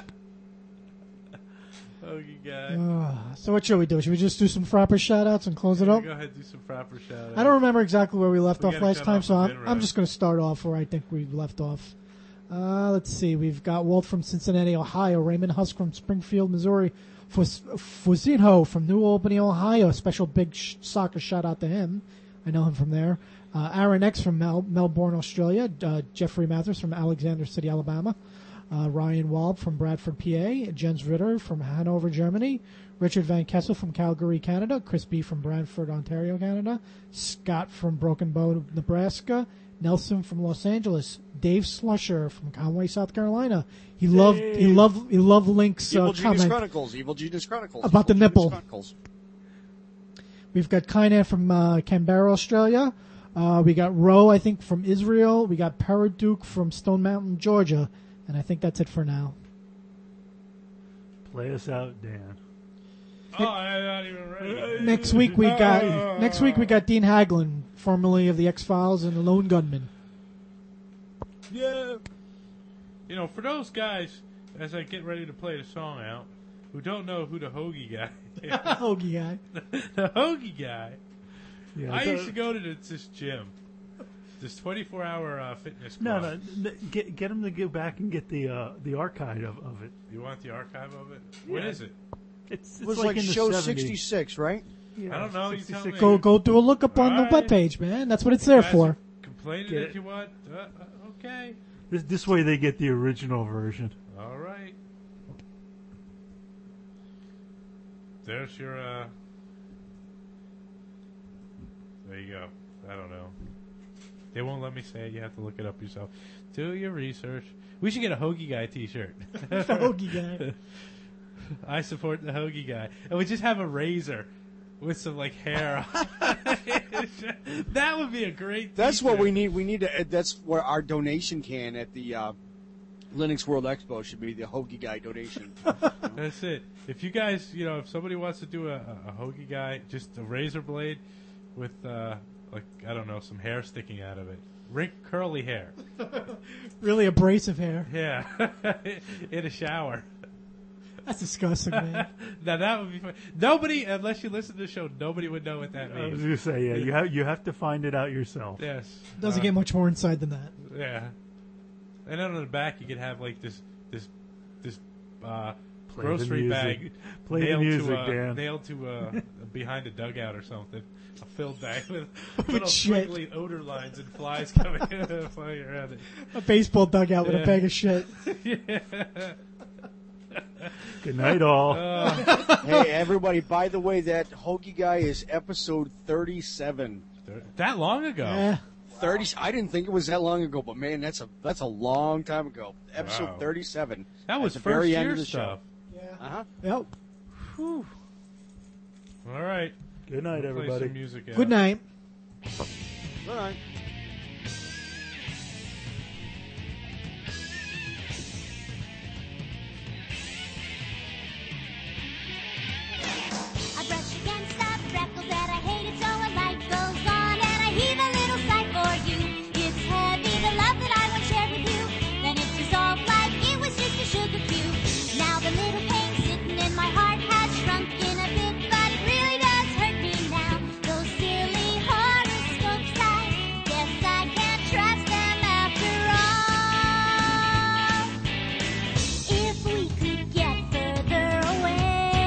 Hoagie guy. Uh, so what should we do? Should we just do some Frapper shout-outs and close it up? Go ahead and do some proper shout outs. I don't remember exactly where we left We off gotta last cut time, off so the I'm, bin I'm road. just going to start off where I think we left off. Uh, let's see. We've got Walt from Cincinnati, Ohio. Raymond Husk from Springfield, Missouri. Fus- Fuzinho from New Albany, Ohio. Special big sh- soccer shout out to him. I know him from there. Uh, Aaron X from Mel- Melbourne, Australia. Uh, Jeffrey Mathers from Alexander City, Alabama. Uh, Ryan Walb from Bradford, P A. Jens Ritter from Hanover, Germany. Richard Van Kessel from Calgary, Canada. Chris B. from Brantford, Ontario, Canada. Scott from Broken Bow, Nebraska. Nelson from Los Angeles, Dave Slusher from Conway, South Carolina. He loved he loved he loved Link's Evil uh, Genius comment Chronicles. Evil Genius Chronicles. about the Evil Genius nipple. Chronicles. We've got Kainan from uh, Canberra, Australia. Uh, we got Roe, I think, from Israel. We got Paraduke from Stone Mountain, Georgia. And I think that's it for now. Play us out, Dan. Oh, I'm not even ready. Next week we got next week we got Dean Haglund, formerly of the X-Files and the Lone Gunman. Yeah. You know, for those guys, as I get ready to play the song out, who don't know who the Hoagie guy is, Hoagie guy. the Hoagie guy. Yeah, I the- used to go to this, this gym, this twenty-four hour uh, fitness No, club. no, n- get get them to go back and get the uh, the archive of, of it. You want the archive of it? What Yeah. is it? It's, it's It was like, like, in the show seventies. sixty-six, right? Yeah, I don't know, you tell sixty-six. me. Go go do a look up on Alright. the webpage, man. That's what it's there Guys for. are Complaining Get if it. you want. Uh, uh, okay. This this way they get the original version. All right. There's your, uh... There you go. I don't know. They won't let me say it. You have to look it up yourself. Do your research. We should get a Hoagie Guy t-shirt. Hoagie guy. I support the Hoagie Guy. And we just have a razor with some, like, hair on it. That would be a great That's what t-shirt. we need. We need to. uh, That's where our donation can at the uh, Linux World Expo should be the Hoagie Guy donation. That's it. If you guys, you know, if somebody wants to do a, a, a Hoagie Guy, just a razor blade with, uh, like, I don't know, some hair sticking out of it. Rink curly hair. Really abrasive hair. Yeah. In a shower. That's disgusting, man. Now that would be fun. Nobody, unless you listen to the show, nobody would know what that I was means. going to say, yeah, you have you have to find it out yourself. Yes. Doesn't Uh, get much more inside than that. Yeah. And then on the back, you could have like this, this, this uh, Play the grocery music. bag Play the nailed music, to uh, Dan. nailed to uh, behind a dugout or something. A filled bag with little shit. squiggly odor lines and flies coming flying around it. A baseball dugout with Yeah. a bag of shit. Yeah. Good night, all. Uh, Hey, everybody! By the way, that Hoagie Guy is episode thirty-seven. that long ago. Yeah. Thirty. I didn't think it was that long ago, but man, that's a that's a long time ago. Episode Wow. thirty-seven. That was At the first very end year of the stuff. show. Yeah. Uh huh. Yep. Whew. All right. Good night, Play everybody. some music out. Good night. Good night. I brush against the freckles that I hated, so a light goes on and I heave a little sigh for you. It's heavy, the love that I once shared with you. Then it dissolved like it was just a sugar cube. Now the little pain sitting in my heart has shrunken a bit, but it really does hurt me now. Those silly horoscopes, I guess I can't trust them after all. If we could get further away,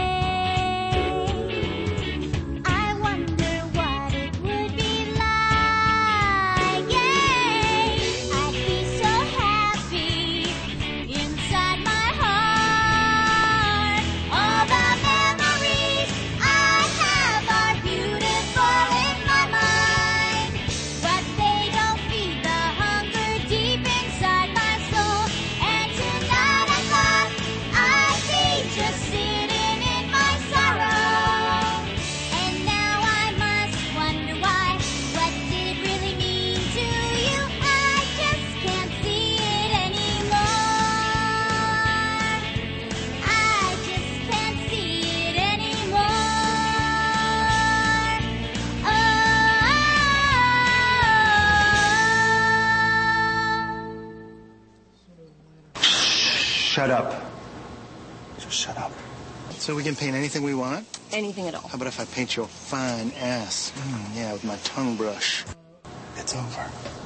I wonder what it would be like. Yeah, I'd be so happy inside my heart. All the memories I have are beautiful in my mind, but they don't feed the hunger deep inside my soul. And tonight I thought I'd be just sitting in my sorrow. And now I must wonder why. What did it really mean to you? I just can't see it anymore. I just can't see it anymore. Oh. Shut up. Just shut up. So we can paint anything we want? Anything at all. How about if I paint your fine ass? Mm, yeah, with my tongue brush. It's over.